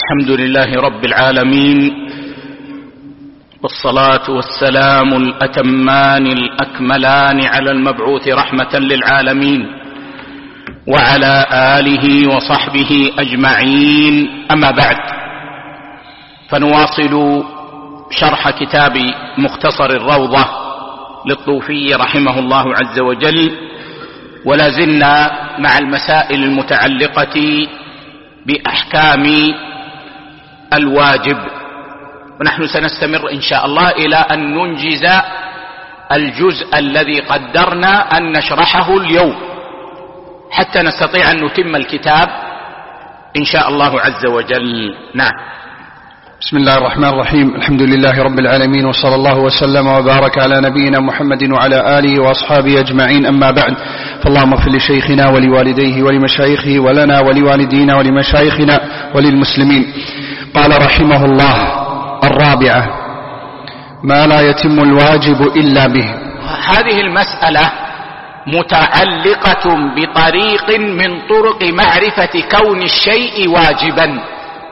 الحمد لله رب العالمين، والصلاة والسلام الأتمان الأكملان على المبعوث رحمة للعالمين وعلى آله وصحبه أجمعين. أما بعد، فنواصل شرح كتاب مختصر الروضة للطوفي رحمه الله عز وجل، ولا زلنا مع المسائل المتعلقة بأحكام الواجب، ونحن سنستمر إن شاء الله إلى أن ننجز الجزء الذي قدرنا أن نشرحه اليوم حتى نستطيع أن نتم الكتاب إن شاء الله عز وجل. نعم. بسم الله الرحمن الرحيم. الحمد لله رب العالمين، وصلى الله وسلم وبارك على نبينا محمد وعلى آله وأصحابه أجمعين. أما بعد، فاللهم اغفر لشيخنا ولوالديه ولمشايخه ولنا ولوالدينا ولمشايخنا وللمسلمين. قال رحمه الله: الرابعة: ما لا يتم الواجب إلا به. هذه المسألة متعلقة بطريق من طرق معرفة كون الشيء واجبا.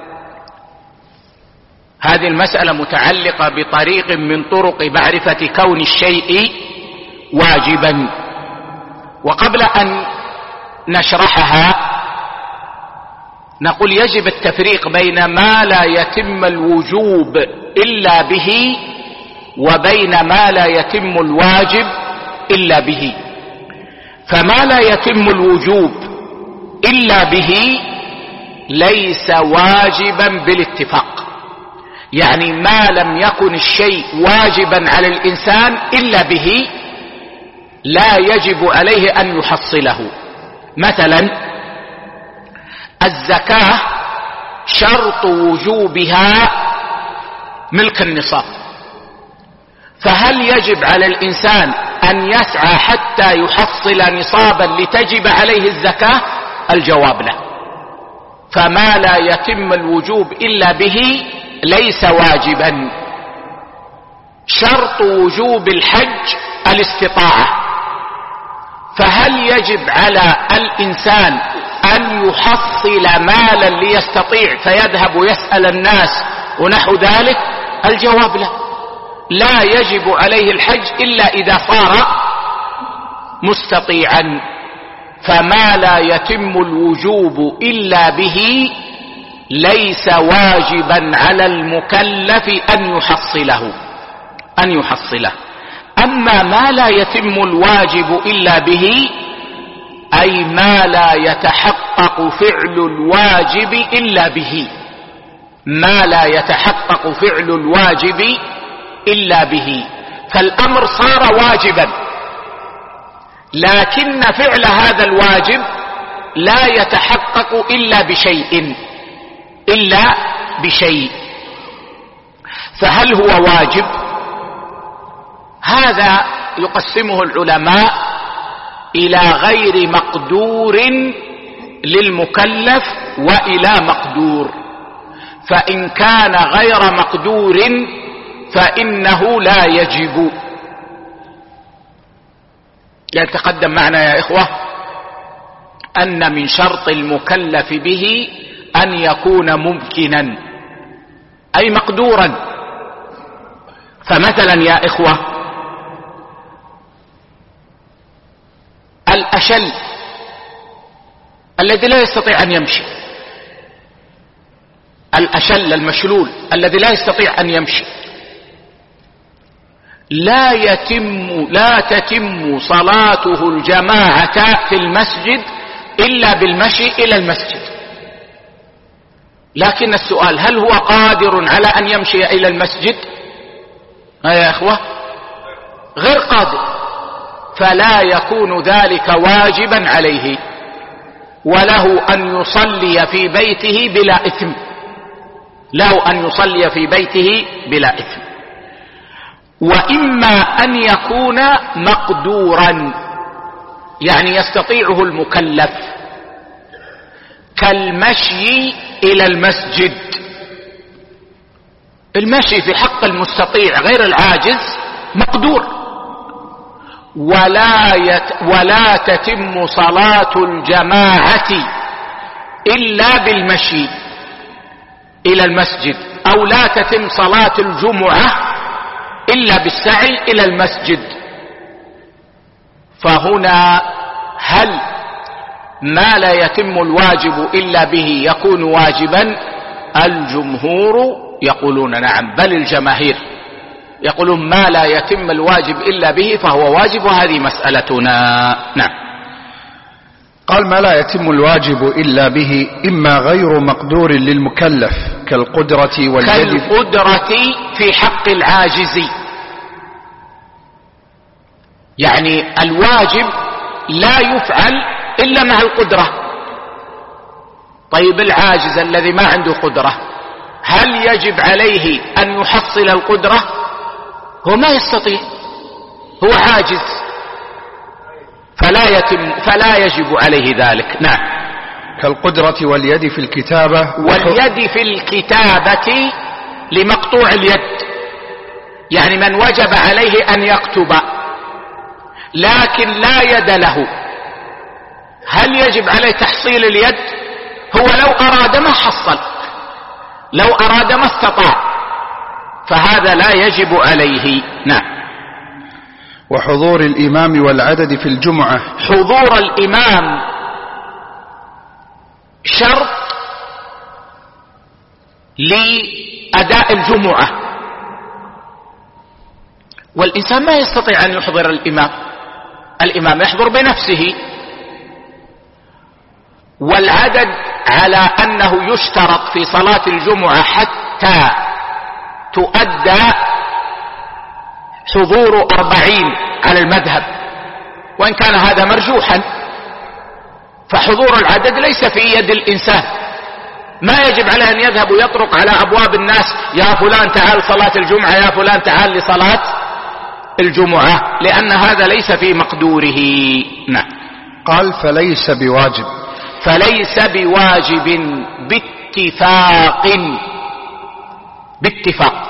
هذه المسألة متعلقة بطريق من طرق معرفة كون الشيء واجبا. وقبل أن نشرحها نقول يجب التفريق بين ما لا يتم الوجوب إلا به وبين ما لا يتم الواجب إلا به. فما لا يتم الوجوب إلا به ليس واجبا بالاتفاق، يعني ما لم يكن الشيء واجبا على الإنسان إلا به لا يجب عليه أن يحصله. مثلا الزكاة شرط وجوبها ملك النصاب، فهل يجب على الإنسان أن يسعى حتى يحصل نصابا لتجب عليه الزكاة؟ الجواب لا. فما لا يتم الوجوب إلا به ليس واجبا. شرط وجوب الحج الاستطاعة، فهل يجب على الإنسان أن يحصل مالا ليستطيع فيذهب يسأل الناس ونحو ذلك؟ الجواب لا. لا يجب عليه الحج إلا إذا صار مستطيعا. فما لا يتم الوجوب إلا به ليس واجبا على المكلف أن يحصله. أما ما لا يتم الواجب إلا به أي ما لا يتحقق فعل الواجب إلا به. ما لا يتحقق فعل الواجب إلا به، فالأمر صار واجبا، لكن فعل هذا الواجب لا يتحقق إلا بشيء. فهل هو واجب؟ هذا يقسمه العلماء إلى غير مقدور للمكلف وإلى مقدور. فإن كان غير مقدور فإنه لا يجب. يتقدم معنا يا إخوة أن من شرط المكلف به أن يكون ممكنا أي مقدورا. فمثلا يا إخوة الأشل الذي لا يستطيع أن يمشي، الأشل المشلول الذي لا يستطيع أن يمشي، لا تتم صلاته الجماعة في المسجد إلا بالمشي إلى المسجد. لكن السؤال: هل هو قادر على أن يمشي إلى المسجد؟ يا إخوة غير قادر، فلا يكون ذلك واجبا عليه، وله أن يصلي في بيته بلا إثم. له أن يصلي في بيته بلا إثم. وإما أن يكون مقدورا، يعني يستطيعه المكلف، كالمشي إلى المسجد. المشي في حق المستطيع غير العاجز مقدور، ولا تتم صلاة الجماعة إلا بالمشي إلى المسجد، أو لا تتم صلاة الجمعة إلا بالسعي إلى المسجد. فهنا هل ما لا يتم الواجب إلا به يكون واجبا؟ الجمهور يقولون نعم، بل الجماهير يقولون ما لا يتم الواجب إلا به فهو واجب، وهذه مسألتنا. نعم. قال: ما لا يتم الواجب إلا به إما غير مقدور للمكلف كالقدرة واليد، كالقدرة في حق العاجز، يعني الواجب لا يفعل إلا مع القدرة. طيب العاجز الذي ما عنده قدرة هل يجب عليه أن يحصل القدرة؟ هو ما يستطيع، هو عاجز، فلا يجب عليه ذلك. نعم. كالقدرة واليد في الكتابة، واليد في الكتابة لمقطوع اليد، يعني من وجب عليه أن يكتب لكن لا يد له، هل يجب عليه تحصيل اليد؟ هو لو أراد ما حصل، لو أراد ما استطاع، فهذا لا يجب عليه. نعم. وحضور الإمام والعدد في الجمعة، حضور الإمام شرط لأداء الجمعة، والإنسان ما يستطيع أن يحضر الإمام يحضر بنفسه. والعدد على أنه يشترط في صلاة الجمعة حتى تؤدى حضور 40 على المذهب، وإن كان هذا مرجوحا، فحضور العدد ليس في يد الإنسان، ما يجب عليه أن يذهب ويطرق على أبواب الناس: يا فلان تعال صلاة الجمعة، يا فلان تعال لصلاة الجمعة، لأن هذا ليس في مقدوره. نعم. قال: فليس بواجب، فليس بواجب باتفاق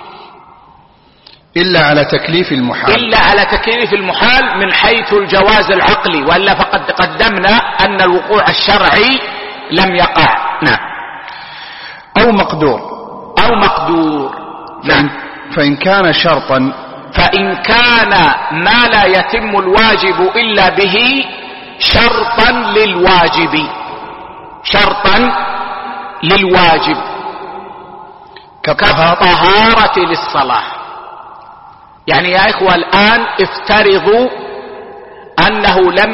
إلا على تكليف المحال، إلا على تكليف المحال من حيث الجواز العقلي، وإلا فقد قدمنا أن الوقوع الشرعي لم يقع. نعم. أو مقدور. نعم. فإن كان شرطا، فإن كان ما لا يتم الواجب إلا به شرطا للواجب كالطهارة للصلاة. يعني يا إخوة الآن افترضوا أنه لم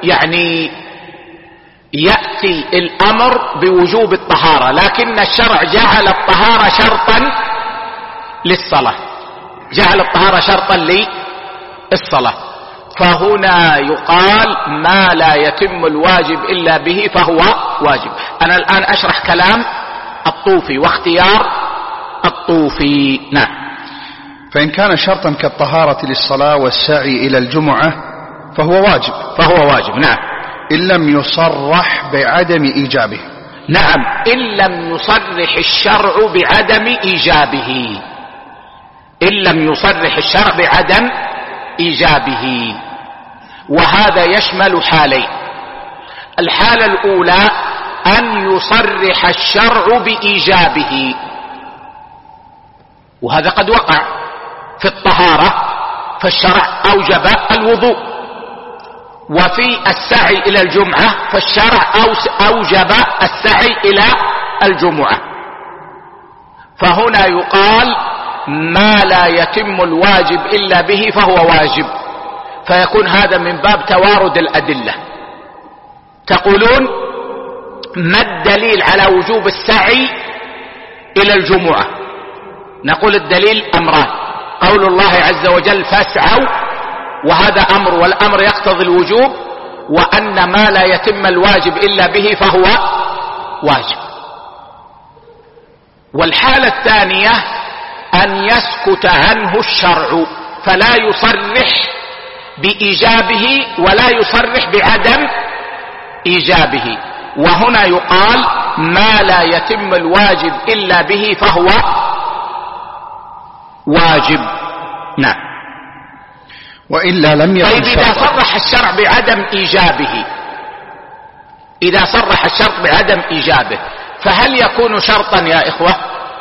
يأتي الأمر بوجوب الطهارة، لكن الشرع جعل الطهارة شرطا للصلاة، جعل الطهارة شرطا للصلاة، فهنا يقال ما لا يتم الواجب إلا به فهو واجب. أنا الآن أشرح كلام الطوفي واختيار الطوفي. نعم. فإن كان شرطا كالطهارة للصلاة والسعي إلى الجمعة فهو واجب. نعم. إن لم يصرح بعدم إيجابه. نعم، إن لم يصرح الشرع بعدم إيجابه، إن لم يصرح الشرع بعدم إيجابه. وهذا يشمل حالين: الحالة الأولى أن يصرح الشرع بإيجابه، وهذا قد وقع في الطهارة، فالشرع أوجب الوضوء، وفي السعي إلى الجمعة فالشرع أوجب السعي إلى الجمعة. فهنا يقال ما لا يتم الواجب إلا به فهو واجب، فيكون هذا من باب توارد الأدلة. تقولون ما الدليل على وجوب السعي إلى الجمعة؟ نقول الدليل أمران: قول الله عز وجل فاسعوا، وهذا أمر، والأمر يقتضي الوجوب، وأن ما لا يتم الواجب إلا به فهو واجب. والحالة الثانية أن يسكت عنه الشرع، فلا يصرح بإيجابه ولا يصرح بعدم إيجابه، وهنا يقال ما لا يتم الواجب إلا به فهو واجب. نعم. وإلا لم يكن. طيب إذا صرح الشرع بعدم إيجابه، إذا صرح الشرع بعدم إيجابه فهل يكون شرطا يا إخوة؟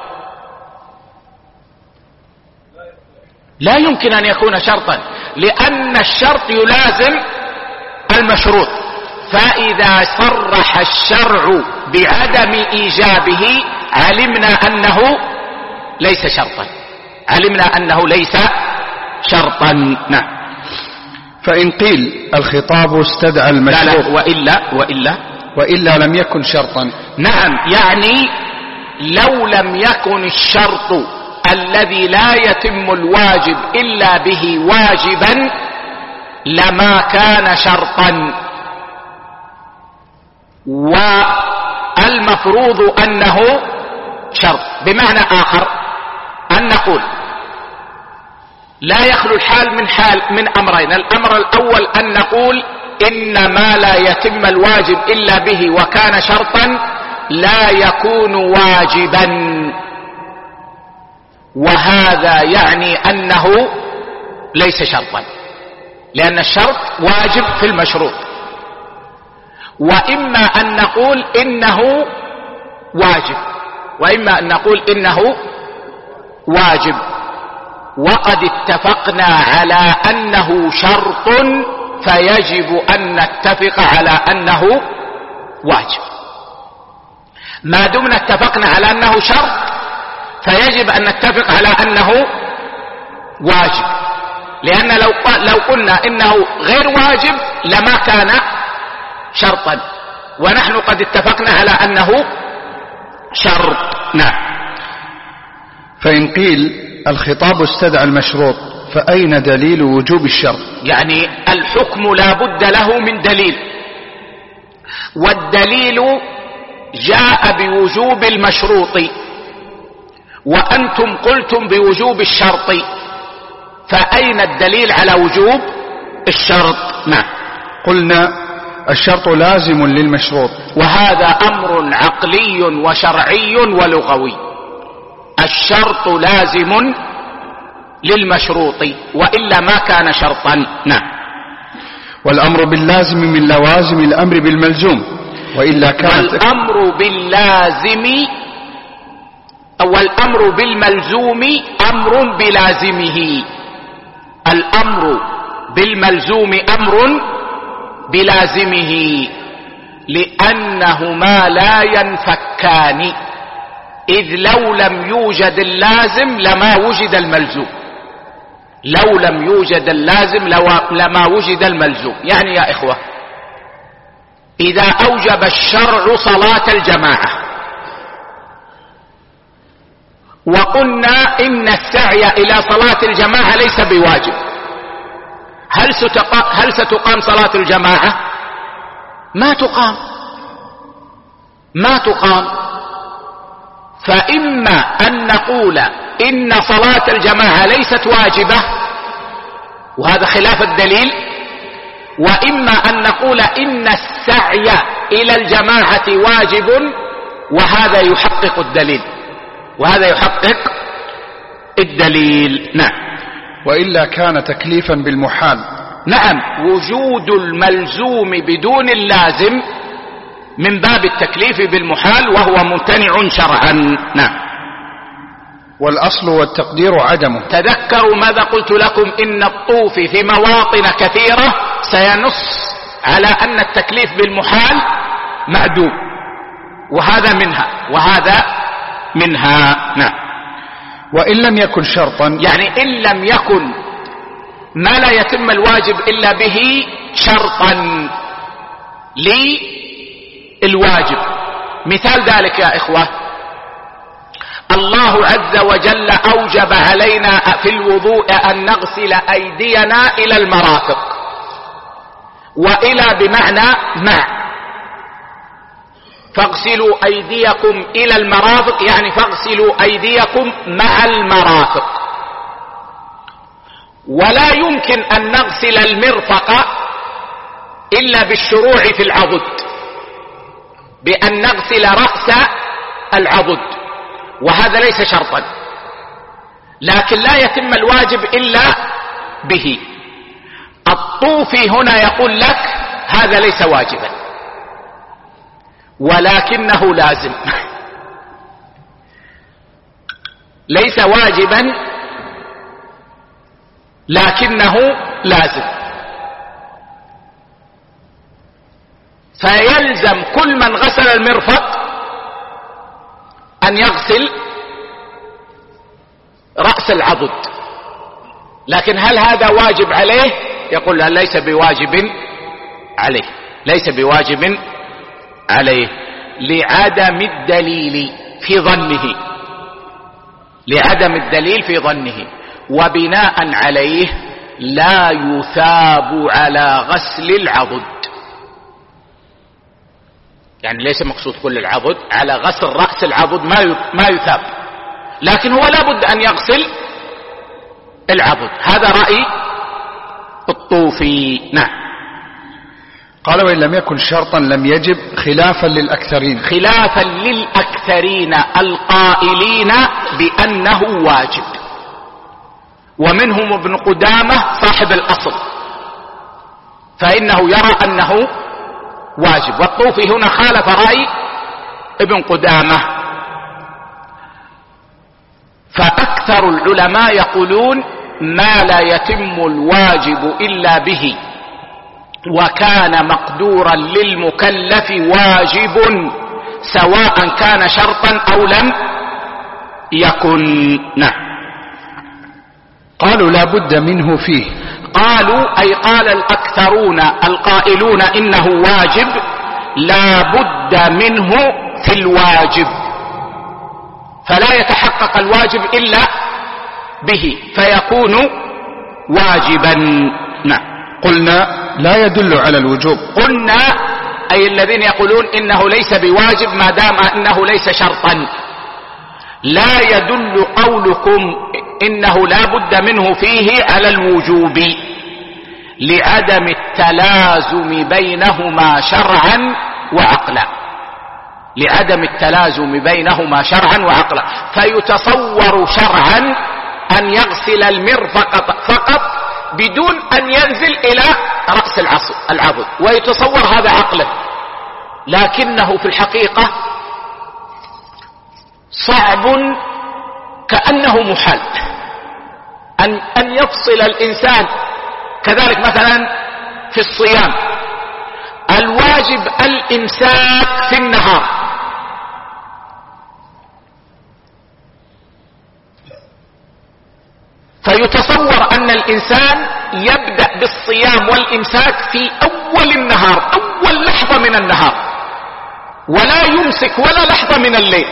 لا يمكن أن يكون شرطا، لأن الشرط يلازم المشروط. فإذا صرح الشرع بعدم إيجابه علمنا أنه ليس شرطا، علمنا أنه ليس شرطا. نعم. فإن قيل الخطاب استدعى المشروط وإلا لم يكن شرطا. نعم، يعني لو لم يكن الشرط الذي لا يتم الواجب إلا به واجبا لما كان شرطا، والمفروض أنه شرط. بمعنى آخر أن نقول لا يخلو الحال من أمرين. الأمر الأول أن نقول إن ما لا يتم الواجب إلا به وكان شرطا لا يكون واجبا، وهذا يعني أنه ليس شرطا، لأن الشرط واجب في المشروط. وإما أن نقول إنه واجب، وإما أن نقول إنه واجب، وقد اتفقنا على أنه شرط فيجب أن نتفق على أنه واجب. ما دمنا اتفقنا على أنه شرط فيجب أن نتفق على أنه واجب، لأن لو قلنا إنه غير واجب لما كان شرطا، ونحن قد اتفقنا على أنه شرط. نعم. فإن قيل الخطاب استدعى المشروط فأين دليل وجوب الشرط؟ يعني الحكم لا بد له من دليل، والدليل جاء بوجوب المشروط، وأنتم قلتم بوجوب الشرط، فأين الدليل على وجوب الشرط؟ نعم. قلنا الشرط لازم للمشروط، وهذا أمر عقلي وشرعي ولغوي. الشرط لازم للمشروط وإلا ما كان شرطا. نعم. والأمر باللازم من لوازم الأمر بالملزوم، وإلا كان والأمر باللازم والأمر بالملزوم أمر بلازمه. الأمر بالملزوم أمر بلازمه، لأنهما لا ينفكان، إذ لو لم يوجد اللازم لما وجد الملزوم، لو لم يوجد اللازم لما وجد الملزوم. يعني يا إخوة، إذا أوجب الشرع صلاة الجماعة وقلنا إن السعي إلى صلاة الجماعة ليس بواجب، هل ستقام صلاة الجماعة؟ ما تقام. فإما أن نقول إن صلاة الجماعة ليست واجبة، وهذا خلاف الدليل، وإما أن نقول إن السعي إلى الجماعة واجب، وهذا يحقق الدليل. نعم. وإلا كان تكليفا بالمحال. نعم، وجود الملزوم بدون اللازم من باب التكليف بالمحال، وهو ممتنع شرعا. نعم. والأصل والتقدير عدمه. تذكروا ماذا قلت لكم، إن الطوف في مواطن كثيرة سينص على أن التكليف بالمحال معدوم، وهذا منها. نعم. وإن لم يكن شرطا، يعني إن لم يكن ما لا يتم الواجب إلا به شرطا للواجب. مثال ذلك يا إخوة، الله عز وجل أوجب علينا في الوضوء أن نغسل أيدينا إلى المرافق، وإلى بمعنى مع، فاغسلوا أيديكم إلى المرافق، يعني فاغسلوا أيديكم مع المرافق. ولا يمكن أن نغسل المرفق إلا بالشروع في العضد، بأن نغسل رأس العضد، وهذا ليس شرطا، لكن لا يتم الواجب إلا به. الطوفي هنا يقول لك هذا ليس واجبا ولكنه لازم. ليس واجبا لكنه لازم، فيلزم كل من غسل المرفق أن يغسل رأس العضد. لكن هل هذا واجب عليه؟ يقول لا، ليس بواجب عليه، ليس بواجب عليه لعدم الدليل في ظنه، لعدم الدليل في ظنه، وبناء عليه لا يثاب على غسل العضد. يعني ليس مقصود كل العضد، على غسل رأس العضد ما يثاب، لكن هو لابد أن يغسل العضد. هذا رأي الطوفي. نعم. قال وإن لم يكن شرطا لم يجب خلافا للأكثرين، خلافا للأكثرين القائلين بأنه واجب، ومنهم ابن قدامة صاحب الأصل، فإنه يرى أنه واجب، والطوفي هنا خالف رأي ابن قدامة. فأكثر العلماء يقولون ما لا يتم الواجب إلا به، وكان مقدورا للمكلف واجب سواء كان شرطا أو لم يكن. نعم. قالوا لا بد منه فيه. قالوا أي قال الأكثرون القائلون إنه واجب لا بد منه في الواجب، فلا يتحقق الواجب إلا به فيكون واجبا. نعم. قلنا لا يدل على الوجوب. قلنا أي الذين يقولون إنه ليس بواجب ما دام إنه ليس شرطا. لا يدل قولكم إنه لا بد منه فيه على الوجوب لعدم التلازم بينهما شرعا وعقلا، لعدم التلازم بينهما شرعا وعقلا. فيتصور شرعا أن يغسل المرفق فقط بدون أن ينزل إلى رأس العضد، ويتصور هذا عقلا، لكنه في الحقيقة صعب، كأنه محال أن يفصل الإنسان. كذلك مثلا في الصيام الواجب الإمساك في النهار، فيتصور أن الإنسان يبدأ بالصيام والإمساك في أول النهار، أول لحظة من النهار، ولا يمسك ولا لحظة من الليل.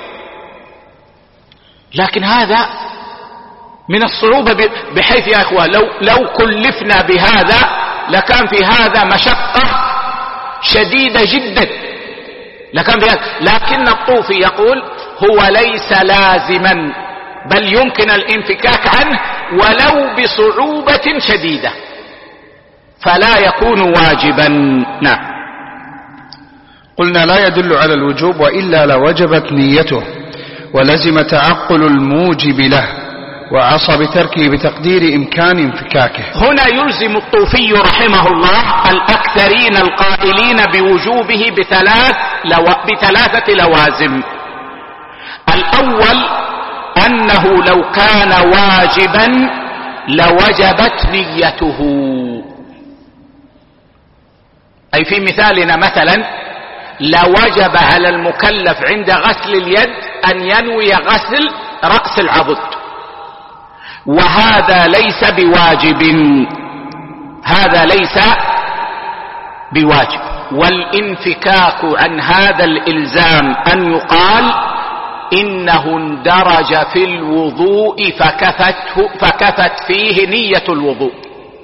لكن هذا من الصعوبة بحيث يا أخوة لو كلفنا بهذا لكان في هذا مشقة شديدة جدا، لكان في هذا. لكن الطوفي يقول هو ليس لازما، بل يمكن الانفكاك عنه ولو بصعوبة شديدة، فلا يكون واجبا. نعم. قلنا لا يدل على الوجوب، وإلا لوجبت نيته ولزم تعقل الموجب له، وعصى بتركه بتقدير إمكان انفكاكه. هنا يلزم الطوفي رحمه الله الأكثرين القائلين بوجوبه بثلاثة لوازم. الأول أنه لو كان واجبا لوجبت نيته، أي في مثالنا مثلا لوجب على المكلف عند غسل اليد أن ينوي غسل رأس العضد، وهذا ليس بواجب، هذا ليس بواجب. والانفكاك عن هذا الإلزام أن يقال إنه اندرج في الوضوء فكفت فيه نية الوضوء.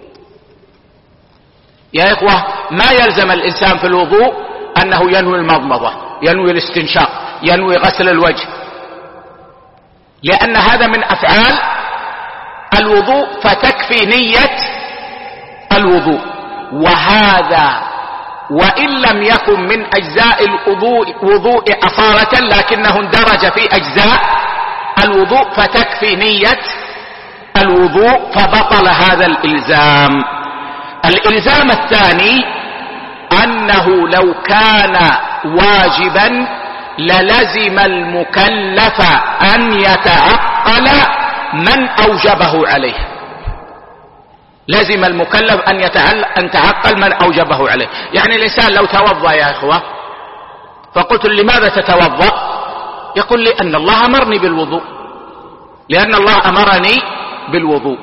يا إخوة ما يلزم الإنسان في الوضوء أنه ينوي المضمضة، ينوي الاستنشاق، ينوي غسل الوجه، لأن هذا من أفعال الوضوء فتكفي نية الوضوء. وهذا وإن لم يكن من أجزاء الوضوء أصالة لكنه اندرج في أجزاء الوضوء فتكفي نية الوضوء، فبطل هذا الإلزام. الإلزام الثاني أنه لو كان واجبا للزم المكلف أن يتعقل من أوجبه عليه. لازم المكلف أن يتعقل من أوجبه عليه. يعني الإنسان لو توضأ يا إخوة فقلت لماذا تتوضأ؟ يقول لي أن الله أمرني بالوضوء، لأن الله أمرني بالوضوء.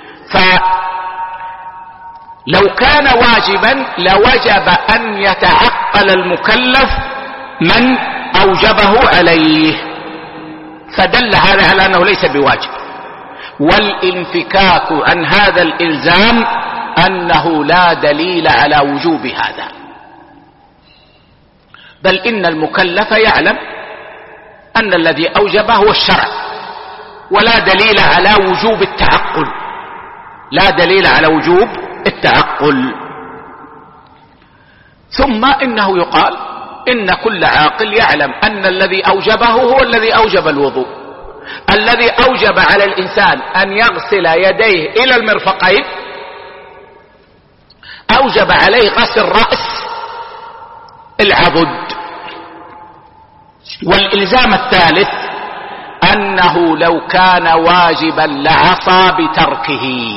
فلو كان واجبا لوجب أن يتعقل المكلف من أوجبه عليه، فدل هذا على أنه ليس بواجب. والانفكاك عن هذا الإلزام أنه لا دليل على وجوب هذا، بل إن المكلف يعلم أن الذي أوجبه هو الشرع، ولا دليل على وجوب التعقل، لا دليل على وجوب التعقل. ثم إنه يقال إن كل عاقل يعلم أن الذي أوجبه هو الذي أوجب الوضوء. الذي أوجب على الإنسان أن يغسل يديه إلى المرفقين أوجب عليه غسل رأس العضد. والإلزام الثالث أنه لو كان واجبا لعصى بتركه.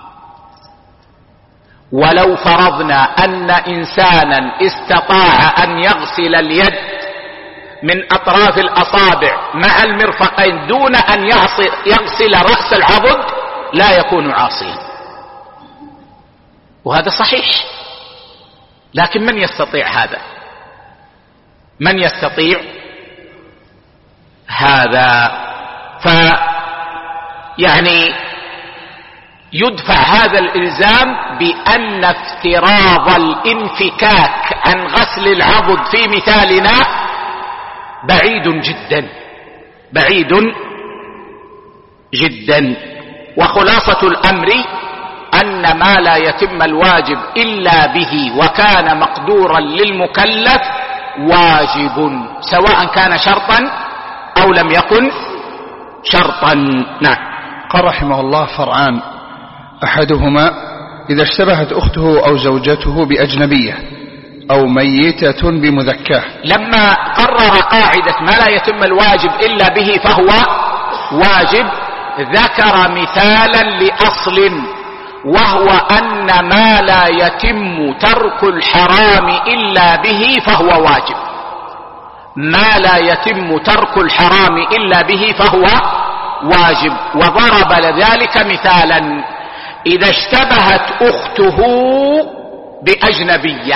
ولو فرضنا أن إنسانا استطاع أن يغسل اليد من أطراف الأصابع مع المرفقين دون أن يغسل رأس العضد لا يكون عاصيا، وهذا صحيح. لكن من يستطيع هذا؟ من يستطيع هذا؟ يعني يدفع هذا الإلزام بأن افتراض الانفكاك عن غسل العضد في مثالنا بعيد جدا، بعيد جدا. وخلاصة الأمر أن ما لا يتم الواجب إلا به وكان مقدورا للمكلف واجب، سواء كان شرطا أو لم يكن شرطا. نعم. قال رحمه الله فرعان: أحدهما إذا اشتبهت أخته أو زوجته بأجنبية أو ميتة بمذكاه. لما قرر قاعدة ما لا يتم الواجب إلا به فهو واجب ذكر مثالا لأصل، وهو أن ما لا يتم ترك الحرام إلا به فهو واجب. ما لا يتم ترك الحرام إلا به فهو واجب. وضرب لذلك مثالا: إذا اشتبهت أخته بأجنبية،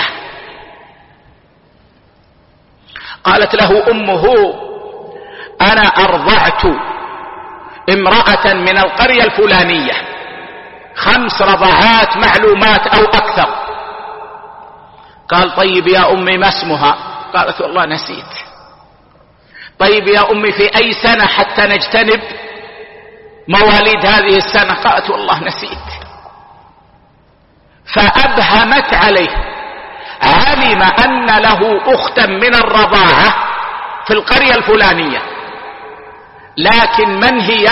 قالت له أمه: أنا أرضعت امرأة من القرية الفلانية 5 رضعات معلومات أو أكثر. قال: طيب يا أمي ما اسمها؟ قالت: والله نسيت. طيب يا أمي في أي سنة حتى نجتنب مواليد هذه السنة؟ قالت: والله نسيت. فأبهمت عليه، علم أن له أختا من الرضاعة في القرية الفلانية، لكن من هي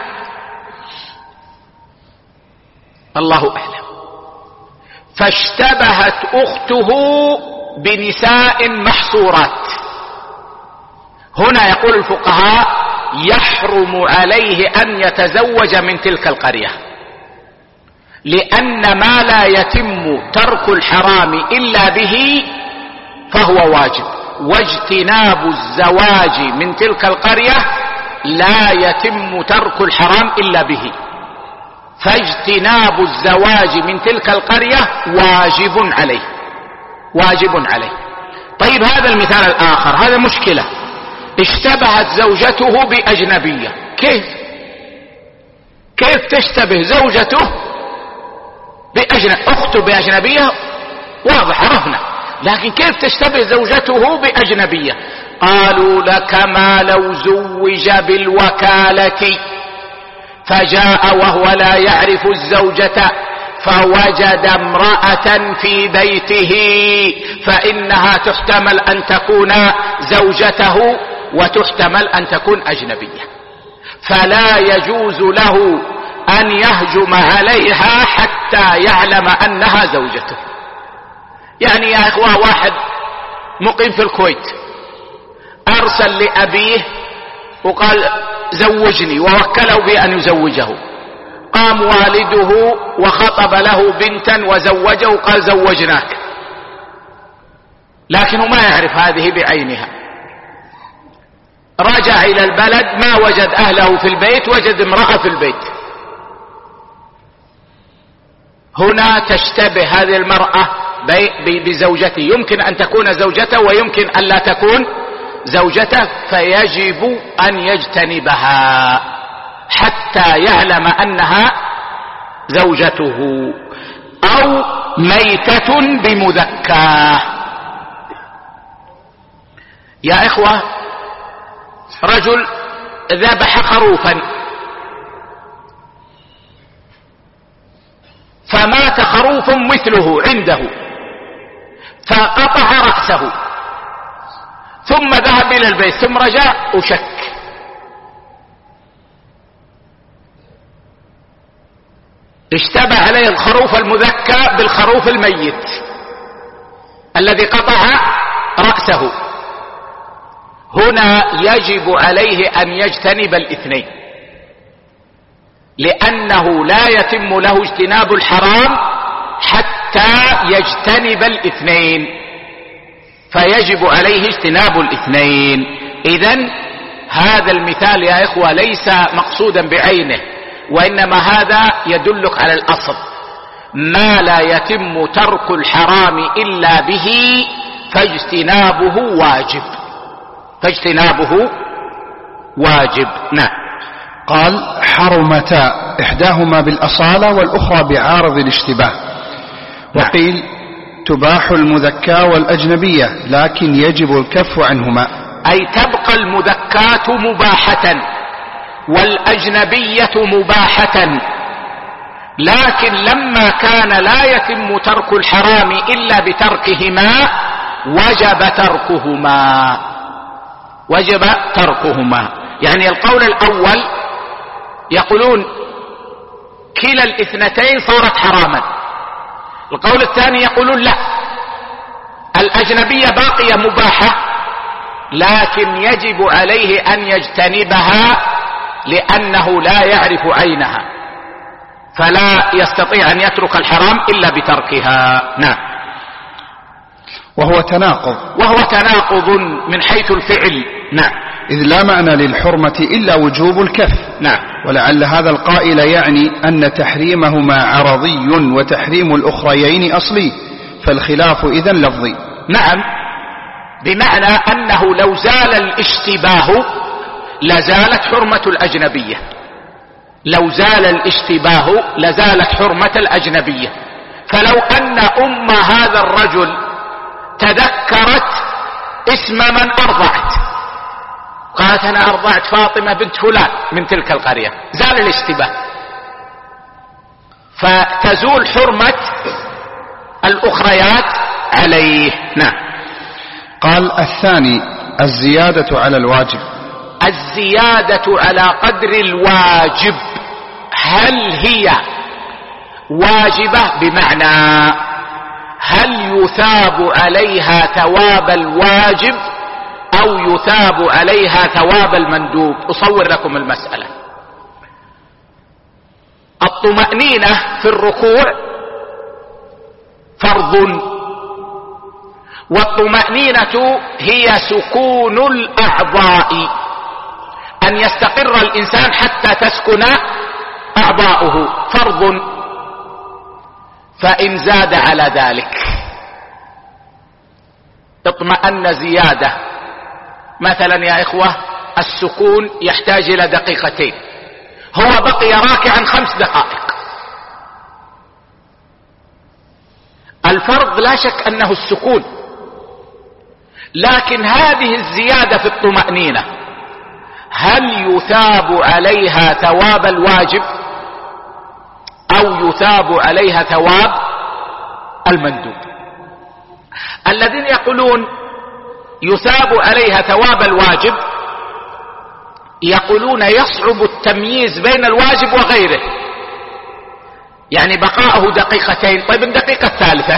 الله أعلم. فاشتبهت أخته بنساء محصورات. هنا يقول الفقهاء: يحرم عليه أن يتزوج من تلك القرية، لأن ما لا يتم ترك الحرام إلا به فهو واجب، واجتناب الزواج من تلك القرية لا يتم ترك الحرام إلا به، فاجتناب الزواج من تلك القرية واجب عليه، واجب عليه. طيب هذا المثال الآخر، هذا مشكلة. اشتبهت زوجته بأجنبية. كيف تشتبه زوجته أخته بأجنبية؟ واضح عرفنا، لكن كيف تشتبه زوجته بأجنبية؟ قالوا: لك ما لو زوج بالوكالة فجاء وهو لا يعرف الزوجة فوجد امرأة في بيته، فإنها تحتمل أن تكون زوجته وتحتمل أن تكون أجنبية، فلا يجوز له أن يهجم عليها حتى يعلم أنها زوجته. يعني يا إخوة، واحد مقيم في الكويت أرسل لأبيه وقال: زوجني ووكله بأن يزوجه. قام والده وخطب له بنتا وزوجه، قال زوجناك، لكنه ما يعرف هذه بعينها. رجع إلى البلد ما وجد أهله في البيت، وجد امرأة في البيت. هنا تشتبه هذه المرأة بزوجته، يمكن أن تكون زوجته ويمكن أن لا تكون زوجته، فيجب أن يجتنبها حتى يعلم أنها زوجته. أو ميتة بمذكاه. يا إخوة، رجل ذبح خروفا فمات خروف مثله عنده فقطع رأسه، ثم ذهب إلى البيت ثم رجع وشك، اشتبه عليه الخروف المذكى بالخروف الميت الذي قطع رأسه. هنا يجب عليه أن يجتنب الاثنين، لأنه لا يتم له اجتناب الحرام حتى يجتنب الاثنين، فيجب عليه اجتناب الاثنين. إذن هذا المثال يا إخوة ليس مقصودا بعينه، وإنما هذا يدلك على الأصل: ما لا يتم ترك الحرام إلا به فاجتنابه واجب، فاجتنابه واجب. نعم. قال: حرمتا إحداهما بالأصالة والأخرى بعارض الاشتباه. وقيل: تباح المذكاة والأجنبية لكن يجب الكف عنهما، أي تبقى المذكاة مباحة والأجنبية مباحة، لكن لما كان لا يتم ترك الحرام إلا بتركهما وجب تركهما، وجب تركهما. يعني القول الأول يقولون كلا الاثنتين صارت حراما، القول الثاني يقولون لا، الأجنبية باقية مباحة لكن يجب عليه أن يجتنبها لأنه لا يعرف عينها، فلا يستطيع أن يترك الحرام إلا بتركها. نعم. وهو تناقض من حيث الفعل. نعم. إذ لا معنى للحرمة إلا وجوب الكف. نعم. ولعل هذا القائل يعني أن تحريمهما عرضي وتحريم الأخريين أصلي، فالخلاف إذن لفظي. نعم، بمعنى أنه لو زال الاشتباه لزالت حرمة الأجنبية، لو زال الاشتباه لزالت حرمة الأجنبية. فلو أن أم هذا الرجل تذكرت اسم من أرضعت، قالت أنا أرضعت فاطمة بنت فلان من تلك القرية، زال الاشتباه، فتزول حرمة الأخريات عليه. نعم. قال: الثاني الزيادة على الواجب. الزيادة على قدر الواجب، هل هي واجبة؟ بمعنى هل يثاب عليها ثواب الواجب أو يثاب عليها ثواب المندوب؟ أصور لكم المسألة. الطمأنينة في الركوع فرض، والطمأنينة هي سكون الأعضاء، أن يستقر الإنسان حتى تسكن أعضاؤه، فرض. فإن زاد على ذلك اطمأن زيادة، مثلا يا إخوة السكون يحتاج إلى دقيقتين، هو بقي راكعا 5 دقائق، الفرض لا شك أنه السكون، لكن هذه الزيادة في الطمأنينة هل يثاب عليها ثواب الواجب أو يثاب عليها ثواب المندوب؟ الذين يقولون يثاب عليها ثواب الواجب يقولون يصعب التمييز بين الواجب وغيره، يعني بقاءه دقيقتين، طيب الدقيقة الثالثة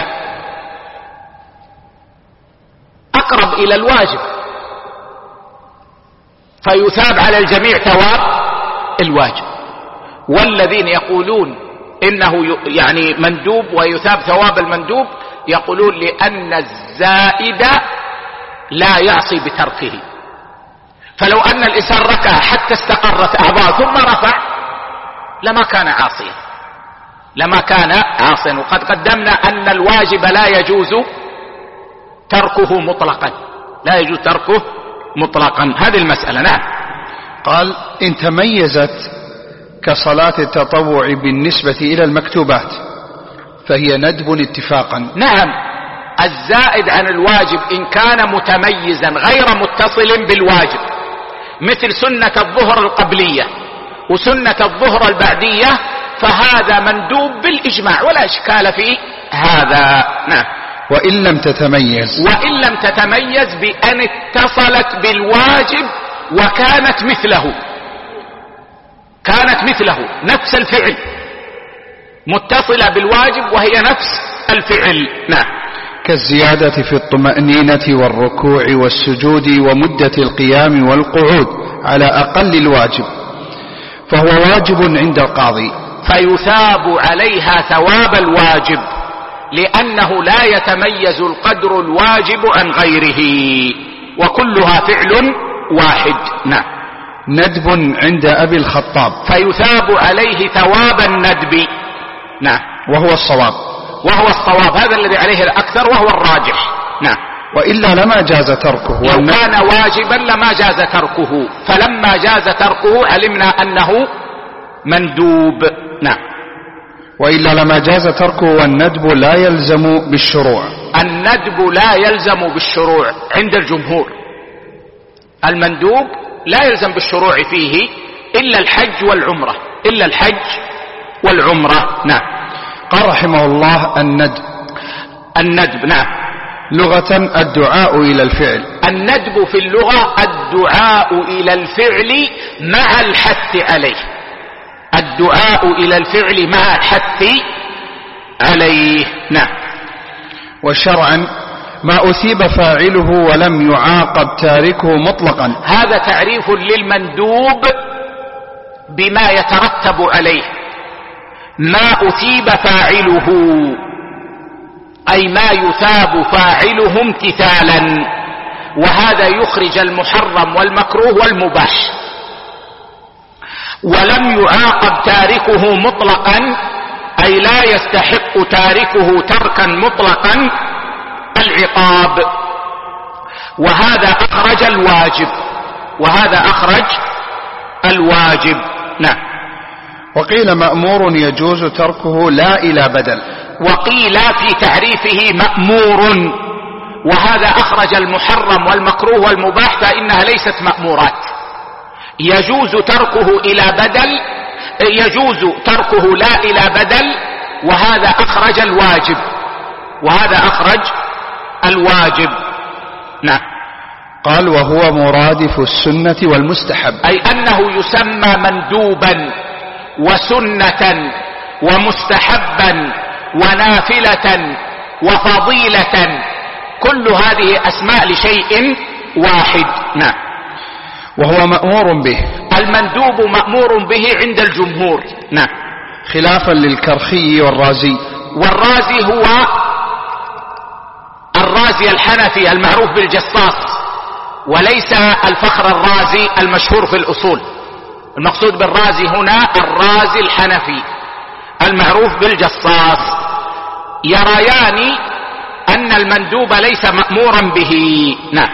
أقرب إلى الواجب، فيثاب على الجميع ثواب الواجب. والذين يقولون إنه يعني مندوب ويثاب ثواب المندوب يقولون لأن الزائد لا يعصي بتركه، فلو أن الإنسان ركع حتى استقرت أعضاء ثم رفع لما كان عاصيا، لما كان عاصيا. وقد قدمنا أن الواجب لا يجوز تركه مطلقا، لا يجوز تركه مطلقا. هذه المسألة. نعم. قال: إن تميزت كصلاة التطوع بالنسبة إلى المكتوبات فهي ندب اتفاقا. نعم، الزائد عن الواجب إن كان متميزا غير متصل بالواجب، مثل سنة الظهر القبلية وسنة الظهر البعدية، فهذا مندوب بالإجماع ولا إشكال في هذا. نعم. وإن لم تتميز، وإن لم تتميز بأن اتصلت بالواجب وكانت مثله، كانت مثله نفس الفعل، متصلة بالواجب وهي نفس الفعل. نعم. كالزيادة في الطمأنينة والركوع والسجود ومدة القيام والقعود على أقل الواجب، فهو واجب عند القاضي، فيثاب عليها ثواب الواجب لأنه لا يتميز القدر الواجب عن غيره، وكلها فعل واحد. نعم. ندب عند أبي الخطاب، فيثاب عليه ثواب الندب. نعم. وهو الصواب، وهو الصواب، هذا الذي عليه الأكثر وهو الراجح. نعم. وإلا لما جاز تركه، لو كان واجبا لما جاز تركه، فلما جاز تركه علمنا أنه مندوب. نعم. وإلا لما جاز تركه، والندب لا يلزم بالشروع. الندب لا يلزم بالشروع عند الجمهور، المندوب لا يلزم بالشروع فيه إلا الحج والعمرة، إلا الحج والعمرة. نعم. قال رحمه الله: الندب. نعم. لغة الدعاء إلى الفعل. الندب في اللغة الدعاء إلى الفعل مع الحث عليه، الدعاء إلى الفعل مع الحث عليه. نعم. وشرعا ما أثيب فاعله ولم يعاقب تاركه مطلقا. هذا تعريف للمندوب بما يترتب عليه. ما أثيب فاعله أي ما يثاب فاعله امتثالا، وهذا يخرج المحرم والمكروه والمباح. ولم يعاقب تاركه مطلقا أي لا يستحق تاركه تركا مطلقا العقاب، وهذا أخرج الواجب، وهذا أخرج الواجب. نعم. وقيل مأمور يجوز تركه لا إلى بدل. وقيل في تعريفه مأمور، وهذا أخرج المحرم والمكروه والمباح، فإنها ليست مأمورات. يجوز تركه إلى بدل، يجوز تركه لا إلى بدل، وهذا أخرج الواجب، وهذا أخرج الواجب. نعم. قال: وهو مرادف السنة والمستحب، أي أنه يسمى مندوبا وسنة ومستحبا ونافلة وفضيلة، كل هذه أسماء لشيء واحد. نعم. وهو مأمور به. المندوب مأمور به عند الجمهور. نعم. خلافا للكرخي والرازي. والرازي هو الرازي الحنفي المعروف بالجصاص، وليس الفخر الرازي المشهور في الأصول. المقصود بالرازي هنا الرازي الحنفي المعروف بالجصاص. يريان أن المندوب ليس مأمورا به. نعم.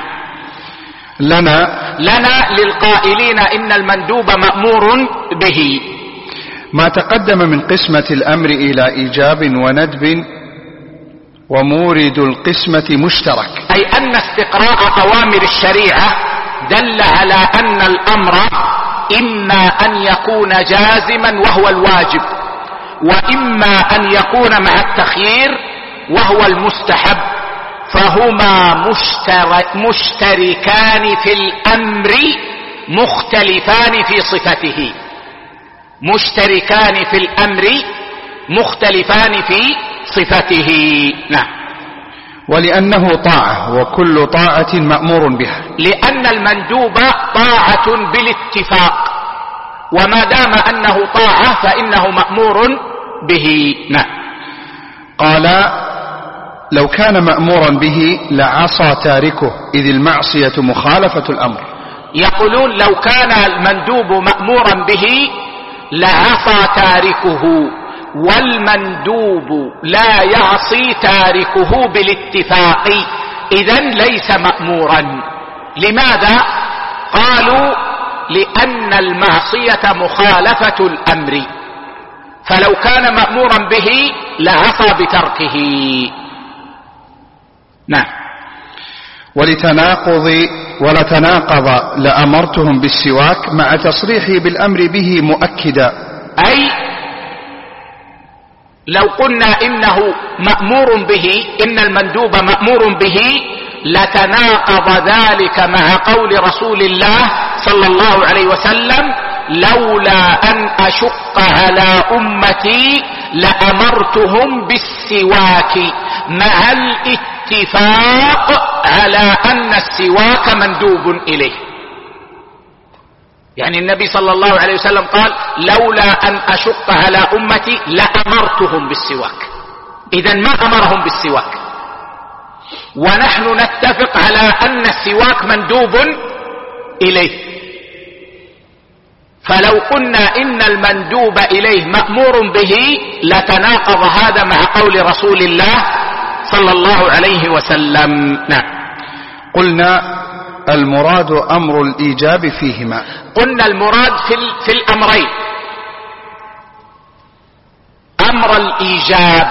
لنا للقائلين إن المندوب مأمور به. ما تقدم من قسمة الأمر إلى إيجاب وندب ومورد القسمة مشترك، أي أن استقراء أوامر الشريعة دل على أن الأمر إما أن يكون جازما وهو الواجب، وإما أن يكون مع التخيير وهو المستحب، فهما مشتركان في الأمر مختلفان في صفته. مشتركان في الأمر مختلفان في صفته. نعم. ولأنه طاعة وكل طاعة مأمور بها. لأن المندوب طاعة بالاتفاق، وما دام أنه طاعة فإنه مأمور به. نعم. قال: لو كان مأمورا به لعصى تاركه، إذ المعصية مخالفة الأمر. يقولون لو كان المندوب مأمورا به لعصى تاركه، والمندوب لا يعصي تاركه بالاتفاق، إذن ليس مأمورا. لماذا؟ قالوا: لأن المعصية مخالفة الأمر، فلو كان مأمورا به لعصى بتركه. نعم. ولتناقض لأمرتهم بالسواك مع تصريحي بالأمر به مؤكدا. أي لو قلنا إنه مأمور به، إن المندوب مأمور به، لتناقض ذلك مع قول رسول الله صلى الله عليه وسلم: لولا أن أشق على أمتي لأمرتهم بالسواك، مع الاتفاق على أن السواك مندوب إليه. يعني النبي صلى الله عليه وسلم قال: لولا أن أشق على أمتي لأمرتهم بالسواك، إذن ما أمرهم بالسواك، ونحن نتفق على أن السواك مندوب إليه. فلو قلنا إن المندوب إليه مأمور به لتناقض هذا مع قول رسول الله صلى الله عليه وسلم. نعم. قلنا: المراد أمر الإيجاب فيهما. قلنا المراد في الأمرين أمر الإيجاب،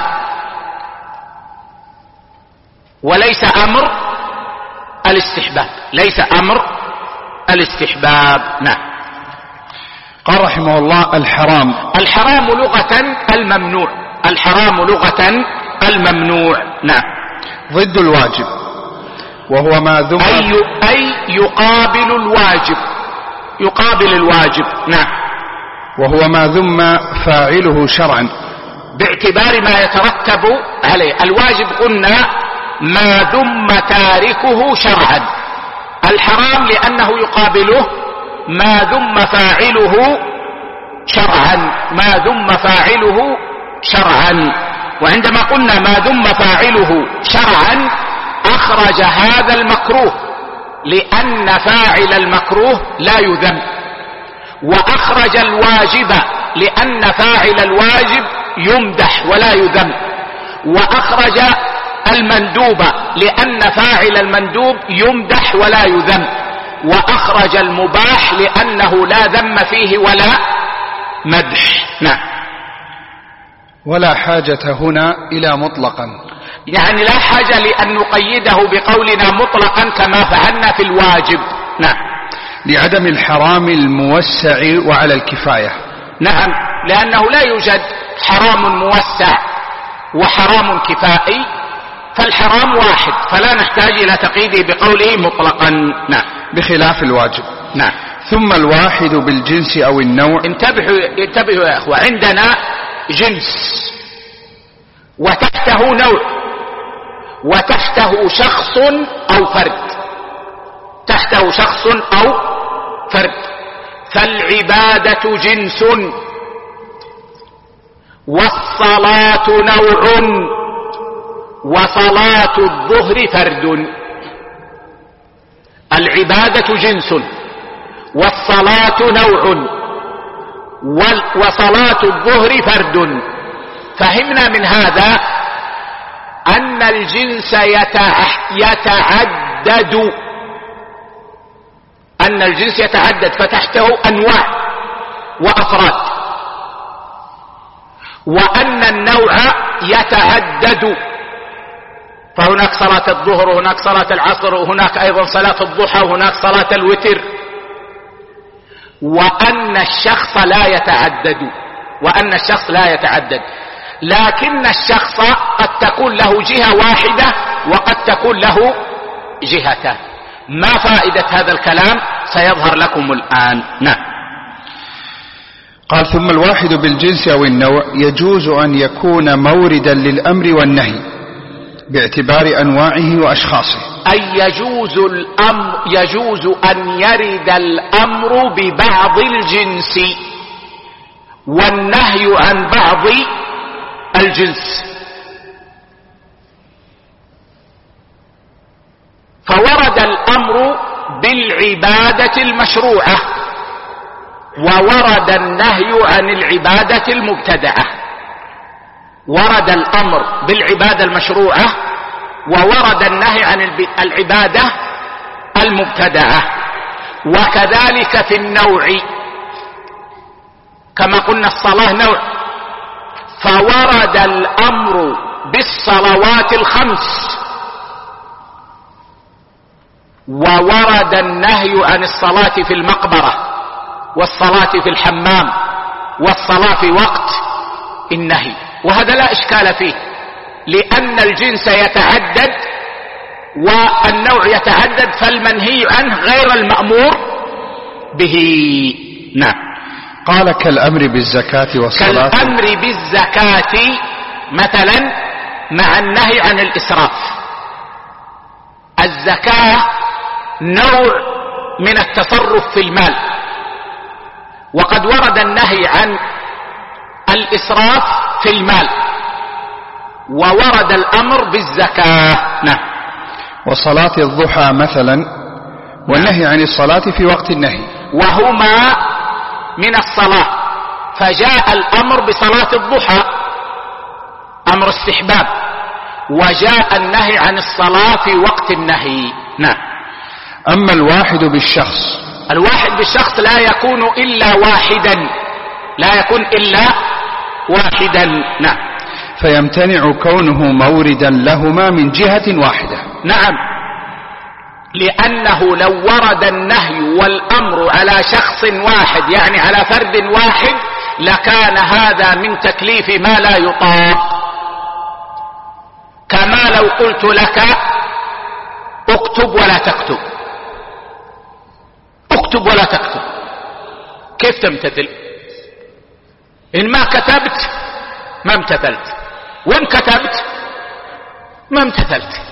وليس أمر الاستحباب، ليس أمر الاستحباب. نعم. قال رحمه الله: الحرام لغة الممنوع، الحرام لغة الممنوع. نعم. ضد الواجب، وهو ما ذم أي يقابل الواجب، يقابل الواجب. نعم. وهو ما ذم فاعله شرعا، باعتبار ما يترتب عليه. الواجب قلنا ما ذم تاركه شرعا، الحرام لأنه يقابله ما ذم فاعله شرعا، ما ذم فاعله شرعا. وعندما قلنا ما ذم فاعله شرعا أخرج هذا المكروه، لأن فاعل المكروه لا يذم، وأخرج الواجب لأن فاعل الواجب يمدح ولا يذم، وأخرج المندوب لأن فاعل المندوب يمدح ولا يذم، وأخرج المباح لأنه لا ذم فيه ولا مدح. نعم. ولا حاجة هنا إلى مطلقا، يعني لا حاجة لأن نقيده بقولنا مطلقا كما فعلنا في الواجب. نعم. لعدم الحرام الموسع وعلى الكفاية. نعم، لأنه لا يوجد حرام موسع وحرام كفائي، فالحرام واحد، فلا نحتاج إلى تقييده بقوله مطلقا. نعم. بخلاف الواجب. نعم. ثم الواحد بالجنس أو النوع. انتبهوا يا أخوة، عندنا جنس وتحته نوع وتحته شخص أو فرد، تحته شخص أو فرد. فالعبادة جنس، والصلاة نوع، وصلاة الظهر فرد. العبادة جنس، والصلاة نوع، وصلاة الظهر فرد. فهمنا من هذا أن الجنس يتعدد، أن الجنس يتعدد فتحته أنواع وأفراد، وأن النوع يتعدد، فهناك صلاة الظهر وهناك صلاة العصر وهناك أيضا صلاة الضحى وهناك صلاة الوتر، وأن الشخص لا يتعدد، وأن الشخص لا يتعدد، لكن الشخص قد تكون له جهة واحدة وقد تكون له جهتان. ما فائدة هذا الكلام سيظهر لكم الآن. نعم. قال: ثم الواحد بالجنس أو النوع يجوز أن يكون موردا للأمر والنهي باعتبار أنواعه وأشخاصه. أي يجوز أن يرد الأمر ببعض الجنس والنهي عن بعض الجنس. فورد الأمر بالعبادة المشروعة وورد النهي عن العبادة المبتدعة. ورد الأمر بالعبادة المشروعة وورد النهي عن العبادة المبتدعة. وكذلك في النوع، كما قلنا الصلاة نوع، فورد الأمر بالصلوات الخمس وورد النهي عن الصلاة في المقبرة والصلاة في الحمام والصلاة في وقت النهي. وهذا لا إشكال فيه، لأن الجنس يتعدد والنوع يتعدد، فالمنهي عنه غير المأمور به. نعم. قال كالأمر بالزكاة والصلاة. كالأمر بالزكاة مثلا مع النهي عن الإسراف. الزكاة نوع من التصرف في المال، وقد ورد النهي عن الإسراف في المال وورد الأمر بالزكاة. نعم. وصلاة الضحى مثلا والنهي عن الصلاة في وقت النهي، وهما من الصلاة، فجاء الأمر بصلاة الضحى أمر استحباب، وجاء النهي عن الصلاة في وقت النهي. نعم. أما الواحد بالشخص، الواحد بالشخص لا يكون إلا واحدا، لا يكون إلا واحدا. نعم. فيمتنع كونه موردا لهما من جهة واحدة. نعم، لأنه لو ورد النهي والأمر على شخص واحد، يعني على فرد واحد، لكان هذا من تكليف ما لا يطاق. كما لو قلت لك اكتب ولا تكتب، اكتب ولا تكتب، كيف تمتثل؟ إن ما كتبت ما امتثلت، وإن كتبت ما امتثلت.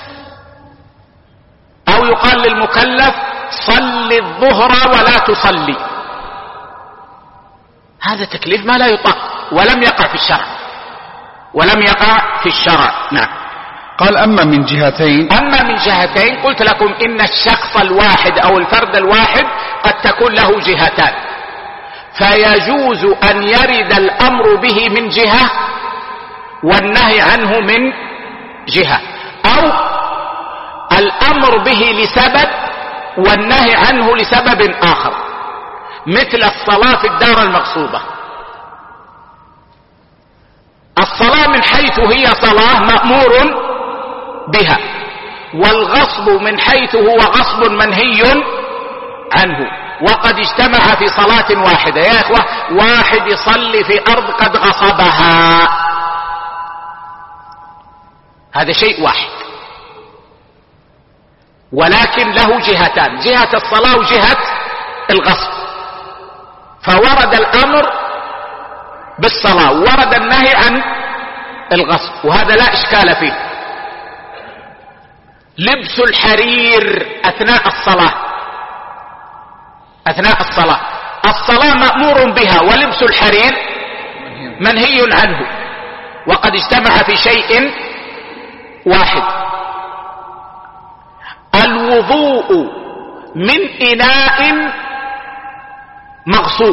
أو يقال للمكلف صل الظهر ولا تصلي، هذا تكليف ما لا يطاق ولم يقع في الشرع، ولم يقع في الشرع. نعم. قال أما من جهتين. أما من جهتين قلت لكم إن الشخص الواحد أو الفرد الواحد قد تكون له جهتان، فيجوز أن يرد الأمر به من جهة والنهي عنه من جهة، أو الأمر به لسبب والنهي عنه لسبب آخر، مثل الصلاة في الدار المغصوبة. الصلاة من حيث هي صلاة مأمور بها، والغصب من حيث هو غصب منهي عنه، وقد اجتمع في صلاة واحدة. يا إخوة، واحد يصلي في أرض قد غصبها، هذا شيء واحد، ولكن له جهتان، جهة الصلاة وجهة الغصب. فورد الأمر بالصلاة ورد النهي عن الغصب، وهذا لا إشكال فيه. لبس الحرير أثناء الصلاة، أثناء الصلاة، الصلاة مأمور بها، ولبس الحرير منهي عنه، وقد اجتمع في شيء واحد. الوضوء من إناء مغصوب،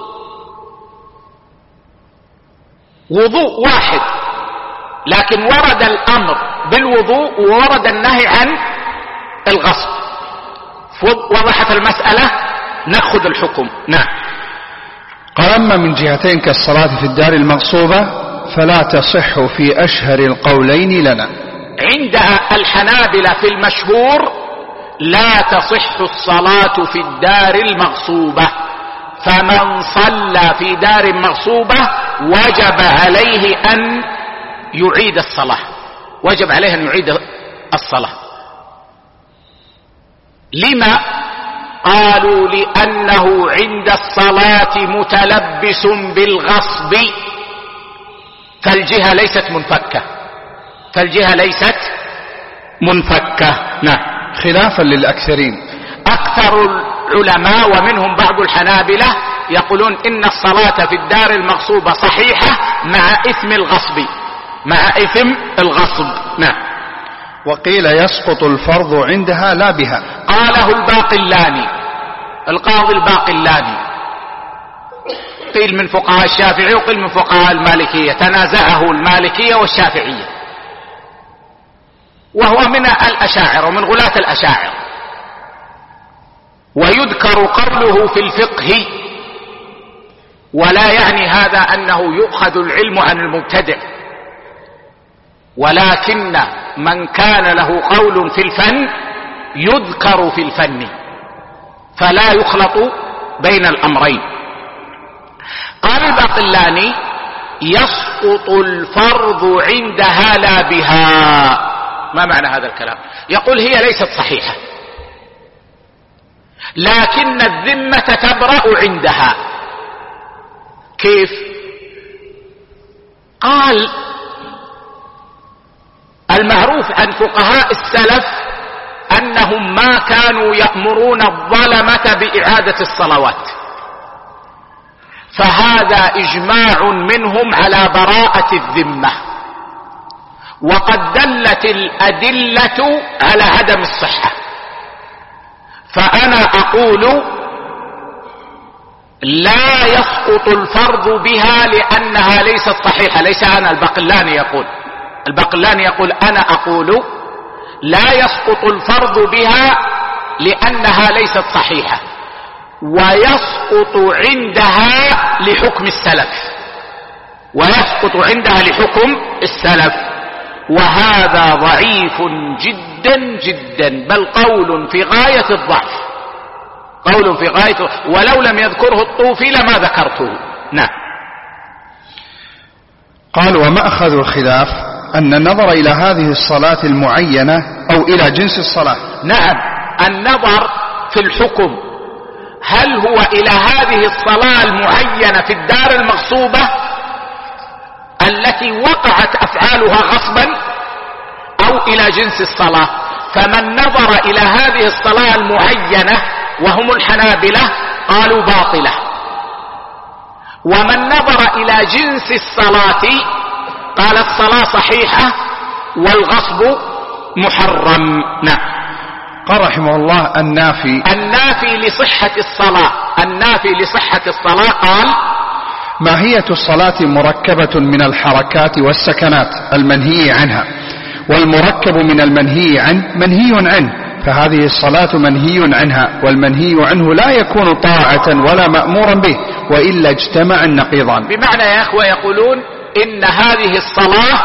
وضوء واحد، لكن ورد الأمر بالوضوء وورد النهي عن الغصب. وضحت المسألة، نأخذ الحكم. نعم. قال أما من جهتين كالصلاة في الدار المغصوبة فلا تصح في أشهر القولين لنا. عند الحنابلة في المشهور لا تصح الصلاة في الدار المغصوبة، فمن صلى في دار مغصوبة وجب عليه أن يعيد الصلاة، وجب عليه أن يعيد الصلاة. لما؟ قالوا لأنه عند الصلاة متلبس بالغصب، فالجهة ليست منفكة، فالجهة ليست منفكة. نعم. خلافا للأكثرين، أكثر العلماء ومنهم بعض الحنابلة يقولون إن الصلاة في الدار المغصوبة صحيحة مع إثم الغصب، مع إثم الغصب. نعم. وقيل يسقط الفرض عندها لا بها. قاله الباقلاني، القاضي الباقلاني، قيل من فقهاء الشافعي وقيل من فقهاء المالكية، تنازعه المالكية والشافعية، وهو من الأشاعرة ومن غلاة الأشاعرة. ويذكر قوله في الفقه، ولا يعني هذا أنه يؤخذ العلم عن المبتدع، ولكن من كان له قول في الفن يذكر في الفن فلا يخلط بين الأمرين. قال الباقلاني يسقط الفرض عندها لا بها. ما معنى هذا الكلام؟ يقول هي ليست صحيحة لكن الذمة تبرأ عندها. كيف؟ قال المعروف عن فقهاء السلف أنهم ما كانوا يأمرون الظلمة بإعادة الصلوات، فهذا إجماع منهم على براءة الذمة، وقد دلت الأدلة على عدم الصحة. فأنا أقول لا يسقط الفرض بها لأنها ليست صحيحة. ليس أنا، الباقلاني يقول، الباقلاني يقول أنا أقول لا يسقط الفرض بها لأنها ليست صحيحة، ويسقط عندها لحكم السلف، ويسقط عندها لحكم السلف، وهذا ضعيف جدا جدا، بل قول في غاية الضعف، قول في غاية، ولو لم يذكره الطوفي لما ذكرته. نعم. قال ومأخذ الخلاف أن النظر إلى هذه الصلاة المعينة أو إلى جنس الصلاة. نعم، النظر في الحكم، هل هو إلى هذه الصلاة المعينة في الدار المغصوبة التي وقعت أفعالها غصبا أو إلى جنس الصلاة. فمن نظر إلى هذه الصلاة المعينة وهم الحنابلة قالوا باطلة، ومن نظر إلى جنس الصلاة قال الصلاة صحيحة والغصب محرم. نعم. قال رحمه الله النافي لصحة الصلاة، النافي لصحة الصلاة قال ماهية الصلاة مركبة من الحركات والسكنات المنهي عنها، والمركب من المنهي عنه منهي عنه، فهذه الصلاة منهي عنها، والمنهي عنه لا يكون طاعة ولا مأمورا به، وإلا اجتمع النقيضان. بمعنى يا أخوة يقولون إن هذه الصلاة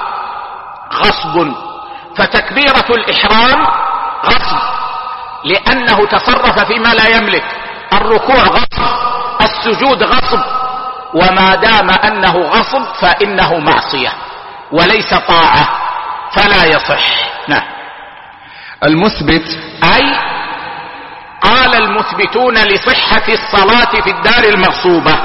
غصب، فتكبيرة الإحرام غصب لأنه تصرف فيما لا يملك، الركوع غصب، السجود غصب، وما دام أنه غصب فإنه معصية وليس طاعة فلا يصح. نعم. المثبت أي قال المثبتون لصحة الصلاة في الدار المغصوبة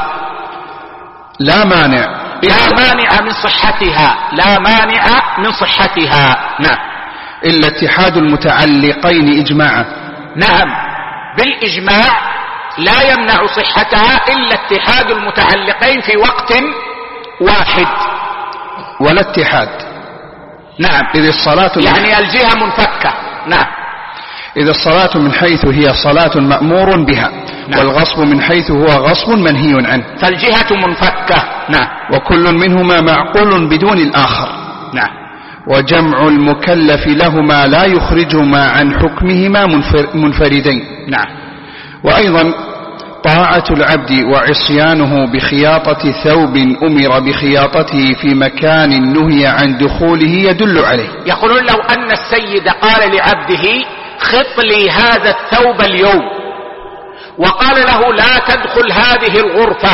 لا مانع من صحتها، لا مانع من صحتها. نعم. إلا اتحاد المتعلقين إجماعا. نعم، بالإجماع لا يمنع صحتها إلا اتحاد المتعلقين في وقت واحد، ولا اتحاد. نعم. إذ الصلاة يعني الجهة منفكة. نعم. إذا الصلاة من حيث هي صلاة مأمور بها، نعم، والغصب من حيث هو غصب منهي عنه، فالجهة منفكة. نعم. وكل منهما معقول بدون الآخر. نعم. وجمع المكلف لهما لا يخرجهما عن حكمهما منفردين. نعم. وأيضا طاعة العبد وعصيانه بخياطة ثوب أمر بخياطته في مكان نهي عن دخوله يدل عليه. يقولون لو أن السيد قال لعبده خط لي هذا الثوب اليوم، وقال له لا تدخل هذه الغرفة،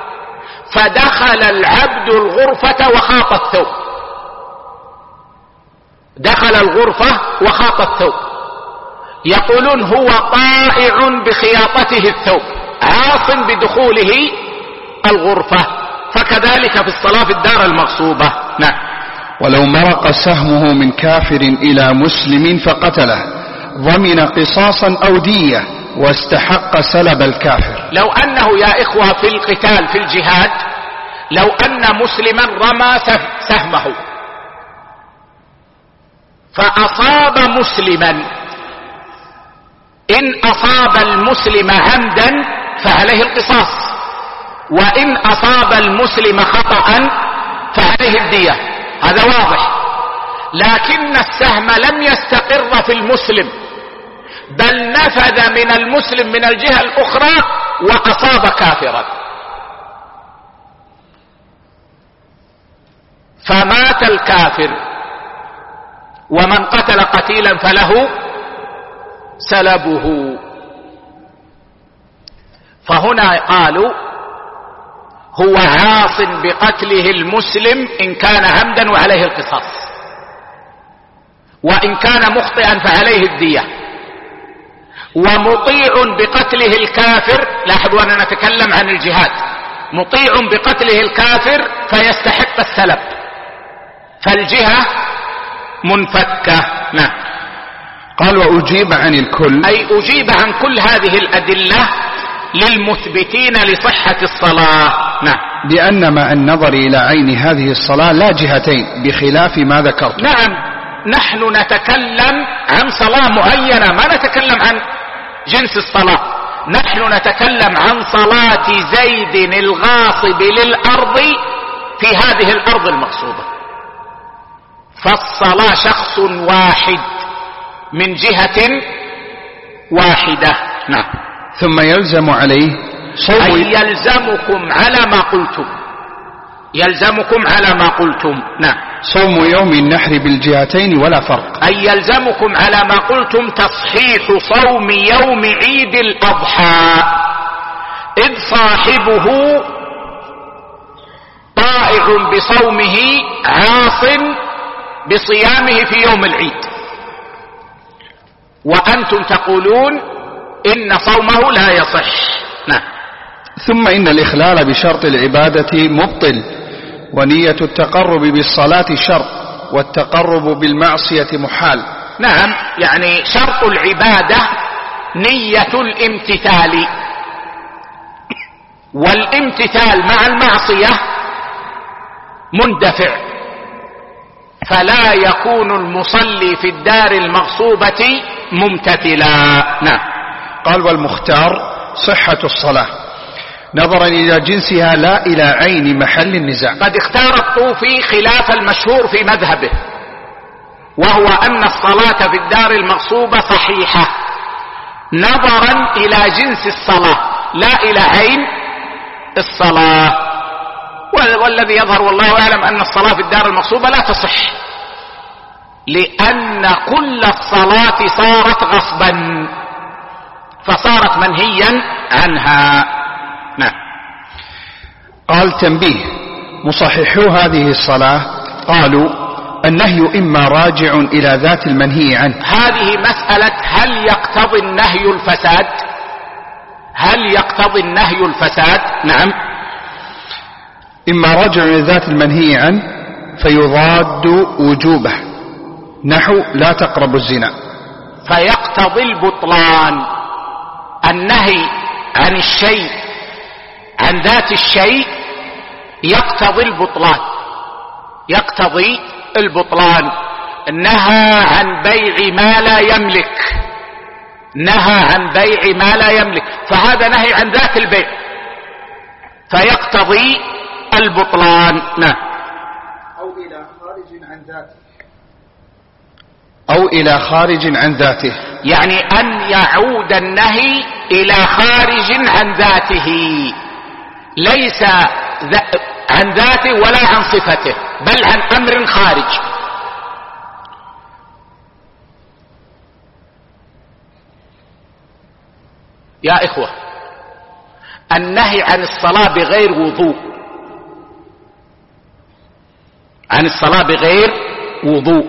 فدخل العبد الغرفة وخاط الثوب، دخل الغرفة وخاط الثوب، يقولون هو طائع بخياطته الثوب عاص بدخوله الغرفة، فكذلك في الصلاة في الدار المغصوبة. نعم. ولو مرق سهمه من كافر إلى مسلم فقتله ضمن قصاصا أو دية واستحق سلب الكافر. لو أنه يا إخوة في القتال في الجهاد، لو أن مسلما رمى سهمه فأصاب مسلما، إن أصاب المسلم عمدا فعليه القصاص، وإن أصاب المسلم خطأ فعليه الدية، هذا واضح. لكن السهم لم يستقر في المسلم، بل نفذ من المسلم من الجهة الأخرى وأصاب كافرا، فمات الكافر، ومن قتل قتيلا فله سلبه. فهنا قالوا هو عاص بقتله المسلم إن كان عمدا وعليه القصاص، وإن كان مخطئا فعليه الدية، ومطيع بقتله الكافر. لاحظوا أننا نتكلم عن الجهاد، مطيع بقتله الكافر فيستحق السلب، فالجهة منفكة. نعم. قال وأجيب عن الكل، أي أجيب عن كل هذه الأدلة للمثبتين لصحة الصلاة. نعم. لأن مع النظر إلى عين هذه الصلاة لا جهتين بخلاف ما ذكرت. نعم، نحن نتكلم عن صلاة معينة، ما نتكلم عن جنس الصلاة، نحن نتكلم عن صلاة زيد الغاصب للأرض في هذه الأرض المقصودة، فالصلاة شخص واحد من جهة واحدة. نعم. ثم يلزم عليه أي يلزمكم على ما قلتم، يلزمكم على ما قلتم. نعم. صوم يوم النحر بالجهتين ولا فرق. أي يلزمكم على ما قلتم تصحيح صوم يوم عيد الأضحى، إذ صاحبه طائع بصومه عاص بصيامه في يوم العيد، وأنتم تقولون إن صومه لا يصح. نعم. ثم إن الإخلال بشرط العبادة مبطل، ونية التقرب بالصلاة شرط، والتقرب بالمعصية محال. نعم، يعني شرط العبادة نية الامتثال، والامتثال مع المعصية مندفع، فلا يكون المصلي في الدار المغصوبة ممتثلا. نعم. قال والمختار صحة الصلاة نظرا إلى جنسها لا إلى عين محل النزاع. قد اختار الطوفي خلاف المشهور في مذهبه، وهو أن الصلاة في الدار المغصوبة صحيحة نظرا إلى جنس الصلاة لا إلى عين الصلاة، والذي يظهر والله أعلم أن الصلاة في الدار المغصوبة لا تصح، لأن كل الصلاة صارت غصبا فصارت منهيا عنها. نعم. قال تنبيه مصححو هذه الصلاة قالوا النهي إما راجع إلى ذات المنهي عنه. هذه مسألة هل يقتضي النهي الفساد، هل يقتضي النهي الفساد؟ نعم. إما راجع إلى ذات المنهي عنه فيضاد وجوبه، نحو لا تقربوا الزنا، فيقتضي البطلان. النهي عن الشيء عن ذات الشيء يقتضي البطلان، يقتضي البطلان. نهى عن بيع ما لا يملك، نهى عن بيع ما لا يملك، فهذا نهي عن ذات البيع فيقتضي البطلان. نعم. أو إلى خارج عن ذاته، أو إلى خارج عن ذاته، يعني أن يعود النهي إلى خارج عن ذاته، ليس عن ذاته ولا عن صفته، بل عن أمر خارج. يا إخوة، النهي عن الصلاة بغير وضوء، عن الصلاة بغير وضوء،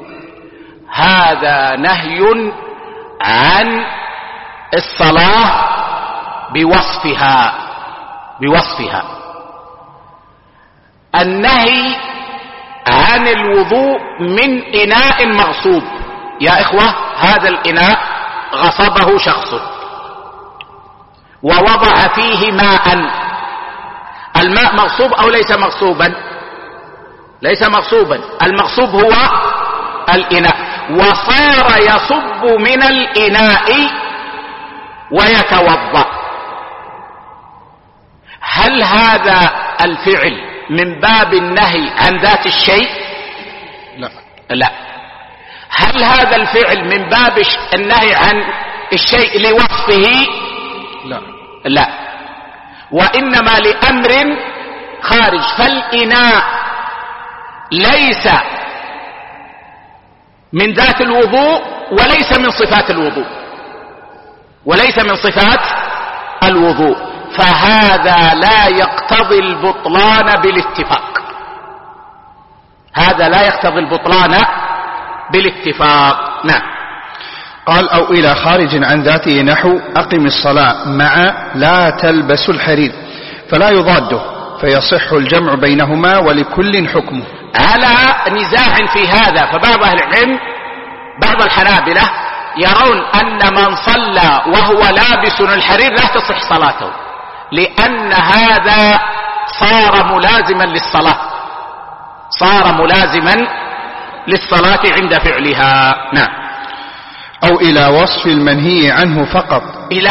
هذا نهي عن الصلاة بوصفها، بوصفها. النهي عن عن الوضوء من إناء مغصوب. يا إخوة، هذا الإناء غصبه شخص ووضع فيه ماء. الماء مغصوب أو ليس مغصوبا؟ ليس مغصوبا، المغصوب هو الإناء، وصار يصب من الإناء ويتوضأ. هل هذا الفعل من باب النهي عن ذات الشيء؟ لا. هل هذا الفعل من باب النهي عن الشيء لوصفه؟ لا، وإنما لأمر خارج. فالإناء ليس من ذات الوضوء وليس من صفات الوضوء، فهذا لا يقتضي البطلان بالاتفاق. نعم. قال: أو إلى خارج عن ذاته، نحو أقم الصلاة مع لا تلبس الحرير، فلا يضاده، فيصح الجمع بينهما ولكل حكمه. على نزاع في هذا، فبعض أهل العلم، بعض الحنابلة يرون أن من صلى وهو لابس الحرير لا تصح صلاته، لأن هذا صار ملازما للصلاة عند فعلها. نعم. أو إلى وصف المنهي عنه فقط،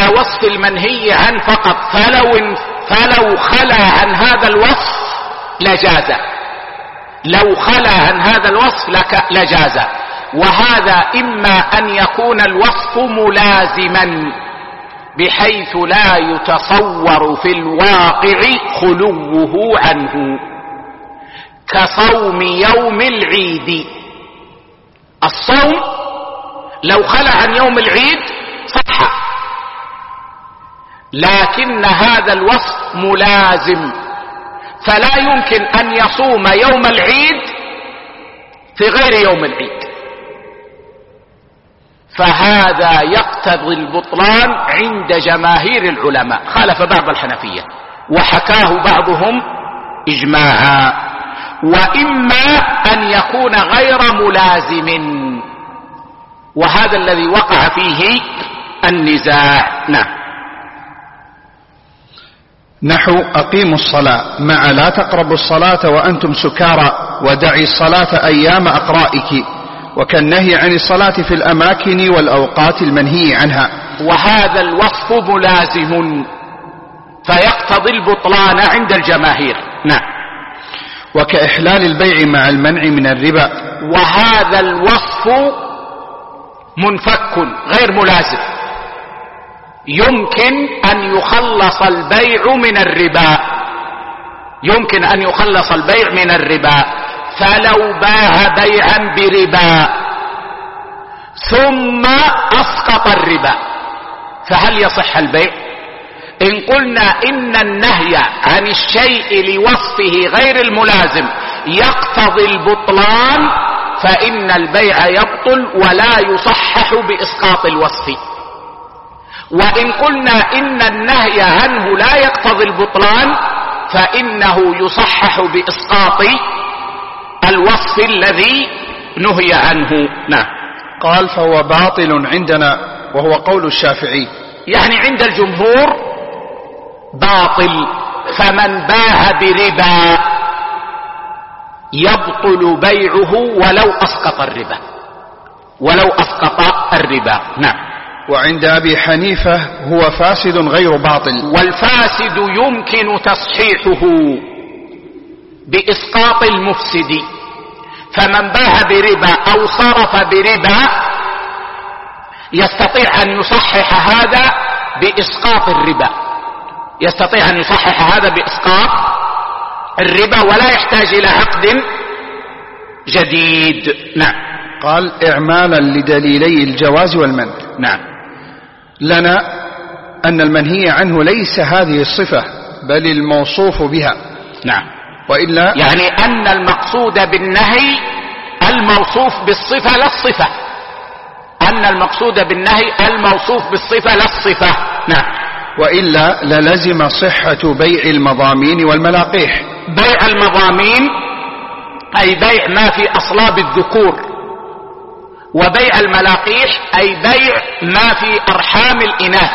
فلو خلى عن هذا الوصف لجاز، لجاز. وهذا إما أن يكون الوصف ملازما بحيث لا يتصور في الواقع خلوه عنه، كصوم يوم العيد. الصوم لو خلى عن يوم العيد صح، لكن هذا الوصف ملازم، فلا يمكن أن يصوم يوم العيد في غير يوم العيد، فهذا يقتضي البطلان عند جماهير العلماء، خالف بعض الحنفية وحكاه بعضهم إجماعا. وإما أن يكون غير ملازم، وهذا الذي وقع فيه النزاع. نعم. نحو أقيموا الصلاة مع لا تقربوا الصلاة وأنتم سكارى، ودعي الصلاة أيام أقرائك، وكالنهي عن الصلاة في الأماكن والأوقات المنهي عنها. وهذا الوصف ملازم فيقتضي البطلان عند الجماهير. نعم. وكإحلال البيع مع المنع من الربا، وهذا الوصف منفك غير ملازم، يمكن أن يخلص البيع من الربا، فلو باع بيعا بربا ثم أسقط الربا فهل يصح البيع؟ إن قلنا إن النهي عن الشيء لوصفه غير الملازم يقتضي البطلان، فإن البيع يبطل ولا يصحح بإسقاط الوصف. وإن قلنا إن النهي عنه لا يقتضي البطلان، فإنه يصحح بإسقاط الوصف الذي نهي عنه. نعم. قال: فهو باطل عندنا، وهو قول الشافعي. يعني عند الجمهور باطل، فمن باع بربا يبطل بيعه ولو أسقط الربا. نعم. وعند أبي حنيفة هو فاسد غير باطل، والفاسد يمكن تصحيحه بإسقاط المفسد، فمن باع بربا أو صرف بربا يستطيع أن يصحح هذا بإسقاط الربا ولا يحتاج إلى عقد جديد. نعم. قال: إعمالا لدليلي الجواز والمنع. نعم. لنا أن المنهي عنه ليس هذه الصفة بل الموصوف بها. نعم. وإلا يعني أن المقصود بالنهي الموصوف بالصفة لا الصفة، نعم. وإلا للزم صحة بيع المضامين والملاقيح. بيع المضامين أي بيع ما في أصلاب الذكور، وبيع الملاقيح أي بيع ما في أرحام الإناث.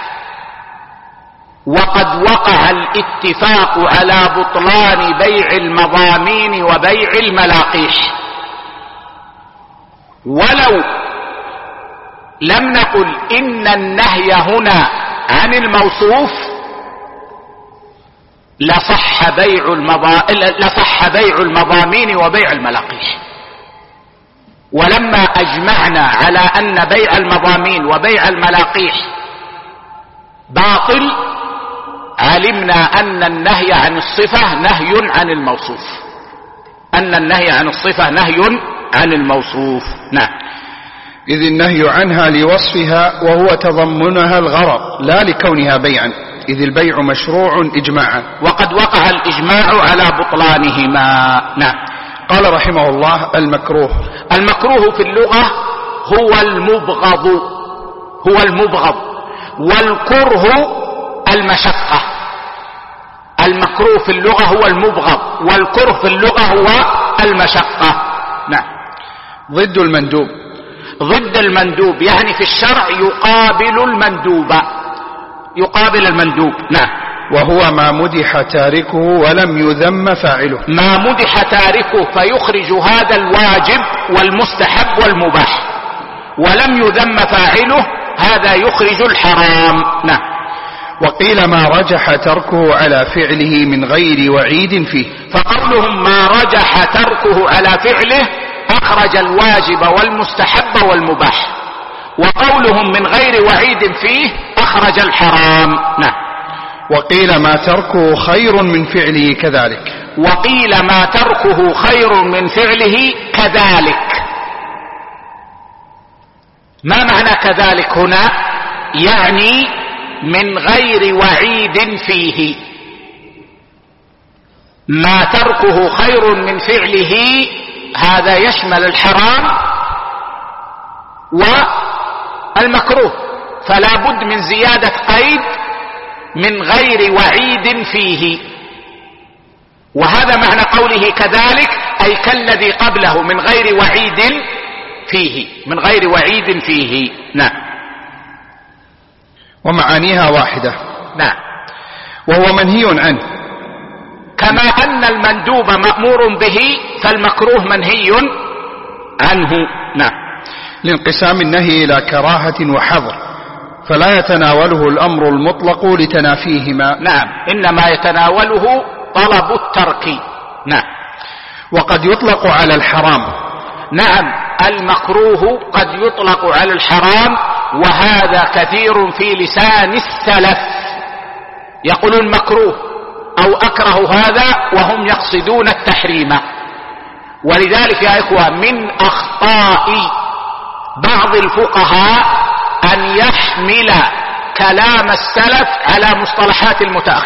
وقد وقع الاتفاق على بطلان بيع المضامين وبيع الملاقيح، ولو لم نقل إن النهي هنا عن الموصوف لصح بيع المضامين وبيع الملاقيح. ولما أجمعنا على أن بيع المضامين وبيع الملاقيح باطل، علمنا أن النهي عن الصفة نهي عن الموصوف، أن النهي عن الصفة نهي عن الموصوف. نعم. إذ النهي عنها لوصفها وهو تضمنها الغرض لا لكونها بيعا، إذ البيع مشروع إجماعا، وقد وقع الإجماع على بطلانهما. نعم. قال رحمه الله: المكروه في اللغة هو المبغض، والكره المشقة. المكروه في اللغة هو المبغض، والكره في اللغة هو المشقة. نعم. ضد المندوب يعني في الشرع يقابل المندوب. نعم. وهو ما مدح تاركه ولم يذم فاعله. ما مدح تاركه فيخرج هذا الواجب والمستحب والمباح، ولم يذم فاعله هذا يخرج الحرام. نعم. وقيل ما رجح تركه على فعله من غير وعيد فيه، فقولهم ما رجح تركه على فعله أخرج الواجب والمستحب والمباح، وقولهم من غير وعيد فيه أخرج الحرام. نعم. وقيل ما تركه خير من فعله كذلك. وقيل ما تركه خير من فعله كذلك. ما معنى كذلك هنا؟ يعني من غير وعيد فيه. ما تركه خير من فعله هذا يشمل الحرام والمكروه، فلا بد من زيادة قيد من غير وعيد فيه. وهذا معنى قوله كذلك، أي كالذي قبله من غير وعيد فيه. نعم. ومعانيها واحدة. نعم. وهو منهي عنه، كما أن المندوب مأمور به فالمكروه منهي عنه. نعم. لانقسام النهي إلى كراهة وحظر، فلا يتناوله الأمر المطلق لتنافيهما. نعم. إنما يتناوله طلب الترك. نعم. وقد يطلق على الحرام. نعم. المكروه قد يطلق على الحرام، وهذا كثير في لسان السلف، يقولون مكروه أو أكره هذا وهم يقصدون التحريم. ولذلك يا إخوة من أخطاء بعض الفقهاء أن يحمل كلام السلف على مصطلحات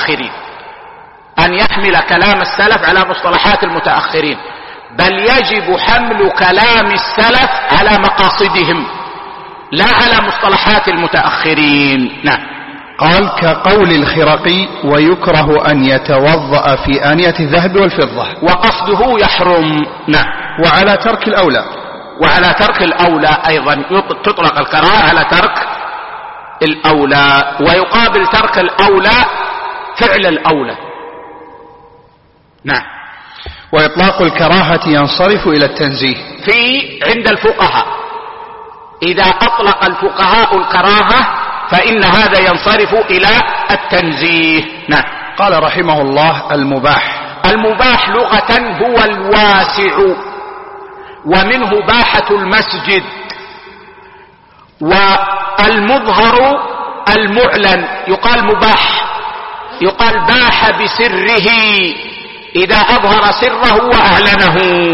المتأخرين، بل يجب حمل كلام السلف على مقاصدهم لا على مصطلحات المتأخرين. نعم. قال: كقول الخرقي: ويكره أن يتوضأ في آنية الذهب والفضة، وقصده يحرم. نعم. وعلى ترك الأولى أيضا تطلق الكراهة على ترك الأولى، ويقابل ترك الأولى فعل الأولى. نعم. وإطلاق الكراهة ينصرف إلى التنزيه عند الفقهاء، إذا أطلق الفقهاء الكراهة فإن هذا ينصرف إلى التنزيه. نعم. قال رحمه الله: المباح لغة هو الواسع، ومنه باحة المسجد. والمظهر المعلن يقال مباح، يقال باح بسره إذا أظهر سره وأعلنه.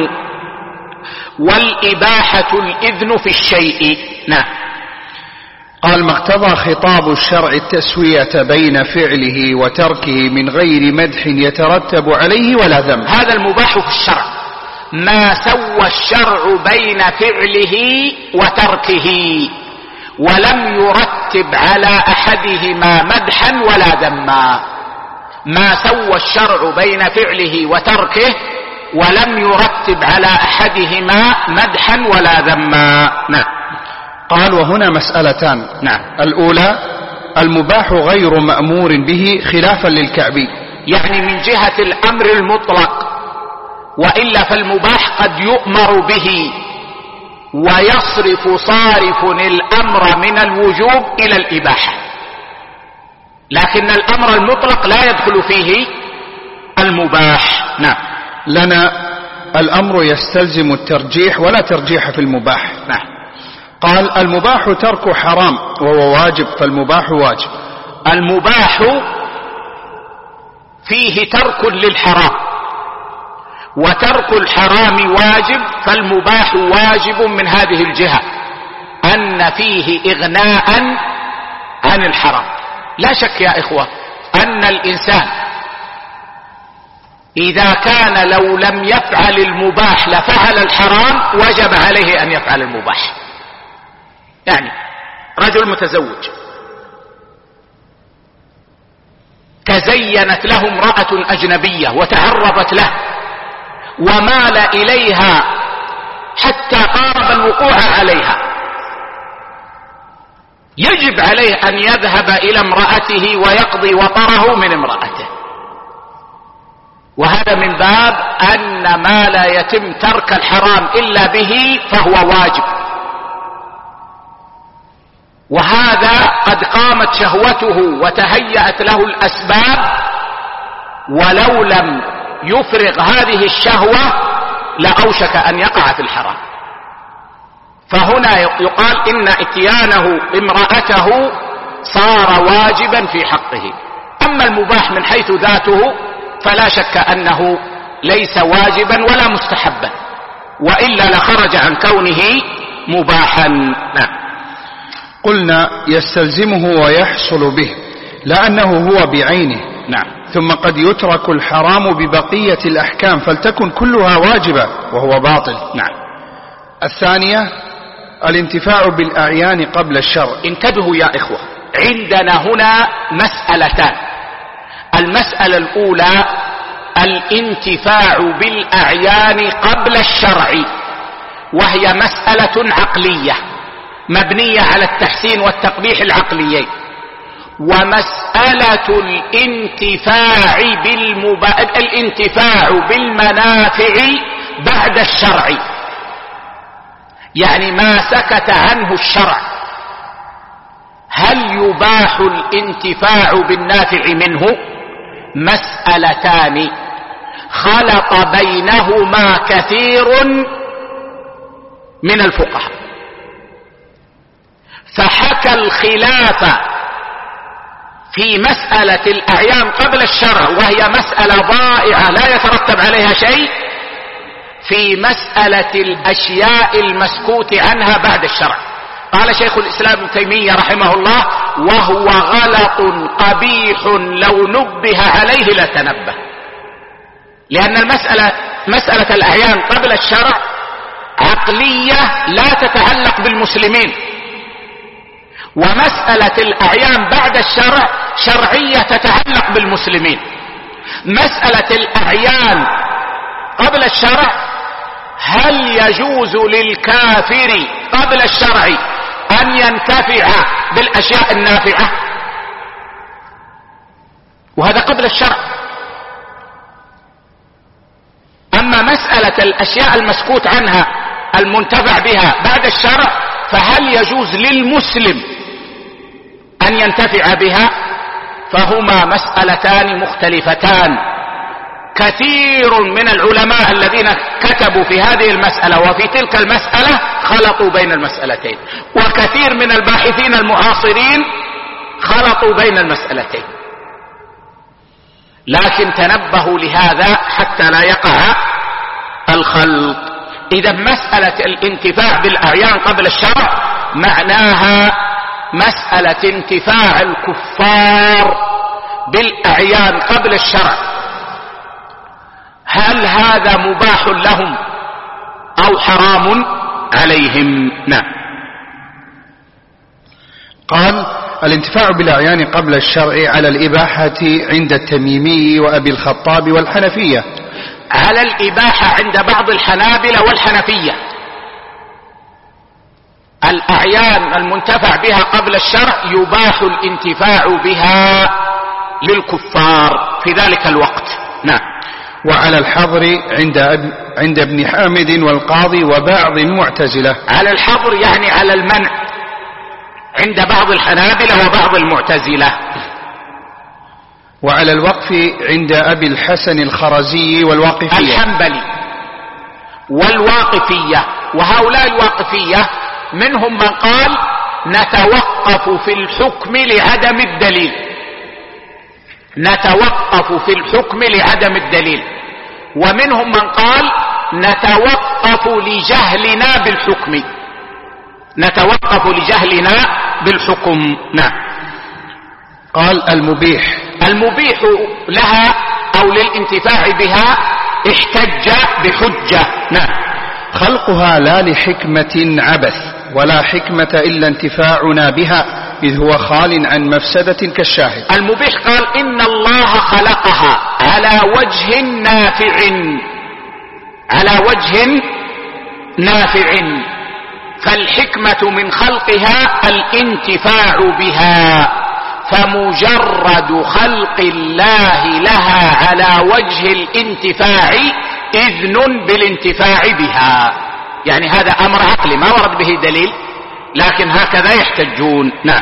والإباحة الإذن في الشيء. نعم. قال: ما اقتضى خطاب الشرع التسوية بين فعله وتركه من غير مدح يترتب عليه ولا ذم. هذا المباح في الشرع، ما سوى الشرع بين فعله وتركه ولم يرتب على أحدهما مدحا ولا ذما. ما سوى الشرع بين فعله وتركه ولم يرتب على أحدهما مدحا ولا ذما. نعم. قال وهنا مسألتان. نعم. الأولى المباح غير مأمور به خلافا للكعبي، يعني من جهة الأمر المطلق، وإلا فالمباح قد يؤمر به ويصرف صارف الأمر من الوجوب إلى الإباحة، لكن الأمر المطلق لا يدخل فيه المباح. نعم. لنا الأمر يستلزم الترجيح ولا ترجيح في المباح. نعم. قال المباح ترك حرام وهو واجب، فالمباح واجب. المباح فيه ترك للحرام، وترك الحرام واجب، فالمباح واجب من هذه الجهة أن فيه إغناء عن الحرام. لا شك يا إخوة أن الإنسان إذا كان لو لم يفعل المباح لفعل الحرام وجب عليه أن يفعل المباح. يعني رجل متزوج تزينت له امرأة أجنبية وتعرضت له ومال إليها حتى قارب الوقوع عليها، يجب عليه أن يذهب إلى امرأته ويقضي وطره من امرأته، وهذا من باب أن ما لا يتم ترك الحرام إلا به فهو واجب، وهذا قد قامت شهوته وتهيأت له الأسباب، ولو لم يفرغ هذه الشهوة لأوشك أن يقع في الحرام. فهنا يقال إن اتيانه امرأته صار واجبا في حقه. أما المباح من حيث ذاته فلا شك أنه ليس واجبا ولا مستحبا، وإلا لخرج عن كونه مباحا. نعم. قلنا يستلزمه ويحصل به لأنه هو بعينه. نعم. ثم قد يترك الحرام ببقية الأحكام فلتكن كلها واجبة وهو باطل. نعم. الثانية الانتفاع بالأعيان قبل الشرع. انتبهوا يا إخوة، عندنا هنا مسألتان. المسألة الأولى الانتفاع بالأعيان قبل الشرع، وهي مسألة عقلية مبنية على التحسين والتقبيح العقليين، ومسألة الانتفاع بالمنافع بعد الشرع، يعني ما سكت عنه الشرع، هل يباح الانتفاع بالنافع منه؟ مسألتان خلط بينهما كثير من الفقهاء، فحكى الخلاف في مسألة الأعيان قبل الشرع، وهي مسألة ضائعة لا يترتب عليها شيء، في مسألة الأشياء المسكوت عنها بعد الشرع. قال شيخ الإسلام ابن تيمية رحمه الله: وهو غلط قبيح لو نبه عليه لتنبه، لأن مسألة الأعيان قبل الشرع عقلية لا تتعلق بالمسلمين، ومسألة الأعيان بعد الشرع شرعية تتعلق بالمسلمين. مسألة الأعيان قبل الشرع هل يجوز للكافر قبل الشرع أن ينتفع بالأشياء النافعة؟ وهذا قبل الشرع. أما مسألة الأشياء المسكوت عنها المنتفع بها بعد الشرع فهل يجوز للمسلم أن ينتفع بها؟ فهما مسألتان مختلفتان. كثير من العلماء الذين كتبوا في هذه المسألة وفي تلك المسألة خلطوا بين المسألتين، وكثير من الباحثين المعاصرين خلطوا بين المسألتين، لكن تنبهوا لهذا حتى لا يقع الخلط. إذا مسألة الانتفاع بالأعيان قبل الشرع معناها مسألة انتفاع الكفار بالأعيان قبل الشرع، هل هذا مباح لهم أو حرام عليهم؟ نعم. قال الانتفاع بالأعيان قبل الشرع على الإباحة عند التميمي وأبي الخطاب والحنفية. على الإباحة عند بعض الحنابلة والحنفية. الأعيان المنتفع بها قبل الشرع يباح الانتفاع بها للكفار في ذلك الوقت. نعم. وعلى الحظر عند ابن حامد والقاضي وبعض المعتزلة. على الحظر يعني على المنع عند بعض الحنابلة وبعض المعتزلة. وعلى الوقف عند أبي الحسن الخرزي والواقفية. الحنبلي والواقفية. وهؤلاء الواقفية منهم من قال نتوقف في الحكم لعدم الدليل، نتوقف في الحكم لعدم الدليل. ومنهم من قال نتوقف لجهلنا بالحكم، نتوقف لجهلنا بالحكم. نعم. قال المبيح. المبيح لها أو للانتفاع بها احتج بحجة. نعم. خلقها لا لحكمة عبث ولا حكمة إلا انتفاعنا بها إذ هو خال عن مفسدة كالشاهد. المبيح قال إن الله خلقها على وجه نافع، على وجه نافع، فالحكمة من خلقها الانتفاع بها، فمجرد خلق الله لها على وجه الانتفاع إذن بالانتفاع بها. يعني هذا أمر عقلي ما ورد به دليل، لكن هكذا يحتجون. نعم.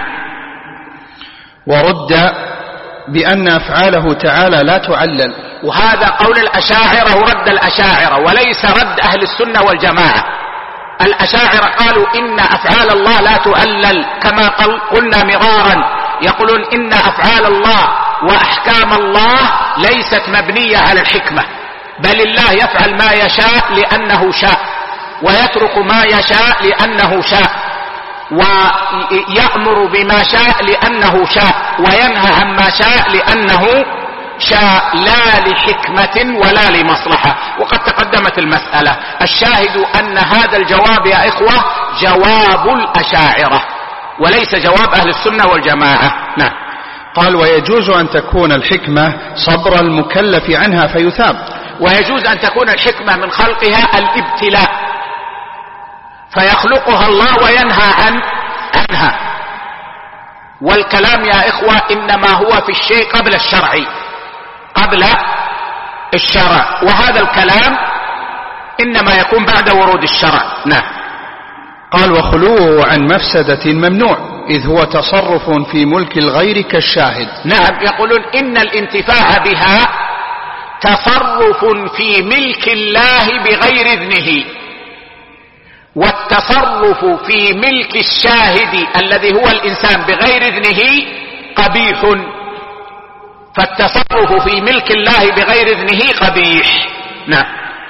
ورد بأن أفعاله تعالى لا تعلل، وهذا قول الأشاعرة ورد الأشاعرة، وليس رد أهل السنة والجماعة. الأشاعرة قالوا إن أفعال الله لا تعلل، كما قلنا مرارا، يقولون إن أفعال الله وأحكام الله ليست مبنية على الحكمة، بل الله يفعل ما يشاء لأنه شاء، ويترك ما يشاء لأنه شاء، ويأمر بما شاء لأنه شاء، وينهى عما شاء لأنه شاء، لا لحكمة ولا لمصلحة. وقد تقدمت المسألة. الشاهد أن هذا الجواب يا إخوة جواب الأشاعرة وليس جواب أهل السنة والجماعة. نعم. قال ويجوز أن تكون الحكمة صبر المكلف عنها فيثاب. ويجوز أن تكون الحكمة من خلقها الابتلاء، فيخلقها الله وينهى عنها. والكلام يا إخوة إنما هو في الشيء قبل الشرع، قبل الشرع، وهذا الكلام إنما يكون بعد ورود الشرع. نعم. قال وخلوه عن مفسدة ممنوع إذ هو تصرف في ملك الغير كالشاهد. نعم. يقولون إن الانتفاع بها تصرف في ملك الله بغير إذنه، والتصرف في ملك الشاهد الذي هو الإنسان بغير إذنه قبيح، فالتصرف في ملك الله بغير إذنه قبيح. نعم.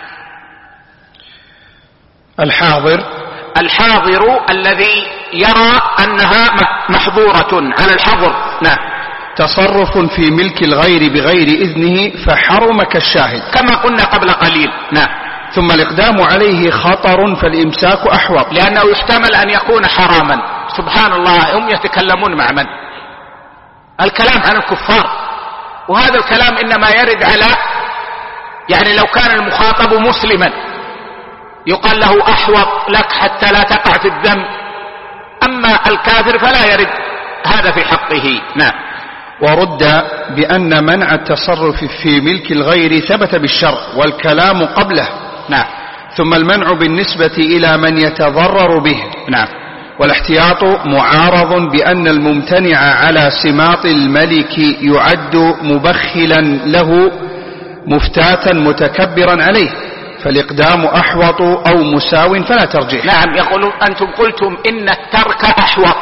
الحاضر الذي يرى أنها محظورة على الحظر. نعم. تصرف في ملك الغير بغير إذنه فحرم كالشاهد كما قلنا قبل قليل. نعم. ثم الإقدام عليه خطر فالإمساك أحوط، لأنه يحتمل أن يكون حراما. سبحان الله، هم يتكلمون مع من؟ الكلام عن الكفار، وهذا الكلام إنما يرد على، يعني لو كان المخاطب مسلما يقال له أحوط لك حتى لا تقع في الذنب، أما الكافر فلا يرد هذا في حقه. نعم. ورد بأن منع التصرف في ملك الغير ثبت بالشرع والكلام قبله. نعم. ثم المنع بالنسبة إلى من يتضرر به. نعم. والاحتياط معارض بأن الممتنع على سماط الملك يعد مبخلا له مفتاتا متكبرا عليه، فالإقدام أحوط أو مساو فلا ترجيح. نعم. يقولون أنتم قلتم إن الترك أحوط،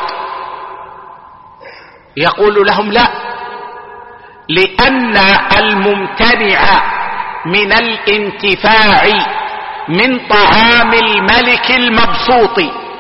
يقول لهم لا، لأن الممتنع من الانتفاع من طعام الملك المبسوط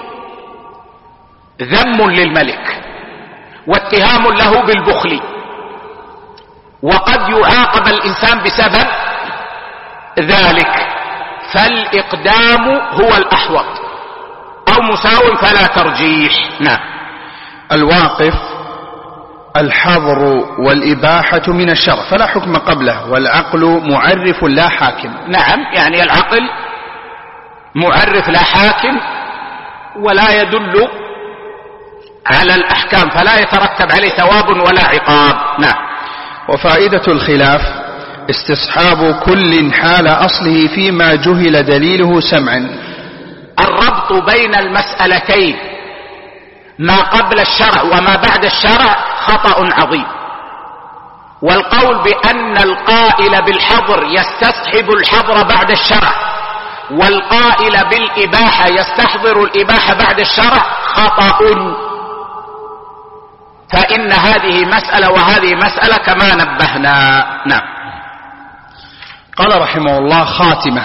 ذم للملك واتهام له بالبخل، وقد يعاقب الإنسان بسبب ذلك، فالإقدام هو الأحوط أو مساو فلا ترجيح. نعم. الواقف الحظر والإباحة من الشرع فلا حكم قبله، والعقل معرف لا حاكم. نعم، يعني العقل معرف لا حاكم ولا يدل على الأحكام، فلا يترتب عليه ثواب ولا عقاب. نعم. وفائدة الخلاف استصحاب كل حال أصله فيما جهل دليله سمعا. الربط بين المسألتين ما قبل الشرع وما بعد الشرع خطأ عظيم، والقول بأن القائل بالحظر يستصحب الحظر بعد الشرع والقائل بالإباحة يستحضر الإباحة بعد الشرع خطأ، فإن هذه مسألة وهذه مسألة كما نبهنا. نعم. قال رحمه الله: خاتمة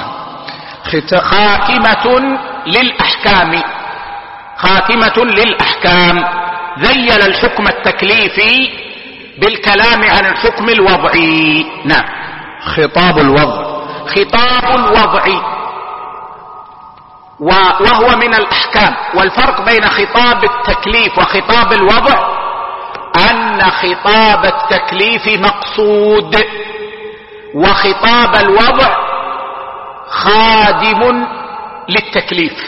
للأحكام، خاتمة للأحكام. ذيل الحكم التكليفي بالكلام عن الحكم الوضعي. نعم. خطاب الوضع وهو من الأحكام. والفرق بين خطاب التكليف وخطاب الوضع أن خطاب التكليف مقصود، وخطاب الوضع خادم للتكليف.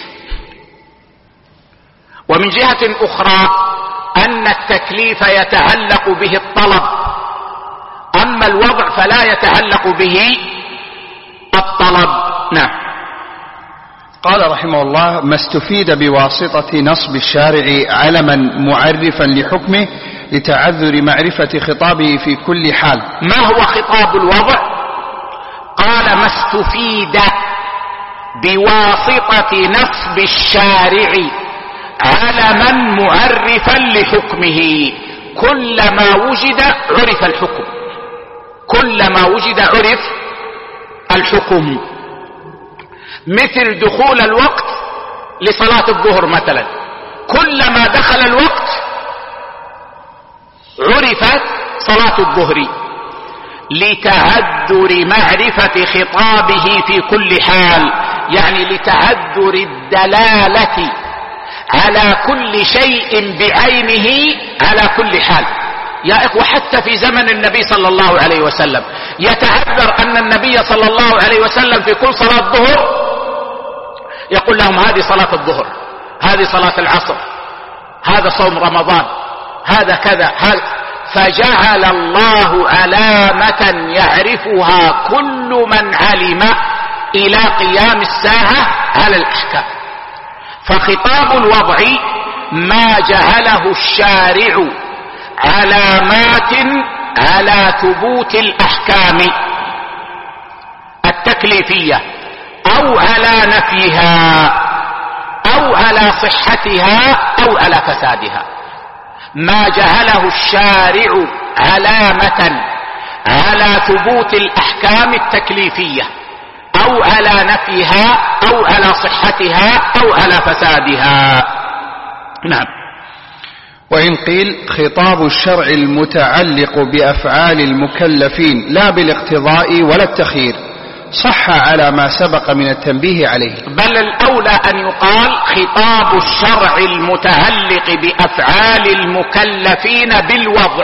ومن جهة أخرى أن التكليف يتعلق به الطلب، أما الوضع فلا يتعلق به الطلب. نعم. قال رحمه الله: ما استفيد بواسطة نصب الشارع علما معرفا لحكمه لتعذر معرفة خطابه في كل حال. ما هو خطاب الوضع؟ قال: ما استفيد بواسطة نصب الشارع علما معرفا لحكمه. كلما وجد عرف الحكم، كلما وجد عرف الحكم. مثل دخول الوقت لصلاة الظهر مثلا، كلما دخل الوقت عرفت صلاة الظهر لتعذر معرفة خطابه في كل حال، يعني لتعذر الدلالة على كل شيء بعينه على كل حال. يا إخوة، حتى في زمن النبي صلى الله عليه وسلم يتعذر أن النبي صلى الله عليه وسلم في كل صلاة ظهر يقول لهم: هذه صلاة الظهر، هذه صلاة العصر، هذا صوم رمضان، هذا كذا، هذا. فجعل الله علامة يعرفها كل من علم إلى قيام الساعة على الأحكام. فخطاب الوضع ما جعله الشارع علامات على ثبوت الأحكام التكليفية أو على نفيها أو على صحتها أو على فسادها. ما جعله الشارع علامة على ثبوت الأحكام التكليفية أو على نفيها أو على صحتها أو على فسادها. نعم. وإن قيل خطاب الشرع المتعلق بأفعال المكلفين لا بالاقتضاء ولا التخيير صح على ما سبق من التنبيه عليه. بل الأولى أن يقال خطاب الشرع المتعلق بأفعال المكلفين بالوضع.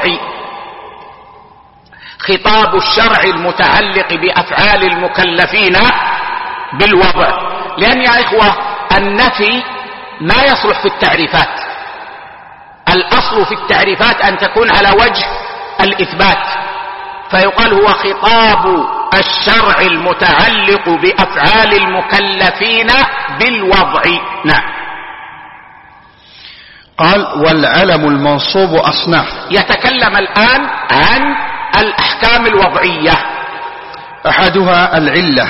خطاب الشرع المتعلق بأفعال المكلفين بالوضع، لأن يا إخوة النفي ما يصلح في التعريفات. الأصل في التعريفات أن تكون على وجه الإثبات، فيقال هو خطاب الشرع المتعلق بأفعال المكلفين بالوضع. نعم. قال: والعلم المنصوب أصناف. يتكلم الآن عن الأحكام الوضعية. أحدها العلة،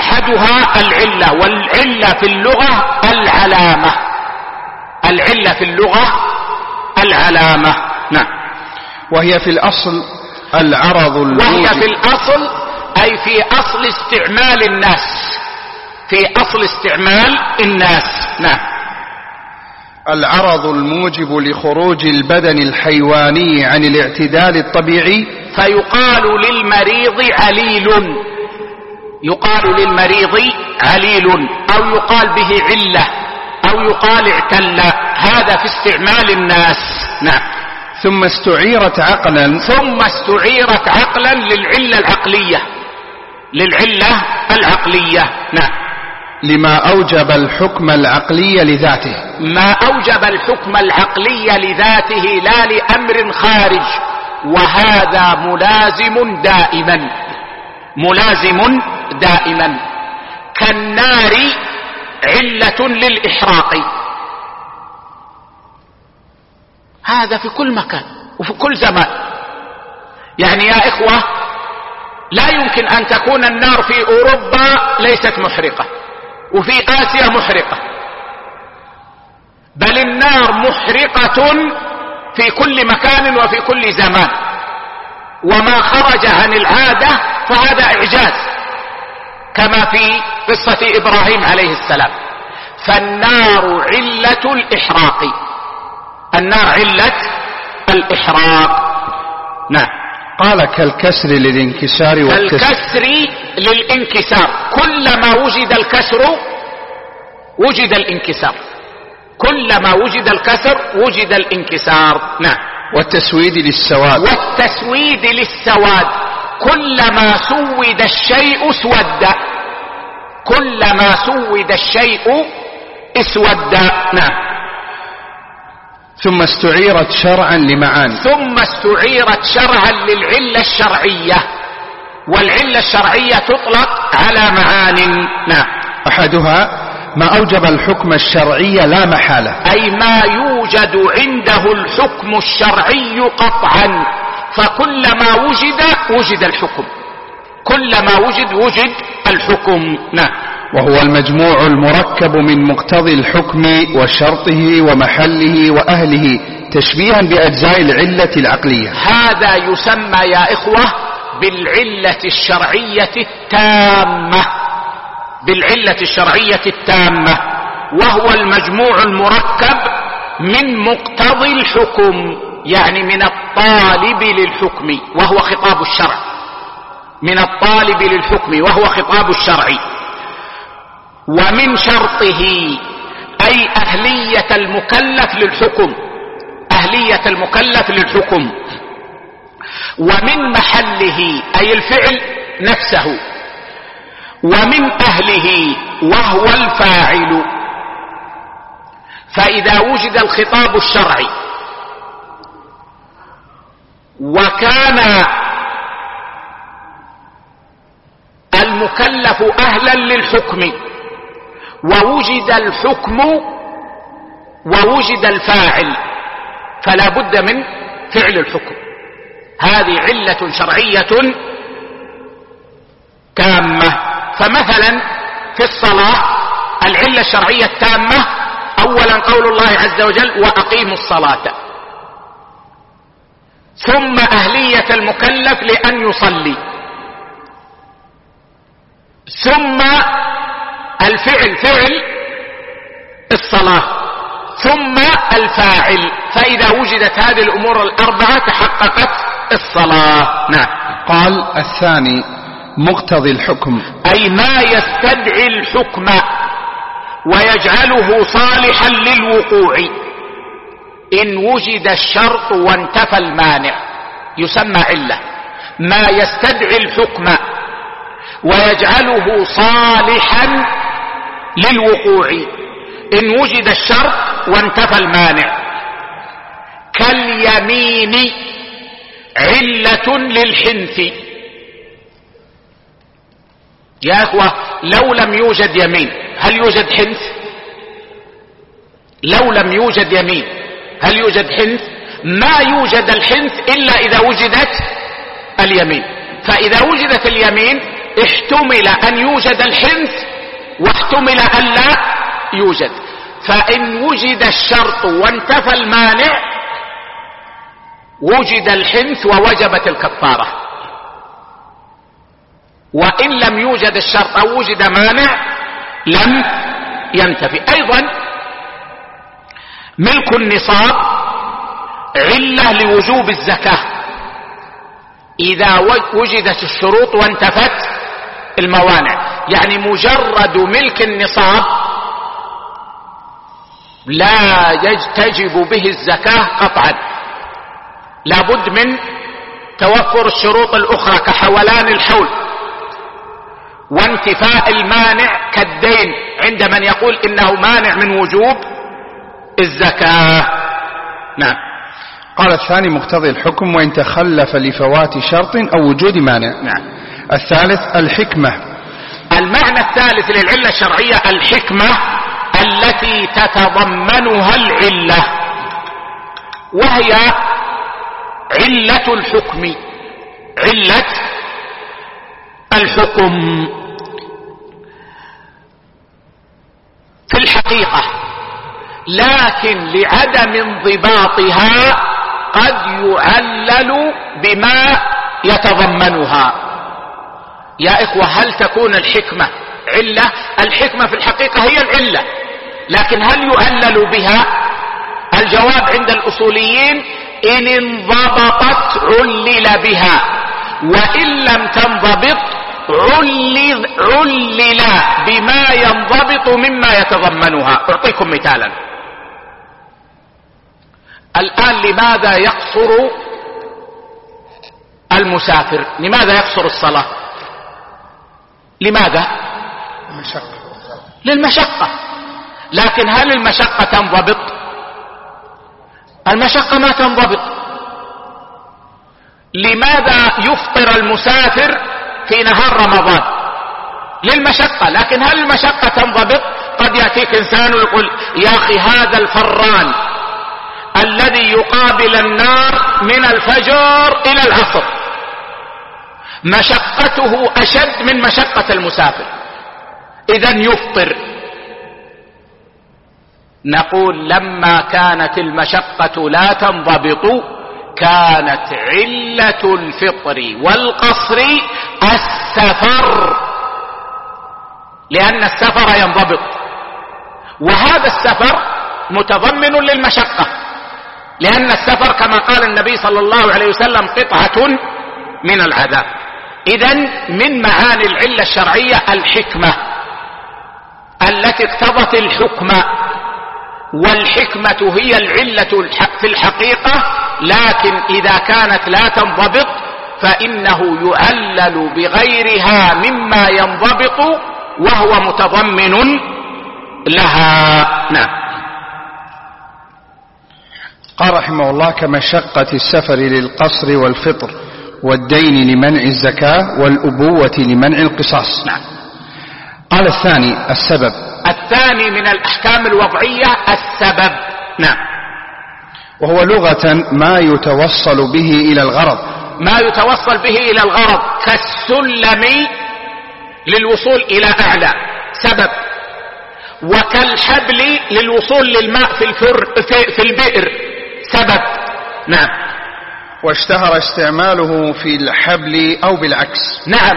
والعلة في اللغة العلامة. العلة في اللغة العلامة. نعم. وهي في الأصل العرض الموجب. وهي في الأصل أي في أصل استعمال الناس، في أصل استعمال الناس. نعم. العرض الموجب لخروج البدن الحيواني عن الاعتدال الطبيعي. فيقال للمريض عليل، يقال للمريض عليل، أو يقال به علة، أو يقال اعتل. هذا في استعمال الناس. نعم. ثم استعيرت عقلا للعلة العقلية. نعم. لما أوجب الحكم العقلي لذاته، ما أوجب الحكم العقلي لذاته لا لأمر خارج، وهذا ملازم دائما كالنار علة للإحراق. هذا في كل مكان وفي كل زمان. يعني يا إخوة، لا يمكن أن تكون النار في أوروبا ليست محرقة وفي آسيا محرقة، بل النار محرقة في كل مكان وفي كل زمان، وما خرج عن العادة فهذا إعجاز، كما في قصة إبراهيم عليه السلام. فالنار علة الإحراق، نعم. قال كالكسر للانكسار كلما وجد الكسر وجد الانكسار. نعم. والتسويد للسواد كلما سود الشيء اسود. نعم. ثم استعيرت شرعا للعلة الشرعية، والعلة الشرعية تطلق على معان. نعم. أحدها ما أوجب الحكم الشرعي لا محالة، أي ما يوجد عنده الحكم الشرعي قطعا، فكلما وجد الحكم، وجد الحكم. نعم. وهو المجموع المركب من مقتضي الحكم وشرطه ومحله وأهله تشبيها بأجزاء العلة العقلية. هذا يسمى يا إخوة بالعلة الشرعية التامة، وهو المجموع المركب من مقتضي الحكم، يعني من الطالب للحكم وهو خطاب الشرع، ومن شرطه أي أهلية المكلف للحكم، ومن محله أي الفعل نفسه، ومن أهله وهو الفاعل. فإذا وجد الخطاب الشرعي وكان المكلف أهلا للحكم ووجد الحكم ووجد الفاعل، فلا بد من فعل الحكم. هذه علة شرعية تامة. فمثلا في الصلاة العلة الشرعية التامة أولا قول الله عز وجل وأقيموا الصلاة، ثم أهلية المكلف لأن يصلي، ثم الفعل فعل الصلاة، ثم الفاعل. فإذا وجدت هذه الأمور الأربعة تحققت الصلاة. نعم. قال الثاني مقتضي الحكم، أي ما يستدعي الحكم ويجعله صالحا للوقوع. إن وجد الشرط وانتفى المانع يسمى علة. ما يستدعي الحكم ويجعله صالحا للوقوع إن وجد الشرط وانتفى المانع. كاليمين علة للحنث. يا أخوة، لو لم يوجد يمين هل يوجد حنث؟ ما يوجد الحنث إلا إذا وجدت اليمين. فإذا وجدت اليمين احتمل أن يوجد الحنث واحتمل أن لا يوجد. فإن وجد الشرط وانتفى المانع وجد الحنث ووجبت الكفارة، وإن لم يوجد الشرط أو وجد مانع لم ينتفي. أيضا ملك النصاب علة لوجوب الزكاة إذا وجدت الشروط وانتفت الموانع. يعني مجرد ملك النصاب لا تجب به الزكاة قطعا، لابد من توفر الشروط الأخرى كحولان الحول وانتفاء المانع كالدين عند من يقول إنه مانع من وجوب الزكاة. نعم. قال الثاني مقتضي الحكم وإن تخلف لفوات شرط أو وجود مانع. نعم. الثالث الحكمة. المعنى الثالث للعلة الشرعية الحكمة التي تتضمنها العلة، وهي علة الحكم. علة الحكم في الحقيقة، لكن لعدم انضباطها قد يعلل بما يتضمنها. يا إخوة، هل تكون الحكمة علة؟ الحكمة في الحقيقة هي العلة، لكن هل يعلل بها؟ الجواب عند الأصوليين إن انضبطت علل بها، وإن لم تنضبط علل بما ينضبط مما يتضمنها. أعطيكم مثالا. الآن لماذا يقصر المسافر؟ لماذا يقصر الصلاة؟ لماذا؟ للمشقة. لكن هل المشقة تنضبط؟ المشقة ما تنضبط. لماذا يفطر المسافر في نهار رمضان؟ للمشقة. لكن هل المشقة تنضبط؟ قد يأتيك إنسان ويقول يا أخي هذا الفران الذي يقابل النار من الفجر إلى العصر مشقته أشد من مشقة المسافر، إذن يفطر. نقول لما كانت المشقة لا تنضبط كانت علة الفطر والقصر السفر، لأن السفر ينضبط، وهذا السفر متضمن للمشقة، لأن السفر كما قال النبي صلى الله عليه وسلم قطعة من العذاب. إذن من معاني العلة الشرعية الحكمة التي اقتضت الحكم، والحكمة هي العلة في الحقيقة، لكن إذا كانت لا تنضبط فإنه يعلل بغيرها مما ينضبط وهو متضمن لها. نعم. قال رحمه الله كمشقة السفر للقصر والفطر والدين لمنع الزكاة والأبوة لمنع القصاص. نعم. قال الثاني السبب. الثاني من الأحكام الوضعية السبب. نعم. وهو لغة ما يتوصل به إلى الغرض. ما يتوصل به إلى الغرض كالسلم للوصول إلى أعلى سبب، وكالحبل للوصول للماء في البئر سبب. نعم. واشتهر استعماله في الحبل أو بالعكس. نعم.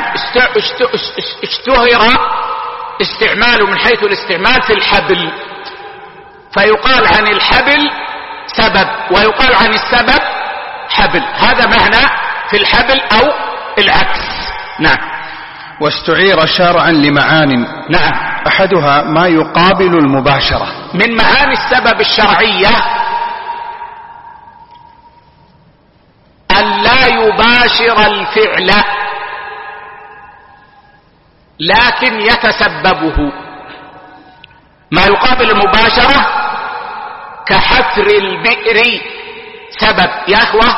اشتهر استعماله من حيث الاستعمال في الحبل، فيقال عن الحبل سبب ويقال عن السبب حبل، هذا معنى في الحبل أو العكس. نعم. واستعير شرعا لمعان. نعم. أحدها ما يقابل المباشرة. من معاني السبب الشرعية أن لا يباشر الفعل لكن يتسببه. ما يقابل المباشرة كحفر البئر سبب. يا أخوة،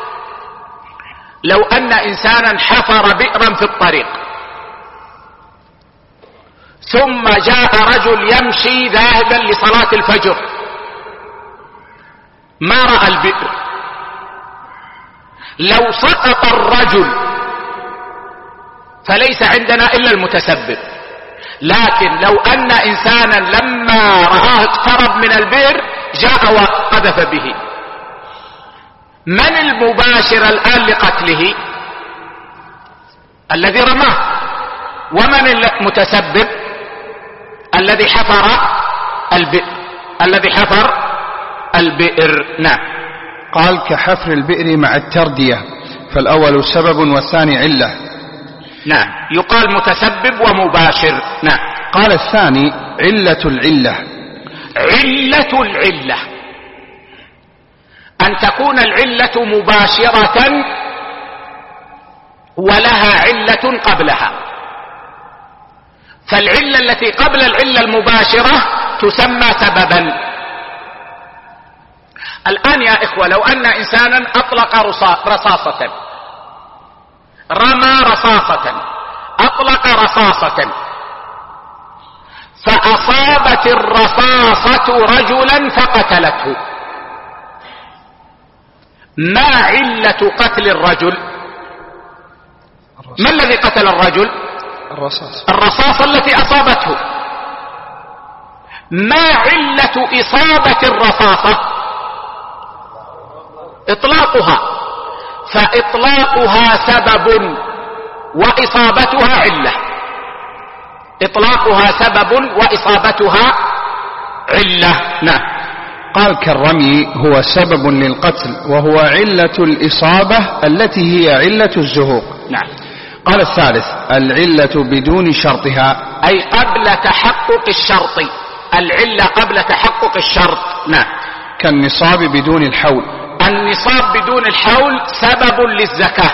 لو أن إنسانا حفر بئرا في الطريق ثم جاء رجل يمشي ذاهبا لصلاة الفجر ما رأى البئر، لو سقط الرجل فليس عندنا إلا المتسبب. لكن لو أن إنسانا لما رآه اقترب من البئر جاء وقذف به، من المباشر الآن لقتله؟ الذي رماه. ومن المتسبب؟ الذي حفر البئر. نعم. قال كحفر البئر مع التردية، فالأول سبب والثاني علة. نعم. يقال متسبب ومباشر. نعم. قال الثاني علة العلة. علة العلة أن تكون العلة مباشرة ولها علة قبلها، فالعلة التي قبل العلة المباشرة تسمى سببا. الآن يا إخوة، لو أن إنسانا أطلق رصاصة، رمى رصاصة، أطلق رصاصة، فأصابت الرصاصة رجلا فقتلته، ما علة قتل الرجل؟ ما الذي قتل الرجل؟ الرصاصة التي أصابته. ما علة إصابة الرصاصة؟ إطلاقها، فإطلاقها سبب وإصابتها علة. إطلاقها سبب وإصابتها علة. نعم. قال كالرمي هو سبب للقتل وهو علة الإصابة التي هي علة الزهوق. نعم. قال الثالث العلة بدون شرطها، أي قبل تحقق الشرط، العلة قبل تحقق الشرط. نعم. كالنصاب بدون الحول. النصاب بدون الحول سبب للزكاة،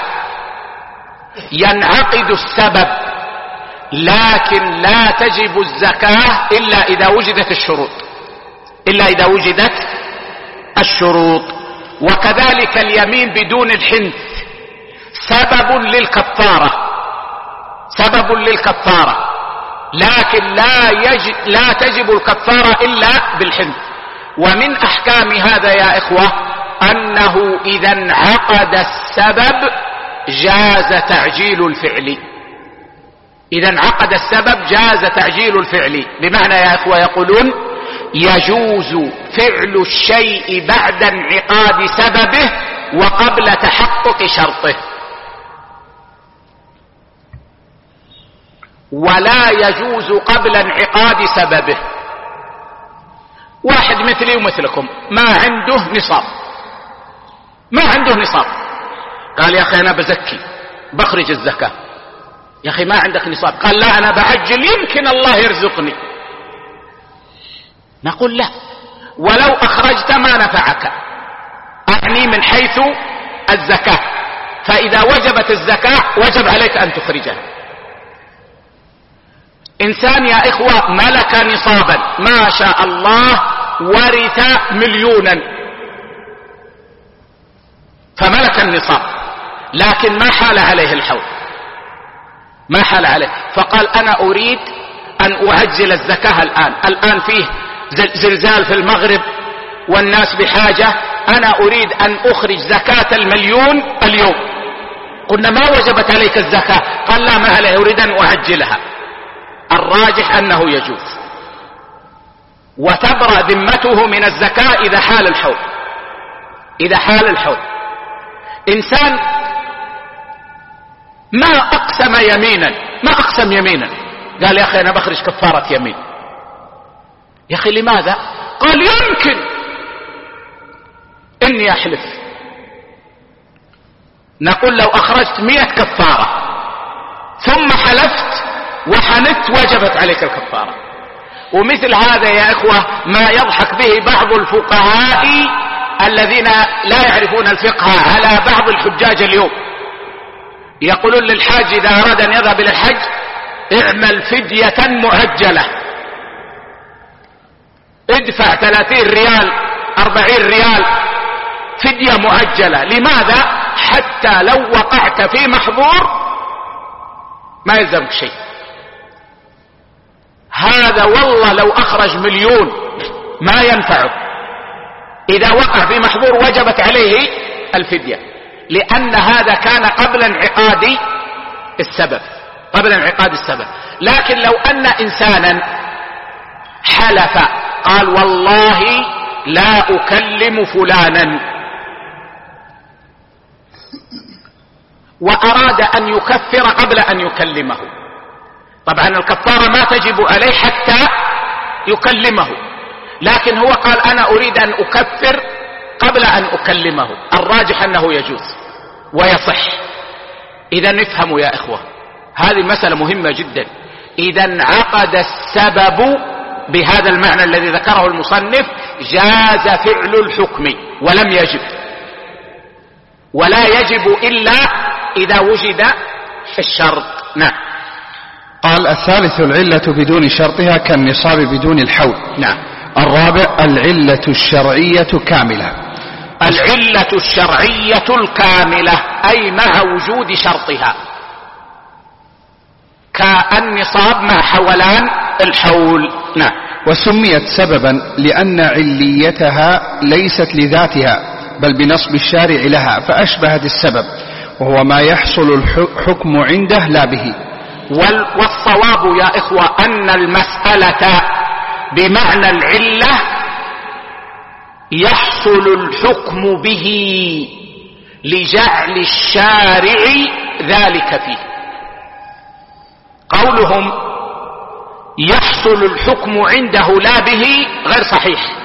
ينعقد السبب، لكن لا تجب الزكاة إلا إذا وجدت الشروط، إلا إذا وجدت الشروط. وكذلك اليمين بدون الحنث سبب للكفارة، سبب للكفارة، لكن لا تجب الكفارة إلا بالحنث. ومن أحكام هذا يا إخوة أنه إذا انعقد السبب جاز تعجيل الفعل، إذا انعقد السبب جاز تعجيل الفعل. بمعنى يا إخوة يقولون يجوز فعل الشيء بعد انعقاد سببه وقبل تحقق شرطه، ولا يجوز قبل انعقاد سببه. واحد مثلي ومثلكم ما عنده نصاب، ما عنده نصاب، قال يا أخي أنا بزكي بخرج الزكاة. يا أخي ما عندك نصاب، قال لا أنا بعجل يمكن الله يرزقني. نقول لا، ولو أخرجت ما نفعك، أعني من حيث الزكاة، فإذا وجبت الزكاة وجب عليك أن تخرجها. إنسان يا إخوة ملك نصابا ما شاء الله، ورث مليونا، فملك النصاب لكن ما حال عليه الحول، ما حال عليه، فقال أنا أريد أن أعجل الزكاة الآن فيه زلزال في المغرب والناس بحاجة، أنا أريد أن أخرج زكاة المليون اليوم. قلنا ما وجبت عليك الزكاة، قال لا ما عليه، أريد أن أعجلها. الراجح أنه يجوز، وتبرأ ذمته من الزكاة إذا حال الحول، إذا حال الحول. إنسان ما أقسم يمينا، ما أقسم يمينا، قال يا أخي أنا بخرج كفارة يمين. يا أخي لماذا؟ قال يمكن إني أحلف. نقول لو أخرجت 100 كفارة ثم حلفت وحنثت وجبت عليك الكفارة. ومثل هذا يا إخوة ما يضحك به بعض الفقهاء الذين لا يعرفون الفقه على بعض الحجاج اليوم، يقولون للحاج إذا أراد أن يذهب إلى الحج اعمل فدية معجلة، ادفع 30 ريال 40 ريال فدية معجلة. لماذا؟ حتى لو وقعت في محظور ما يلزمك شيء. هذا والله لو أخرج مليون ما ينفعه، إذا وقع في محظور وجبت عليه الفدية، لأن هذا كان قبل انعقاد السبب، قبل انعقاد السبب. لكن لو أن إنسانا حلف قال والله لا أكلم فلانا، وأراد أن يكفر قبل أن يكلمه، طبعا الكفارة ما تجب عليه حتى يكلمه، لكن هو قال أنا أريد أن أكفر قبل أن أكلمه. الراجح أنه يجوز ويصح. إذا نفهم يا إخوة هذه مسألة مهمة جدا. إذا انعقد السبب بهذا المعنى الذي ذكره المصنف جاز فعل الحكم ولم يجب، ولا يجب إلا إذا وجد الشرط. نعم. قال الثالث العلة بدون شرطها كالنصاب بدون الحول. نعم. الرابع العلة الشرعية كاملة. العلة الشرعية الكاملة أي مع وجود شرطها، كالنصاب مع حولان الحول. نعم. وسميت سببا لأن عليتها ليست لذاتها بل بنصب الشارع لها فأشبهت السبب، وهو ما يحصل الحكم عنده لا به. والصواب يا إخوة أن المسألة بمعنى العلة يحصل الحكم به لجعل الشارع ذلك فيه. قولهم يحصل الحكم عنده لا به غير صحيح.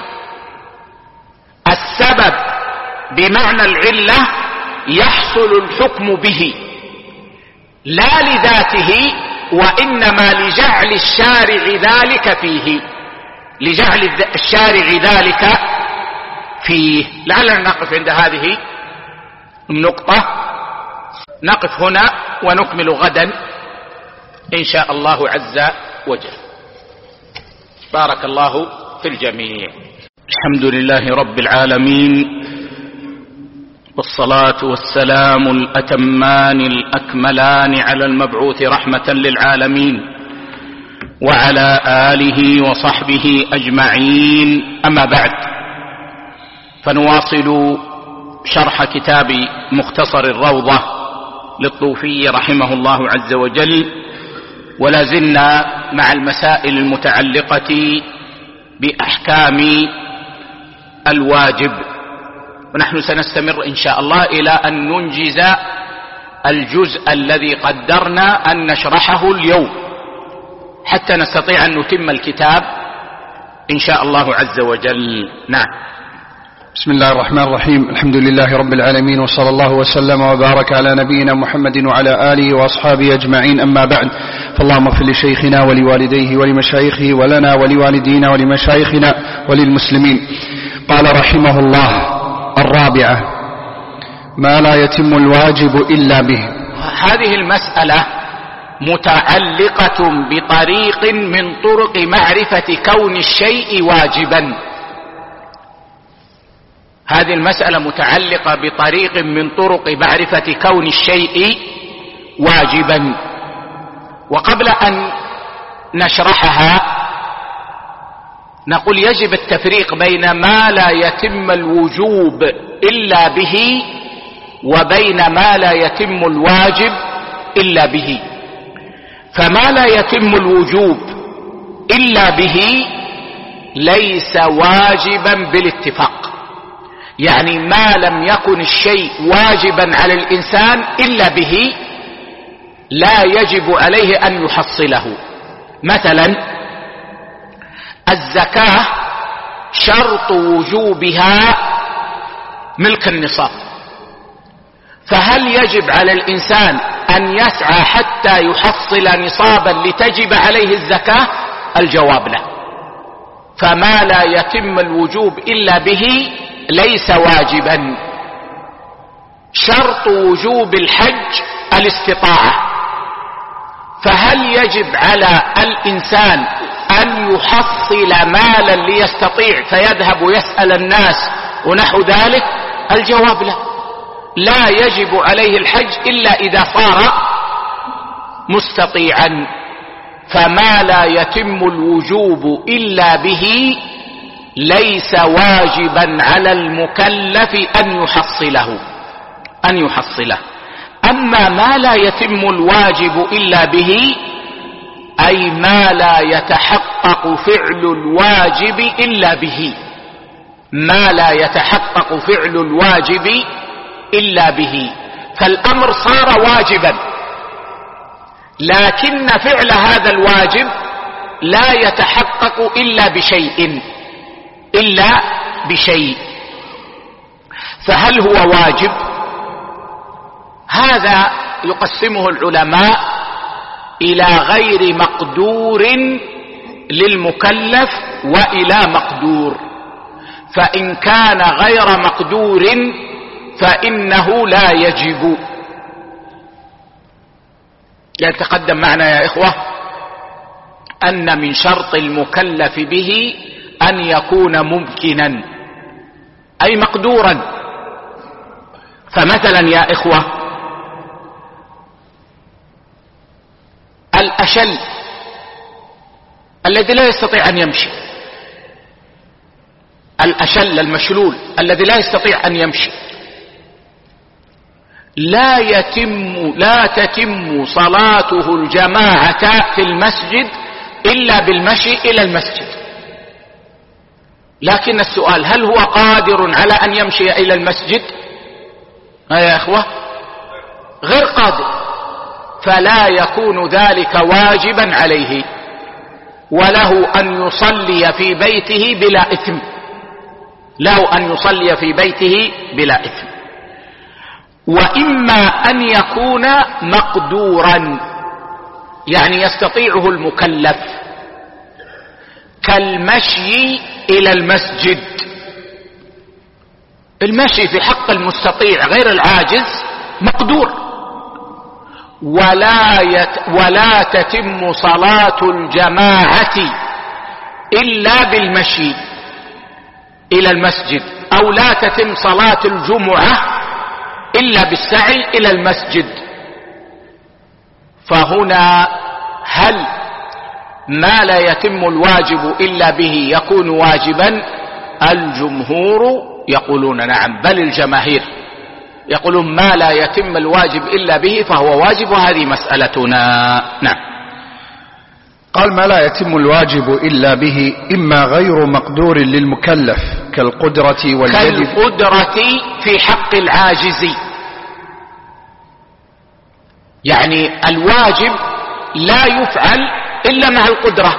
السبب بمعنى العلة يحصل الحكم به لا لذاته، وإنما لجعل الشارع ذلك فيه، لجعل الشارع ذلك فيه. لعلنا نقف عند هذه النقطة، نقف هنا ونكمل غدا إن شاء الله عز وجل. بارك الله في الجميع. الحمد لله رب العالمين، والصلاة والسلام الأتمان الأكملان على المبعوث رحمة للعالمين وعلى آله وصحبه أجمعين. أما بعد، فنواصل شرح كتاب مختصر الروضة للطوفي رحمه الله عز وجل، ولا زلنا مع المسائل المتعلقة بأحكام الواجب، ونحن سنستمر إن شاء الله إلى أن ننجز الجزء الذي قدرنا أن نشرحه اليوم حتى نستطيع أن نتم الكتاب إن شاء الله عز وجل. نعم. بسم الله الرحمن الرحيم. الحمد لله رب العالمين، وصلى الله وسلم وبارك على نبينا محمد وعلى آله وأصحابه أجمعين. أما بعد، فاللهم اغفر لشيخنا ولوالديه ولمشايخه ولنا ولوالدينا ولمشايخنا وللمسلمين. قال رحمه الله: الرابعة ما لا يتم الواجب إلا به. هذه المسألة متعلقة بطريق من طرق معرفة كون الشيء واجبا. هذه المسألة متعلقة بطريق من طرق معرفة كون الشيء واجبا. وقبل أن نشرحها نقول يجب التفريق بين ما لا يتم الوجوب إلا به وبين ما لا يتم الواجب إلا به. فما لا يتم الوجوب إلا به ليس واجبا بالاتفاق، يعني ما لم يكن الشيء واجبا على الإنسان إلا به لا يجب عليه أن يحصله. مثلا الزكاة شرط وجوبها ملك النصاب، فهل يجب على الإنسان أن يسعى حتى يحصل نصابا لتجب عليه الزكاة؟ الجواب لا. فما لا يتم الوجوب إلا به ليس واجبا. شرط وجوب الحج الاستطاعة، فهل يجب على الإنسان أن يحصل مالا ليستطيع فيذهب ويسأل الناس ونحو ذلك؟ الجواب لا. لا يجب عليه الحج إلا إذا صار مستطيعا. فما لا يتم الوجوب إلا به ليس واجبا على المكلف أن يحصله. أما ما لا يتم الواجب إلا به أي ما لا يتحقق فعل الواجب إلا به، ما لا يتحقق فعل الواجب إلا به. فالأمر صار واجبا، لكن فعل هذا الواجب لا يتحقق إلا بشيء. فهل هو واجب؟ هذا يقسمه العلماء إلى غير مقدور للمكلف وإلى مقدور. فإن كان غير مقدور فإنه لا يجب. يتقدم معنا يا إخوة أن من شرط المكلف به أن يكون ممكنا أي مقدورا. فمثلا يا إخوة الأشل الذي لا يستطيع أن يمشي، الأشل المشلول الذي لا يستطيع أن يمشي لا تتم صلاته الجماعة في المسجد إلا بالمشي إلى المسجد. لكن السؤال هل هو قادر على أن يمشي إلى المسجد؟ يا إخوة غير قادر، فلا يكون ذلك واجبا عليه، وله أن يصلي في بيته بلا إثم، له أن يصلي في بيته بلا إثم. وإما أن يكون مقدورا يعني يستطيعه المكلف كالمشي إلى المسجد. المشي في حق المستطيع غير العاجز مقدور، ولا تتم صلاة الجماعة إلا بالمشي إلى المسجد، أو لا تتم صلاة الجمعة إلا بالسعي إلى المسجد. فهنا هل ما لا يتم الواجب إلا به يكون واجبا؟ الجمهور يقولون نعم، بل الجماهير يقولون ما لا يتم الواجب إلا به فهو واجب، وهذه مسألتنا. نعم. قال ما لا يتم الواجب إلا به إما غير مقدور للمكلف كالقدرة واليد، كالقدرة في حق العاجز، يعني الواجب لا يفعل إلا مع القدرة.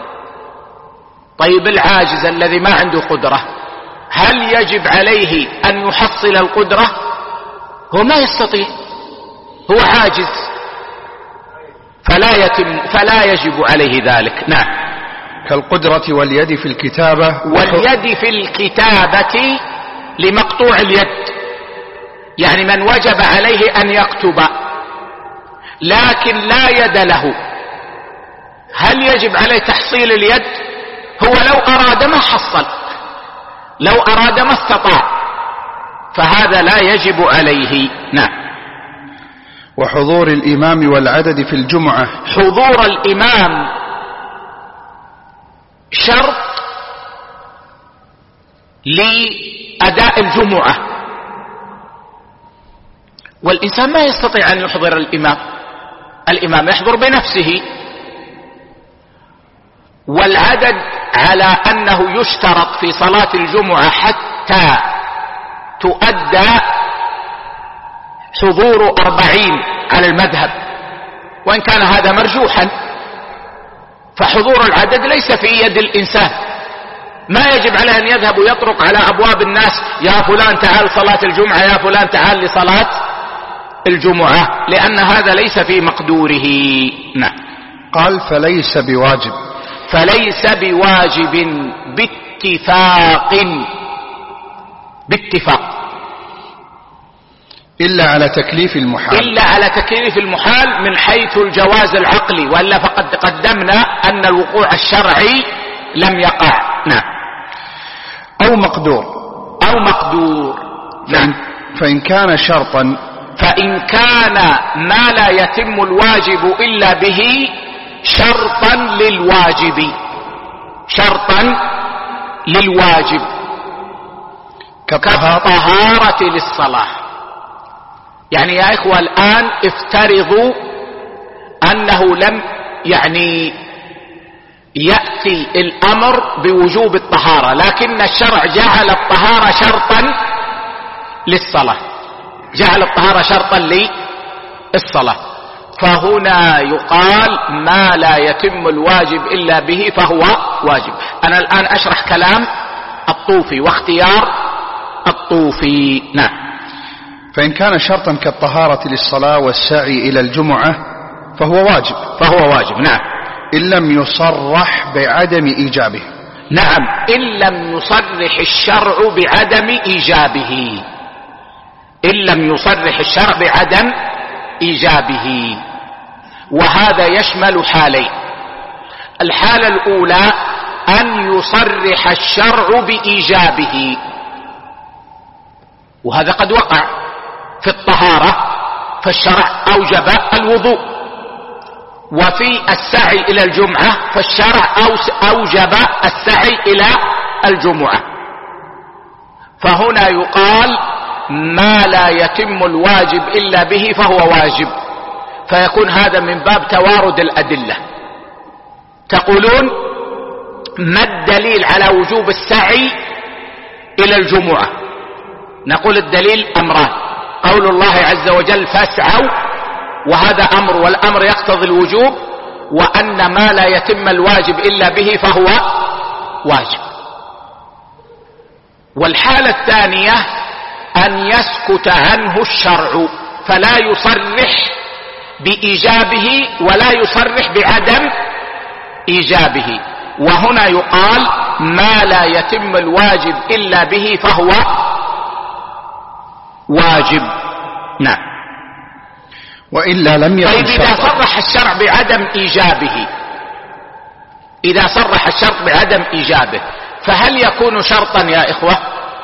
طيب العاجز الذي ما عنده قدرة هل يجب عليه أن يحصل القدرة؟ هو ما يستطيع، هو عاجز، فلا يجب عليه ذلك. نعم. كالقدرة واليد في الكتابة، واليد في الكتابة لمقطوع اليد، يعني من وجب عليه أن يكتب لكن لا يد له، هل يجب عليه تحصيل اليد؟ هو لو أراد ما حصل، لو أراد ما استطاع، فهذا لا يجب عليه. نعم. وحضور الإمام والعدد في الجمعة، حضور الإمام شرط لأداء الجمعة، والإنسان ما يستطيع أن يحضر الإمام يحضر بنفسه. والعدد على أنه يشترط في صلاة الجمعة حتى تؤدى حضور 40 على المذهب، وإن كان هذا مرجوحا، فحضور العدد ليس في يد الإنسان، ما يجب عليه أن يذهب ويطرق على أبواب الناس يا فلان تعال صلاة الجمعة، يا فلان تعال لصلاة الجمعة، لأن هذا ليس في مقدوره. نعم. قال فليس بواجب، فليس بواجب باتفاق إلا على تكليف المحال، إلا على تكليف المحال من حيث الجواز العقلي، وإلا فقد قدمنا أن الوقوع الشرعي لم يقع. نعم. أو مقدور. نعم. فإن كان شرطا، فإن كان ما لا يتم الواجب إلا به شرطا للواجب كالطهارة للصلاة. يعني يا إخوة الآن افترضوا أنه لم يأتي الأمر بوجوب الطهارة، لكن الشرع جعل الطهارة شرطا للصلاة، جعل الطهارة شرطا للصلاة، فهنا يقال ما لا يتم الواجب إلا به فهو واجب. أنا الآن أشرح كلام الطوفي واختيار الطوفي. نعم. فإن كان شرطا كالطهارة للصلاة والسعي إلى الجمعة فهو واجب. نعم. إن لم يصرح بعدم إيجابه، نعم، إن لم يصرح الشرع بعدم إيجابه، إن لم يصرح الشرع بعدم إيجابه. وهذا يشمل حالين. الحالة الأولى أن يصرح الشرع بإيجابه، وهذا قد وقع في الطهارة، فالشرع أوجب الوضوء، وفي السعي إلى الجمعة فالشرع أوجب السعي إلى الجمعة. فهنا يقال ما لا يتم الواجب إلا به فهو واجب، فيكون هذا من باب توارد الأدلة. تقولون ما الدليل على وجوب السعي إلى الجمعة؟ نقول الدليل أمران: قول الله عز وجل فاسعوا، وهذا أمر، والأمر يقتضي الوجوب، وأن ما لا يتم الواجب إلا به فهو واجب. والحالة الثانية أن يسكت عنه الشرع، فلا يصرح بإيجابه ولا يصرح بعدم إيجابه، وهنا يقال ما لا يتم الواجب إلا به فهو واجب. نعم. وإلا لم يكن طيب، إذا صرح الشرع بعدم إيجابه، إذا صرح الشرط بعدم إيجابه، فهل يكون شرطا يا إخوة؟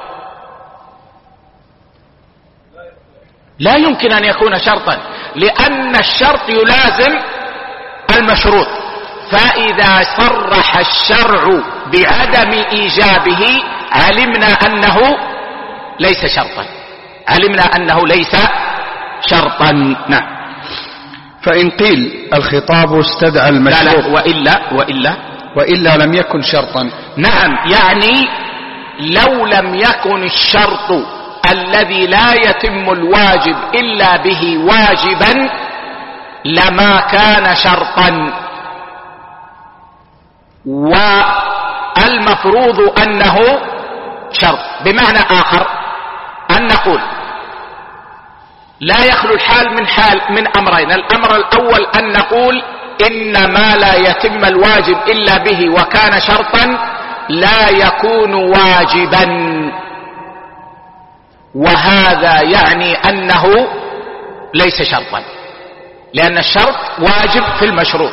لا يمكن أن يكون شرطا، لأن الشرط يلازم المشروط. فإذا صرح الشرع بعدم إيجابه علمنا أنه ليس شرطا، علمنا أنه ليس شرطا. نعم. فإن قيل الخطاب استدعى المشروط، لا وإلا لم يكن شرطا. نعم، يعني لو لم يكن الشرط الذي لا يتم الواجب إلا به واجبا لما كان شرطا، والمفروض أنه شرط. بمعنى آخر أن نقول لا يخلو الحال من أمرين: الأمر الأول أن نقول إن ما لا يتم الواجب إلا به وكان شرطا لا يكون واجبا، وهذا يعني أنه ليس شرطا، لأن الشرط واجب في المشروط.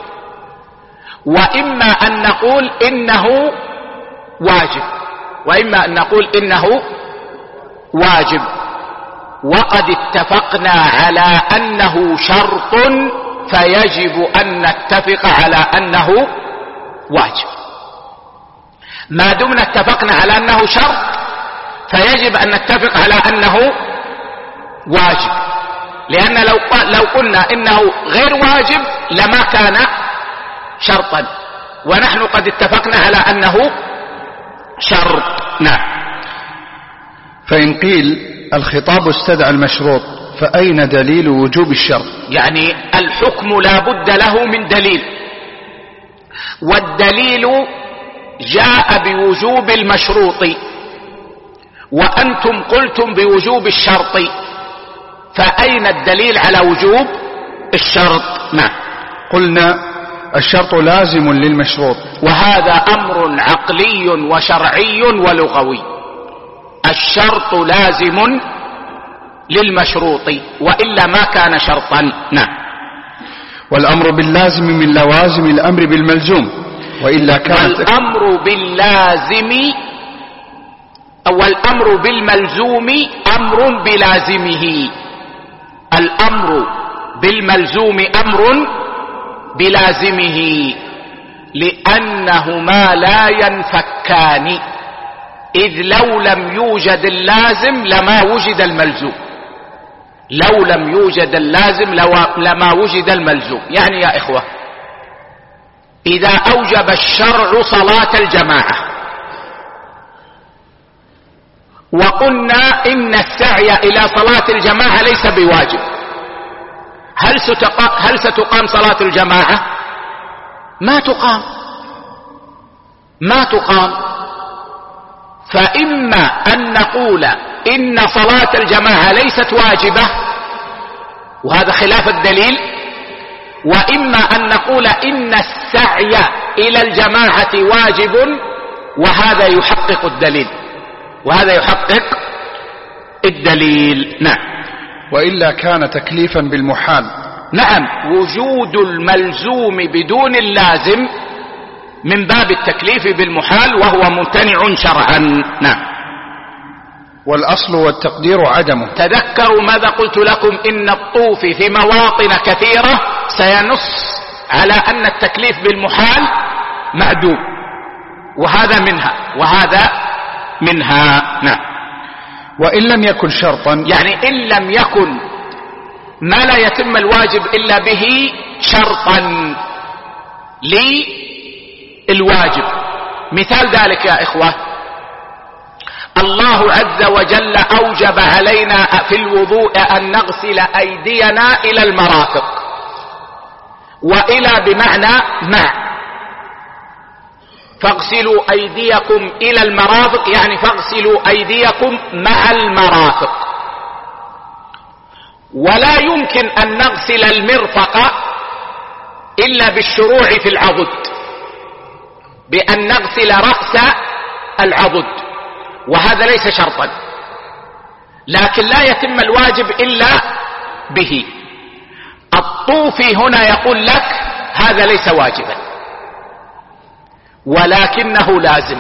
وإما أن نقول إنه واجب، وإما أن نقول إنه واجب، وقد اتفقنا على أنه شرط، فيجب أن نتفق على أنه واجب. ما دمنا اتفقنا على أنه شرط فيجب أن نتفق على أنه واجب، لأن لو قلنا إنه غير واجب لما كان شرطا، ونحن قد اتفقنا على أنه شرط. نعم. فإن قيل الخطاب استدعى المشروط، فأين دليل وجوب الشرط؟ يعني الحكم لا بد له من دليل، والدليل جاء بوجوب المشروط، وأنتم قلتم بوجوب الشرط، فأين الدليل على وجوب الشرط؟ نعم. قلنا الشرط لازم للمشروط، وهذا أمر عقلي وشرعي ولغوي. الشرط لازم للمشروط، وإلا ما كان شرطا. نعم. والأمر باللازم من لوازم الأمر بالملزوم، وإلا كان الأمر باللازم والأمر بالملزوم أمر بلازمه. الأمر بالملزوم أمر بلازمه، لأنهما لا ينفكان، إذ لو لم يوجد اللازم لما وجد الملزوم، لو لم يوجد اللازم لما وجد الملزوم. يعني يا إخوة، إذا أوجب الشرع صلاة الجماعة وقلنا إن السعي إلى صلاة الجماعة ليس بواجب، هل ستقام صلاة الجماعة؟ ما تقام. فإما أن نقول إن صلاة الجماعة ليست واجبة، وهذا خلاف الدليل، وإما أن نقول إن السعي إلى الجماعة واجب، وهذا يحقق الدليل، وهذا يحقق الدليل. نعم. وإلا كان تكليفا بالمحال. نعم، وجود الملزوم بدون اللازم من باب التكليف بالمحال، وهو ممتنع شرعا. نعم. والأصل والتقدير عدمه. تذكروا ماذا قلت لكم، إن الطوف في مواطن كثيرة سينص على أن التكليف بالمحال معدوم، وهذا منها وهذا منها. نعم. وإن لم يكن شرطا، يعني إن لم يكن ما لا يتم الواجب إلا به شرطا للواجب. مثال ذلك يا إخوة، الله عز وجل أوجب علينا في الوضوء أن نغسل أيدينا إلى المرافق، وإلى بمعنى مع، فاغسلوا أيديكم إلى المرافق، يعني فاغسلوا أيديكم مع المرافق. ولا يمكن أن نغسل المرفق إلا بالشروع في العضد، بأن نغسل رأس العضد، وهذا ليس شرطا، لكن لا يتم الواجب إلا به. الطوفي هنا يقول لك هذا ليس واجبا ولكنه لازم.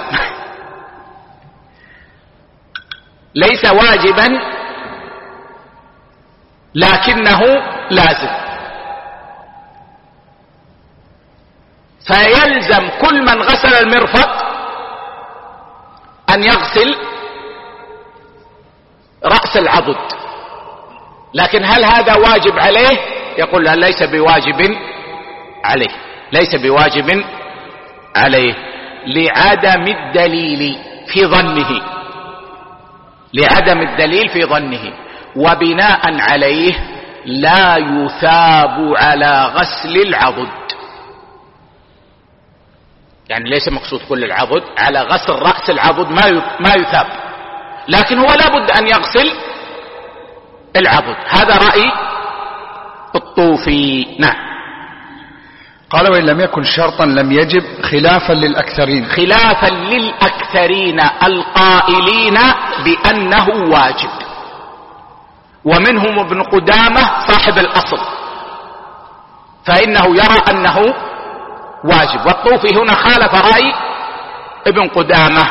ليس واجبا لكنه لازم، فيلزم كل من غسل المرفق أن يغسل رأس العضد. لكن هل هذا واجب عليه؟ يقول لا، ليس بواجب عليه، ليس بواجب عليه، لعدم الدليل في ظنه، لعدم الدليل في ظنه، وبناء عليه لا يثاب على غسل العضد. يعني ليس مقصود كل العضد، على غسل رأس العضد ما يثاب، لكن هو لابد أن يغسل العضد. هذا رأي الطوفي. نعم. قال وإن لم يكن شرطا لم يجب، خلافا للأكثرين. خلافا للأكثرين القائلين بأنه واجب، ومنهم ابن قدامة صاحب الأصل، فإنه يرى أنه واجب، والطوفي هنا خالف رأي ابن قدامة.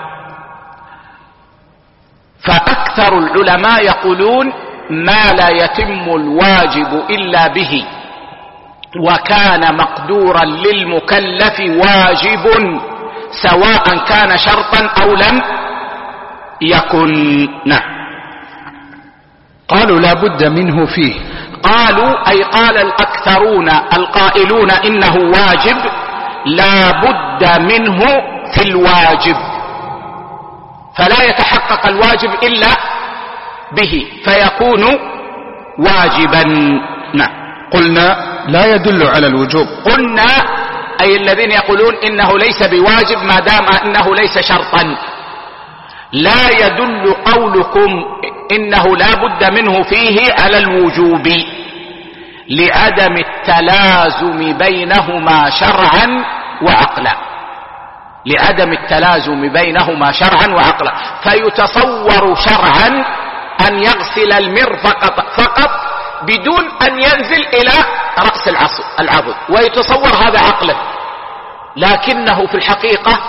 فأكثر العلماء يقولون ما لا يتم الواجب إلا به، وكان مقدورا للمكلف واجب سواء كان شرطا أو لم يكن. نعم. قالوا لا بد منه فيه. قالوا أي قال الأكثرون القائلون إنه واجب لا بد منه في الواجب، فلا يتحقق الواجب إلا به فيكون واجبا. نعم. قلنا لا يدل على الوجوب. قلنا أي الذين يقولون إنه ليس بواجب ما دام أنه ليس شرطا. لا يدل قولكم إنه لا بد منه فيه على الوجوب لعدم التلازم بينهما شرعا وعقلا، لعدم التلازم بينهما شرعا وعقلا. فيتصور شرعا أن يغسل المرفق فقط بدون أن ينزل إلى رأس العضد، ويتصور هذا عقلا، لكنه في الحقيقة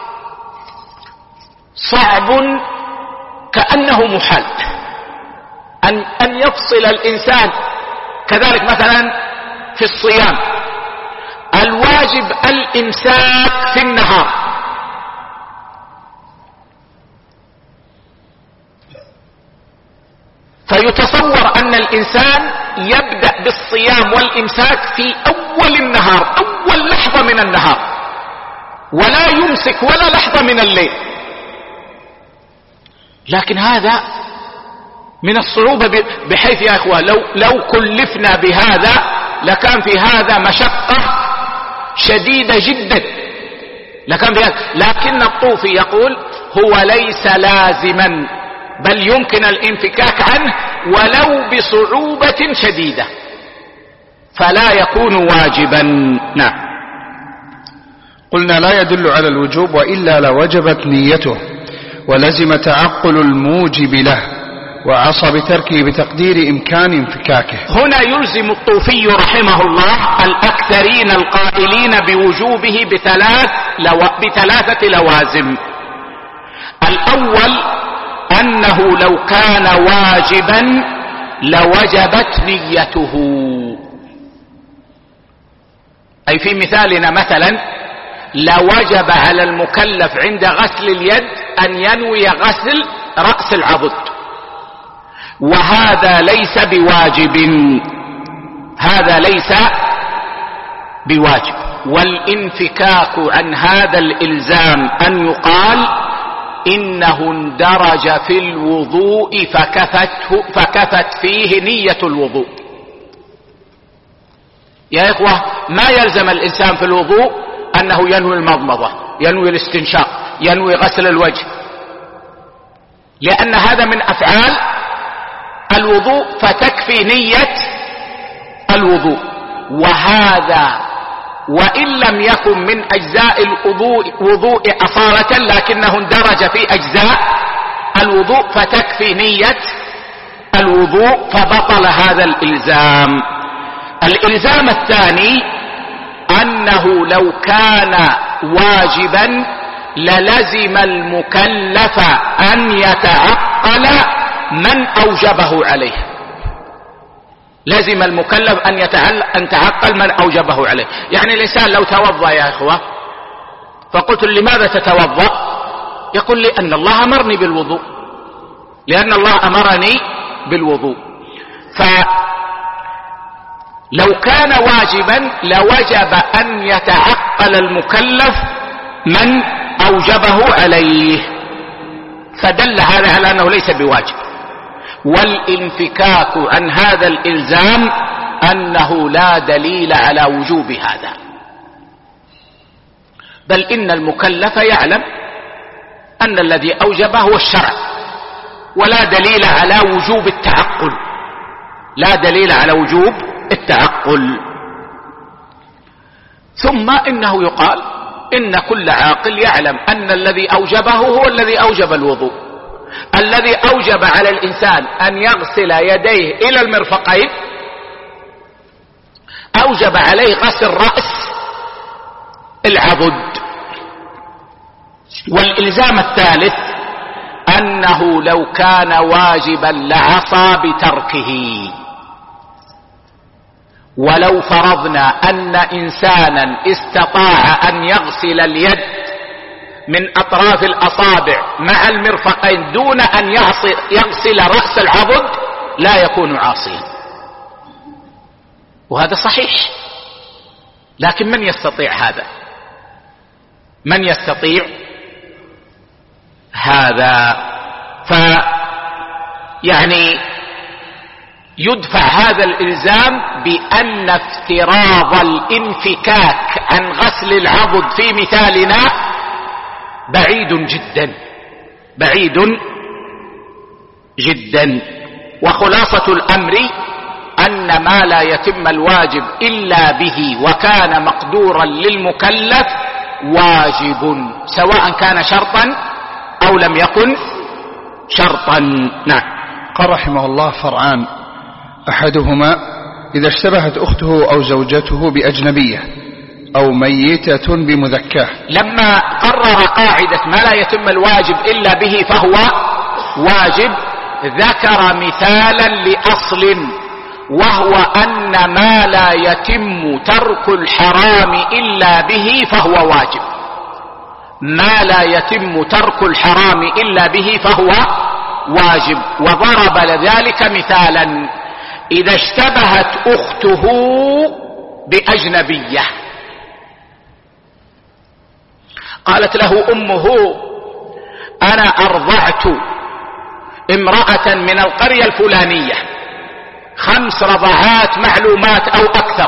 صعب، كأنه محال أن يفصل الإنسان. كذلك مثلا في الصيام الواجب الإمساك في النهار، فيتصور أن الإنسان يبدأ بالصيام والإمساك في أول النهار، أول لحظة من النهار، ولا يمسك ولا لحظة من الليل. لكن هذا من الصعوبة، بحيث يا إخوة لو كلفنا بهذا لكان في هذا مشقة شديدة جدا، لكن الطوفي يقول هو ليس لازما، بل يمكن الانفكاك عنه ولو بصعوبة شديدة، فلا يكون واجبا. نعم. قلنا لا يدل على الوجوب، وإلا لوجبت نيته ولزم تعقل الموجب له، وعصى بتركه بتقدير إمكان انفكاكه. هنا يلزم الطوفي رحمه الله الأكثرين القائلين بوجوبه بثلاثة لوازم. الأول أنه لو كان واجبا لوجبت نيته، أي في مثالنا مثلا لوجب على المكلف عند غسل اليد أن ينوي غسل رأس العضد، وهذا ليس بواجب، هذا ليس بواجب. والانفكاك عن هذا الإلزام أن يقال إنه اندرج في الوضوء فكفت فيه نية الوضوء. يا إخوة، ما يلزم الإنسان في الوضوء أنه ينوي المضمضة، ينوي الاستنشاق، ينوي غسل الوجه، لأن هذا من أفعال الوضوء فتكفي نية الوضوء. وهذا وإن لم يكن من أجزاء الوضوء أصالة لكنه اندرج في أجزاء الوضوء فتكفي نية الوضوء، فبطل هذا الإلزام. الإلزام الثاني أنه لو كان واجبا للزم المكلف أن يتعقل من أوجبه عليه، لزم المكلف أن يتعقل من أوجبه عليه. يعني الإنسان لو توضأ يا إخوة فقلت لماذا تتوضأ؟ يقول لي أن الله أمرني بالوضوء، لأن الله أمرني بالوضوء. لو كان واجبا لوجب أن يتعقل المكلف من أوجبه عليه، فدل هذا على أنه ليس بواجب. والانفكاك عن هذا الإلزام أنه لا دليل على وجوب هذا، بل إن المكلف يعلم أن الذي أوجبه هو الشرع، ولا دليل على وجوب التعقل، لا دليل على وجوب التعقل. ثم إنه يقال إن كل عاقل يعلم أن الذي أوجبه هو الذي أوجب الوضوء. الذي أوجب على الإنسان أن يغسل يديه إلى المرفقين أوجب عليه غسل رأس العضد. والإلزام الثالث أنه لو كان واجبا لعصى بتركه. ولو فرضنا أن إنسانا استطاع أن يغسل اليد من أطراف الأصابع مع المرفقين دون أن يغسل رأس العضد لا يكون عاصيا، وهذا صحيح. لكن من يستطيع هذا؟ من يستطيع هذا؟ يعني يدفع هذا الإلزام بأن افتراض الانفكاك عن غسل العضد في مثالنا بعيد جدا، بعيد جدا. وخلاصة الأمر أن ما لا يتم الواجب إلا به وكان مقدورا للمكلف واجب، سواء كان شرطا أو لم يكن شرطا. نعم. قال رحمه الله: فرعان: أحدهما إذا اشتبهت أخته أو زوجته بأجنبية أو ميتة بمذكاه. لما قرر قاعدة ما لا يتم الواجب إلا به فهو واجب ذكر مثالا لأصل، وهو أن ما لا يتم ترك الحرام إلا به فهو واجب. ما لا يتم ترك الحرام إلا به فهو واجب. وضرب لذلك مثالا: إذا اشتبهت أخته بأجنبية، قالت له أمه: أنا أرضعت امرأة من القرية الفلانية 5 رضعات معلومات أو أكثر.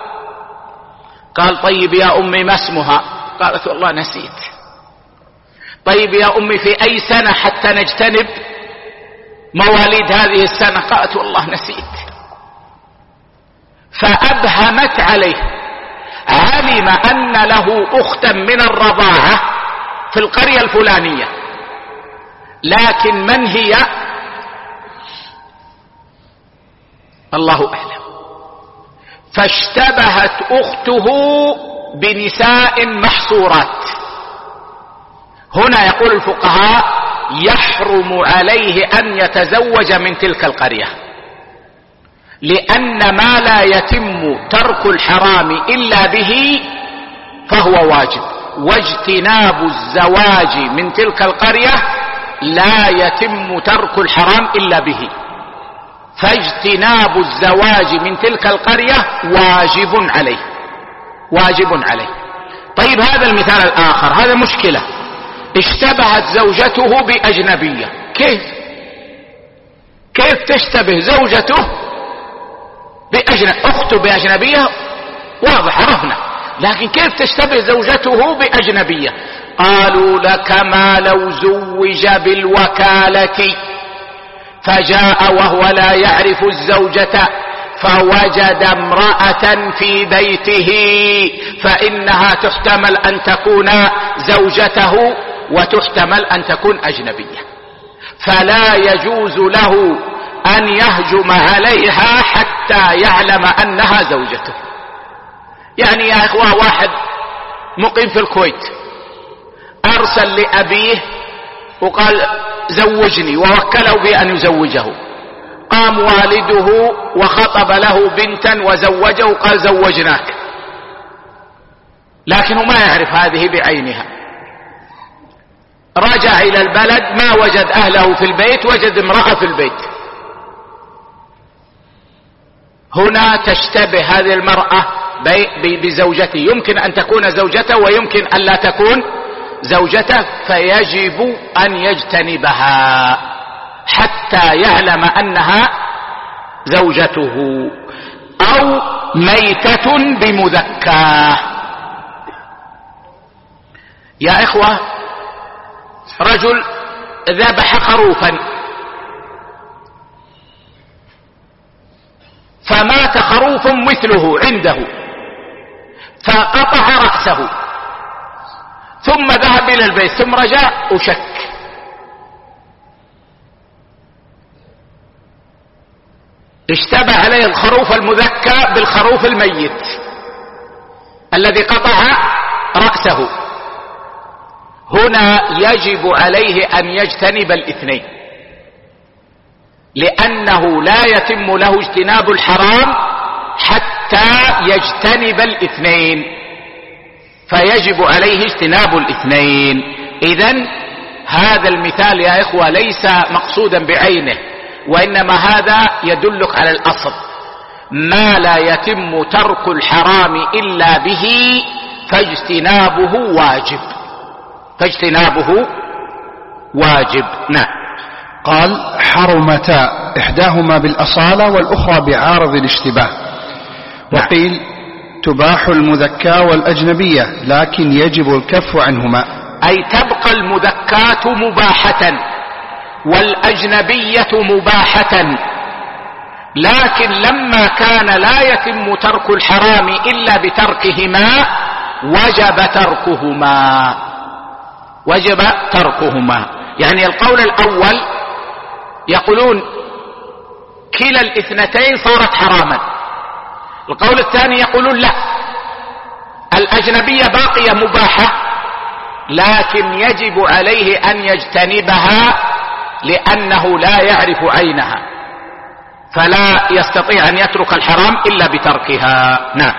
قال: طيب يا أمي ما اسمها؟ قالت: والله نسيت. طيب يا أمي في أي سنة حتى نجتنب مواليد هذه السنة؟ قالت: والله نسيت. فأبهمت عليه علم أن له أختا من الرضاعة في القرية الفلانية، لكن من هي الله أعلم، فاشتبهت أخته بنساء محصورات. هنا يقول الفقهاء يحرم عليه أن يتزوج من تلك القرية، لأن ما لا يتم ترك الحرام إلا به فهو واجب، واجتناب الزواج من تلك القرية لا يتم ترك الحرام إلا به، فاجتناب الزواج من تلك القرية واجب عليه، واجب عليه. طيب هذا المثال الآخر، هذا مشكلة، اشتبهت زوجته بأجنبية. كيف تشتبه زوجته أخته بأجنبية؟ واضح عرفنا، لكن كيف تشتبه زوجته بأجنبية؟ قالوا لكما لو زوج بالوكالة فجاء وهو لا يعرف الزوجة فوجد امرأة في بيته، فإنها تحتمل أن تكون زوجته وتحتمل أن تكون أجنبية، فلا يجوز له أن يهجم عليها حتى يعلم أنها زوجته. يعني يا إخوة، واحد مقيم في الكويت أرسل لأبيه وقال زوجني، ووكله بأن يزوجه، قام والده وخطب له بنتا وزوجه وقال زوجناك، لكنه ما يعرف هذه بعينها. رجع إلى البلد ما وجد أهله في البيت، وجد امرأة في البيت. هنا تشتبه هذه المرأة بزوجته، يمكن أن تكون زوجته ويمكن أن لا تكون زوجته، فيجب أن يجتنبها حتى يعلم أنها زوجته. أو ميتة بمذكاه. يا إخوة، رجل ذبح خروفا فمات خروف مثله عنده فقطع رأسه، ثم ذهب إلى البيت ثم رجع وشك، اشتبه عليه الخروف المذكى بالخروف الميت الذي قطع رأسه. هنا يجب عليه أن يجتنب الاثنين، لأنه لا يتم له اجتناب الحرام حتى يجتنب الاثنين، فيجب عليه اجتناب الاثنين. إذن هذا المثال يا إخوة ليس مقصودا بعينه، وإنما هذا يدلك على الأصل، ما لا يتم ترك الحرام إلا به فاجتنابه واجب، فاجتنابه واجب. نعم. قال حرمتا إحداهما بالأصالة والأخرى بعارض الاشتباه. وقيل تباح المذكاة والأجنبية لكن يجب الكف عنهما، أي تبقى المذكاة مباحة والأجنبية مباحة، لكن لما كان لا يتم ترك الحرام إلا بتركهما وجب تركهما، وجب تركهما. يعني القول الأول يقولون كلا الاثنتين صارت حراما، القول الثاني يقولون لا، الأجنبية باقية مباحة لكن يجب عليه أن يجتنبها لأنه لا يعرف عينها، فلا يستطيع أن يترك الحرام إلا بتركها. نعم.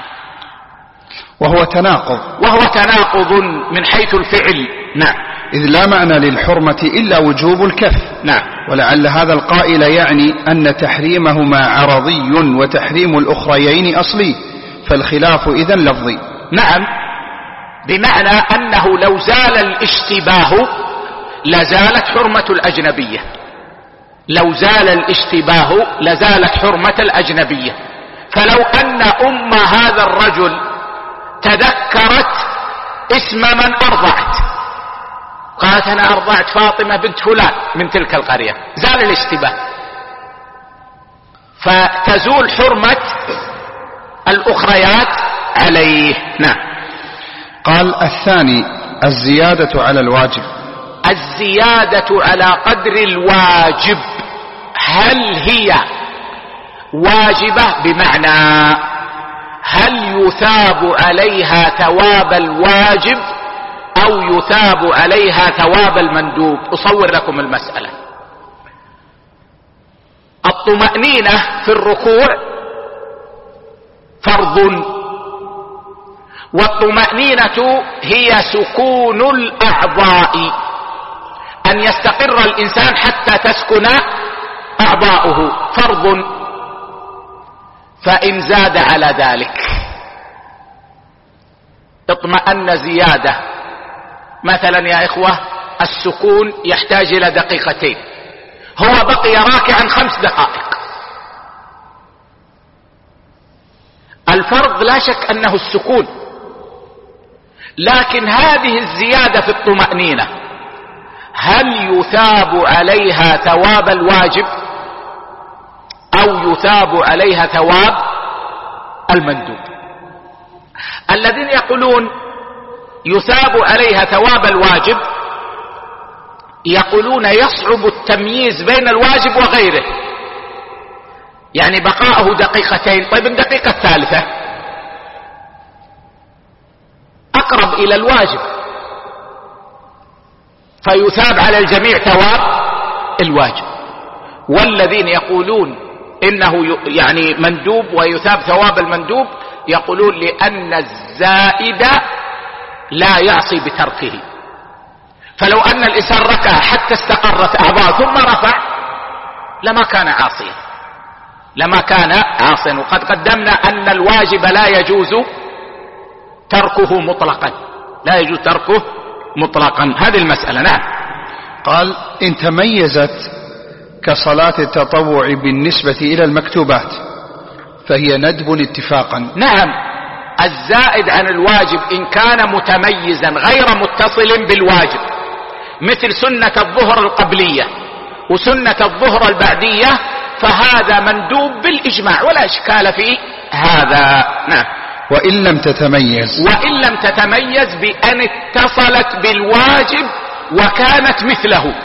وهو تناقض من حيث الفعل. نعم. إذ لا معنى للحرمة إلا وجوب الكف. نعم. ولعل هذا القائل يعني أن تحريمهما عرضي وتحريم الأخريين أصلي، فالخلاف إذن لفظي. نعم، بمعنى أنه لو زال الاشتباه لزالت حرمة الأجنبية، لو زال الاشتباه لزالت حرمة الأجنبية. فلو أن أم هذا الرجل تذكرت اسم من أرضعت، قالت أنا أرضعت فاطمة بنت فلان من تلك القرية، زال الاشتباه، فتزول حرمة الأخريات عليه. نعم. قال الثاني الزيادة على الواجب. الزيادة على قدر الواجب هل هي واجبة؟ بمعنى هل يثاب عليها ثواب الواجب أو يثاب عليها ثواب المندوب؟ أصور لكم المسألة. الطمأنينة في الركوع فرض، والطمأنينة هي سكون الأعضاء، أن يستقر الإنسان حتى تسكن أعضاؤه، فرض. فإن زاد على ذلك اطمأن زيادة، مثلا يا إخوة السكون يحتاج إلى دقيقتين، هو بقي راكعا 5 دقائق. الفرض لا شك أنه السكون، لكن هذه الزيادة في الطمأنينة هل يثاب عليها ثواب الواجب أو يثاب عليها ثواب المندوب؟ الذين يقولون يثاب عليها ثواب الواجب يقولون يصعب التمييز بين الواجب وغيره، يعني بقاءه دقيقتين، طيب الدقيقة الثالثة أقرب إلى الواجب، فيثاب على الجميع ثواب الواجب. والذين يقولون إنه يعني مندوب ويثاب ثواب المندوب يقولون لأن الزائد لا يعصي بتركه، فلو أن الإنسان ركع حتى استقرت أعضاء ثم رفع لما كان عاصيا، لما كان عاصيا. وقد قدمنا أن الواجب لا يجوز تركه مطلقا، لا يجوز تركه مطلقا. هذه المسألة. نعم. قال إن تميزت كصلاة التطوع بالنسبة إلى المكتوبات فهي ندب اتفاقا. نعم، الزائد عن الواجب إن كان متميزا غير متصل بالواجب، مثل سنة الظهر القبلية وسنة الظهر البعدية، فهذا مندوب بالإجماع ولا إشكال في هذا. نعم. وإن لم تتميز، وإن لم تتميز بأن اتصلت بالواجب وكانت مثله،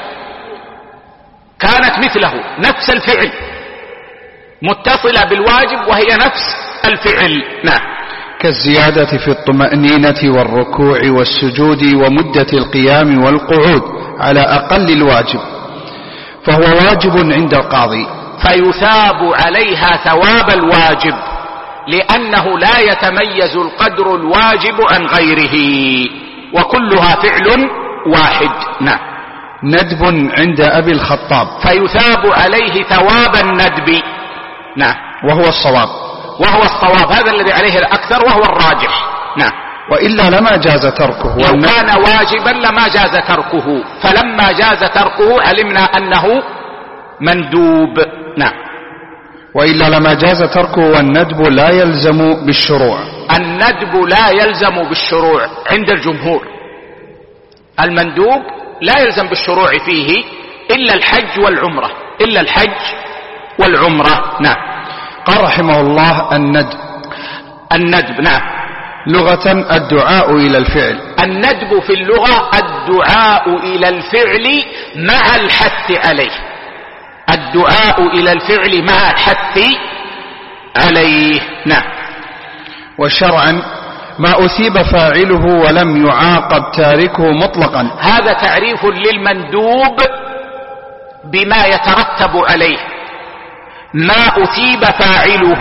كانت مثله نفس الفعل، متصلة بالواجب وهي نفس الفعل. نعم. كالزيادة في الطمأنينة والركوع والسجود ومدة القيام والقعود على أقل الواجب، فهو واجب عند القاضي، فيثاب عليها ثواب الواجب لأنه لا يتميز القدر الواجب عن غيره، وكلها فعل واحد. نعم. ندب عند أبي الخطاب، فيثاب عليه ثواب الندب. نعم. وهو الصواب، وهو الصواب، هذا الذي عليه الأكثر وهو الراجح. نعم. وإلا لما جاز تركه، لو كان واجبا لما جاز تركه، فلما جاز تركه علمنا أنه مندوب. نعم. وإلا لما جاز تركه، والندب لا يلزم بالشروع. الندب لا يلزم بالشروع عند الجمهور، المندوب لا يلزم بالشروع فيه إلا الحج والعمرة، إلا الحج والعمرة. نعم. قال رحمه الله الندب. نعم. لغة الدعاء إلى الفعل. الندب في اللغة الدعاء إلى الفعل مع الحث عليه، الدعاء إلى الفعل مع الحث عليه. نعم. وشرعا ما أثيب فاعله ولم يعاقب تاركه مطلقا. هذا تعريف للمندوب بما يترتب عليه. ما أثيب فاعله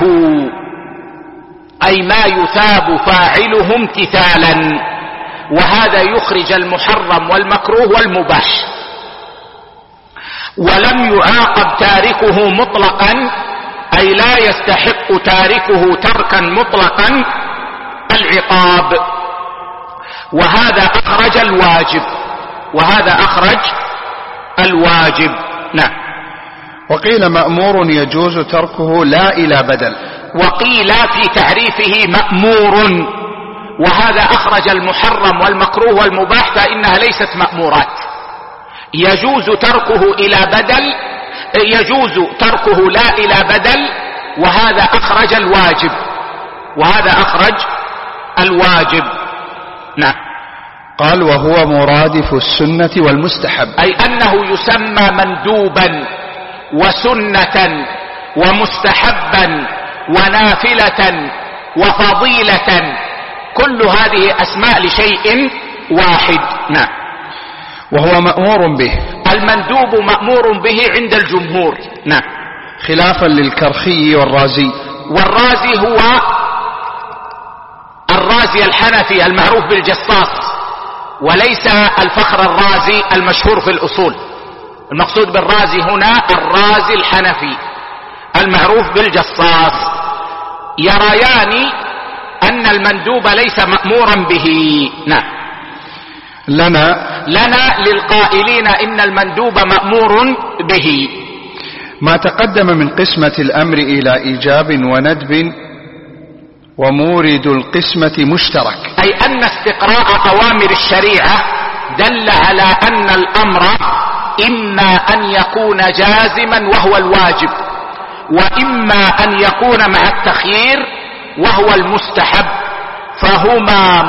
أي ما يثاب فاعله امتثالا، وهذا يخرج المحرم والمكروه والمباح. ولم يعاقب تاركه مطلقا أي لا يستحق تاركه تركا مطلقا العقاب، وهذا أخرج الواجب، وهذا أخرج الواجب. نعم. وقيل مأمور يجوز تركه لا إلى بدل، وقيل في تعريفه مأمور، وهذا أخرج المحرم والمكروه والمباح، فإنها ليست مأمورات، يجوز تركه إلى بدل، يجوز تركه لا إلى بدل، وهذا أخرج الواجب، وهذا أخرج الواجب. نعم. قال وهو مرادف السنة والمستحب، أي أنه يسمى مندوبا وسنة ومستحبا ونافلة وفضيلة، كل هذه أسماء لشيء واحد. نعم. وهو مأمور به، المندوب مأمور به عند الجمهور. نعم. خلافا للكرخي والرازي. والرازي هو الرازي الحنفي المعروف بالجصاص، وليس الفخر الرازي المشهور في الأصول. المقصود بالرازي هنا الرازي الحنفي المعروف بالجصاص. يريان أن المندوب ليس مأمورا به. نعم. لنا للقائلين إن المندوب مأمور به. ما تقدم من قسمة الأمر إلى إيجاب وندب، ومورد القسمة مشترك، أي أن استقراء أوامر الشريعة دل على أن الأمر إما أن يكون جازما وهو الواجب، وإما أن يكون مع التخيير وهو المستحب، فهما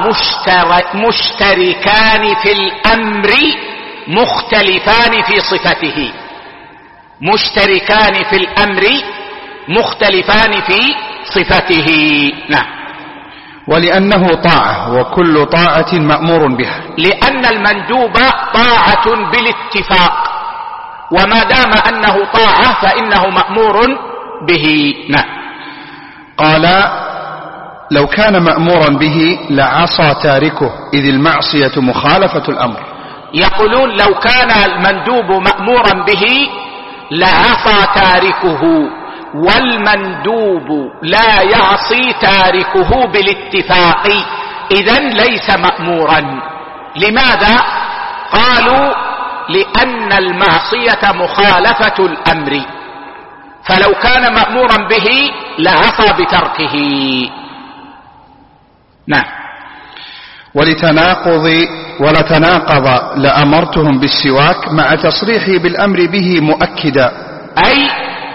مشتركان في الأمر مختلفان في صفته. مشتركان في الأمر مختلفان في صفته. نعم. ولأنه طاعة، وكل طاعة مأمور بها، لأن المندوب طاعة بالاتفاق، وما دام أنه طاعة فإنه مأمور به. نعم. قال لو كان مأمورا به لعصى تاركه، إذ المعصية مخالفة الأمر. يقولون لو كان المندوب مأمورا به لعصى تاركه، والمندوب لا يعصي تاركه بالاتفاق، إذن ليس مأمورا. لماذا؟ قالوا لأن المعصية مخالفة الأمر، فلو كان مأمورا به لعصى بتركه. نعم. ولتناقض لأمرتهم بالسواك مع تصريحي بالأمر به مؤكدا، أي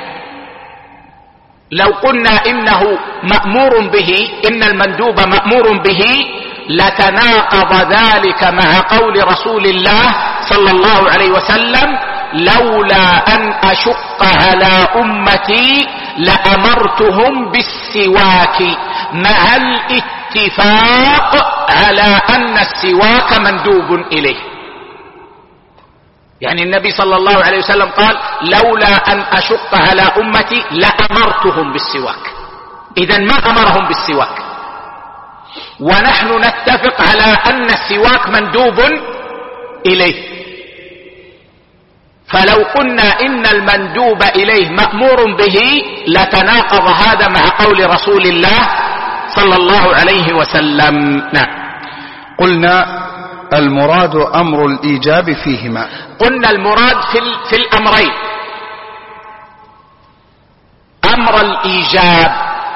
لو قلنا إنه مأمور به، إن المندوب مأمور به، لتناقض ذلك مع قول رسول الله صلى الله عليه وسلم لولا أن أشق على أمتي لأمرتهم بالسواك، مع الاتفاق على أن السواك مندوب إليه. يعني النبي صلى الله عليه وسلم قال لولا أن أشق على أمتي لأمرتهم بالسواك، إذن ما أمرهم بالسواك، ونحن نتفق على أن السواك مندوب إليه. فلو قلنا إن المندوب إليه مأمور به لتناقض هذا مع قول رسول الله صلى الله عليه وسلم. نعم. قلنا المراد أمر الإيجاب فيهما. قلنا المراد في الأمرين أمر الإيجاب،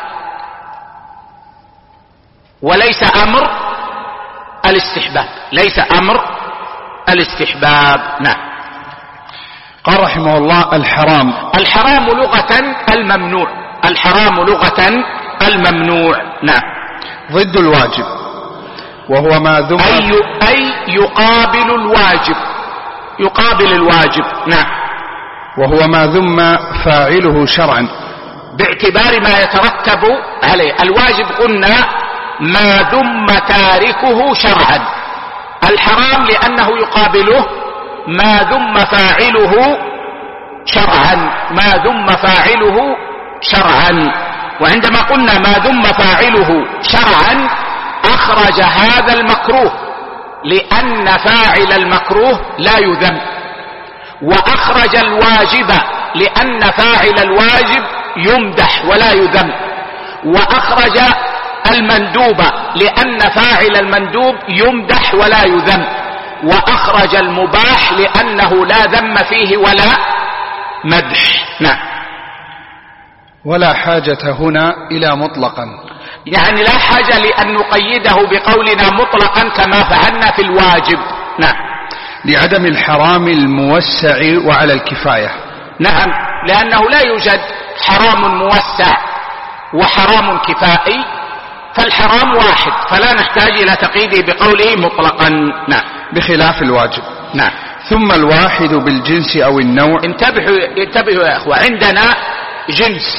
وليس أمر الاستحباب، ليس أمر الاستحباب. نعم. قال رحمه الله الحرام لغة الممنوع، الحرام لغة الممنوع. نعم. ضد الواجب، وهو ما ذم أي يقابل الواجب، يقابل الواجب. نعم. وهو ما ذم فاعله شرعا، باعتبار ما يترتب عليه. الواجب قلنا ما ذم تاركه شرعا، الحرام لأنه يقابله ما ذم فاعله شرعا، ما ذم فاعله شرعا. وعندما قلنا ما ذم فاعله شرعا أخرج هذا المكروه، لأن فاعل المكروه لا يذم، وأخرج الواجب لأن فاعل الواجب يمدح ولا يذم، وأخرج المندوب لأن فاعل المندوب يمدح ولا يذم، وأخرج المباح لأنه لا ذم فيه ولا مدح. نعم. ولا حاجة هنا إلى مطلقا، يعني لا حاجة لأن نقيده بقولنا مطلقا كما فعلنا في الواجب. نعم. لعدم الحرام الموسع وعلى الكفاية. نعم، لأنه لا يوجد حرام موسع وحرام كفائي، فالحرام واحد فلا نحتاج إلى تقييده بقوله مطلقا. نعم. بخلاف الواجب. نعم. ثم الواحد بالجنس أو النوع. انتبهوا يا أخوة، عندنا جنس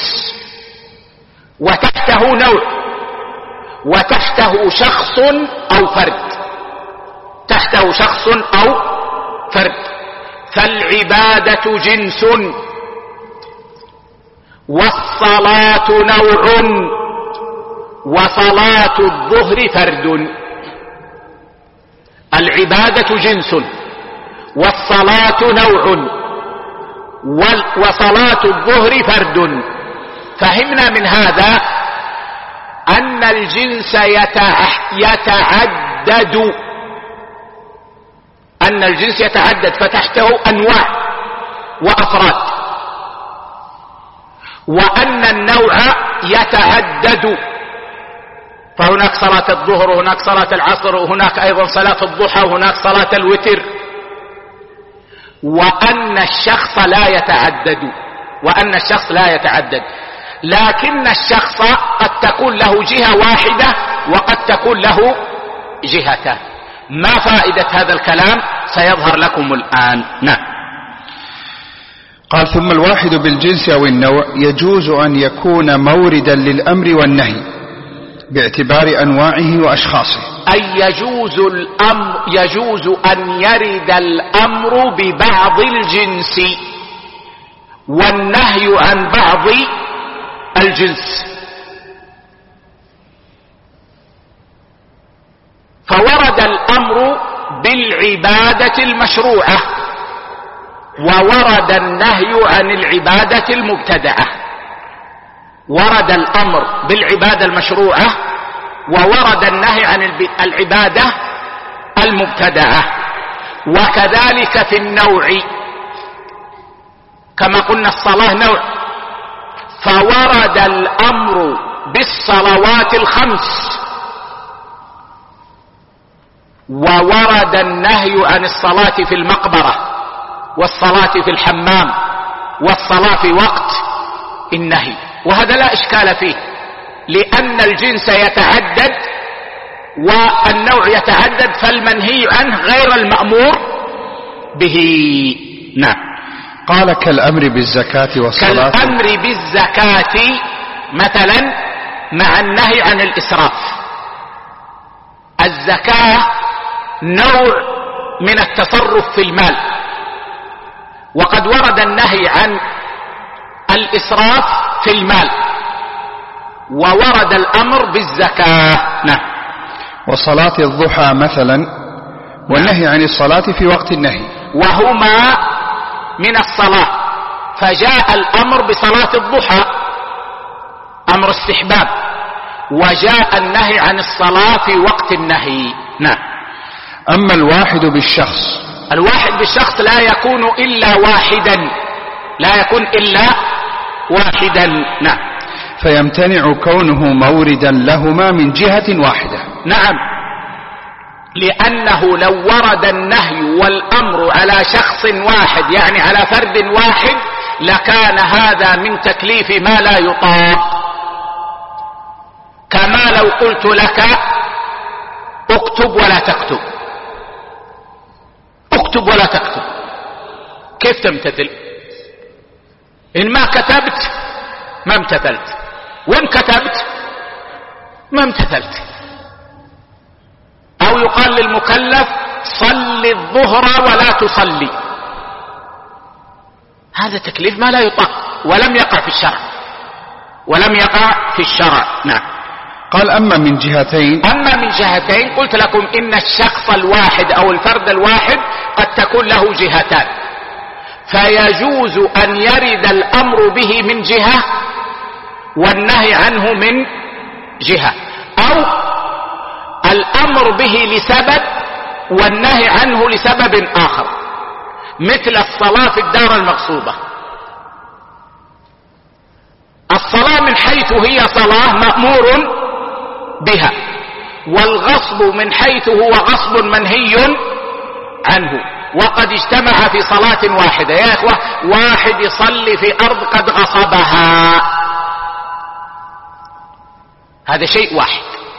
وتحته نوع وتحته شخص أو فرد، تحته شخص أو فرد. فالعبادة جنس والصلاة نوع وصلاة الظهر فرد. العبادة جنس والصلاة نوع وصلاة الظهر فرد. فهمنا من هذا أن الجنس يتعدد، أن الجنس يتعدد فتحته أنواع وأفراد، وأن النوع يتعدد، فهناك صلاة الظهر وهناك صلاة العصر وهناك أيضا صلاة الضحى وهناك صلاة الوتر، وأن الشخص لا يتعدد، وأن الشخص لا يتعدد، لكن الشخص قد تكون له جهة واحدة وقد تكون له جهتان. ما فائدة هذا الكلام سيظهر لكم الآن. نعم. قال ثم الواحد بالجنس أو النوع يجوز أن يكون موردا للأمر والنهي باعتبار أنواعه وأشخاصه. أي يجوز أن يرد الأمر ببعض الجنس والنهي عن بعض الجنس. فورد الأمر بالعبادة المشروعة وورد النهي عن العبادة المبتدعة. ورد الأمر بالعبادة المشروعة وورد النهي عن العبادة المبتدعة. وكذلك في النوع كما قلنا الصلاة نوع، فورد الأمر بالصلوات الخمس وورد النهي عن الصلاة في المقبرة والصلاة في الحمام والصلاة في وقت النهي. وهذا لا إشكال فيه لأن الجنس يتعدد والنوع يتعدد، فالمنهي عنه غير المأمور به. نعم. قال كالأمر بالزكاة والصلاة. كالأمر بالزكاة مثلا مع النهي عن الإسراف. الزكاة نوع من التصرف في المال، وقد ورد النهي عن الإسراف في المال وورد الأمر بالزكاة. نعم. وصلاة الضحى مثلا والنهي عن الصلاة في وقت النهي، وهما من الصلاة، فجاء الأمر بصلاة الضحى أمر استحباب، وجاء النهي عن الصلاة في وقت النهي. نعم. أما الواحد بالشخص، الواحد بالشخص لا يكون إلا واحدا، لا يكون إلا واحدا. نعم. فيمتنع كونه موردا لهما من جهة واحدة. نعم، لأنه لو ورد النهي والأمر على شخص واحد يعني على فرد واحد لكان هذا من تكليف ما لا يطاق. كما لو قلت لك اكتب ولا تكتب، اكتب ولا تكتب، كيف تمتثل؟ إن ما كتبت ما امتثلت، وإن كتبت ما امتثلت. أو يقال للمكلف صل الظهر ولا تصلي، هذا تكليف ما لا يطاق ولم يقع في الشرع، ولم يقع في الشرع. نعم. قال أما من جهتين، أما من جهتين قلت لكم إن الشخص الواحد أو الفرد الواحد قد تكون له جهتان، فيجوز أن يرد الأمر به من جهة والنهي عنه من جهة، أو الأمر به لسبب والنهي عنه لسبب آخر، مثل الصلاة في الدار المغصوبة. الصلاة من حيث هي صلاة مأمور بها، والغصب من حيث هو غصب منهي عنه، وقد اجتمع في صلاة واحدة. يا إخوة، واحد يصلي في أرض قد غصبها، هذا شيء واحد،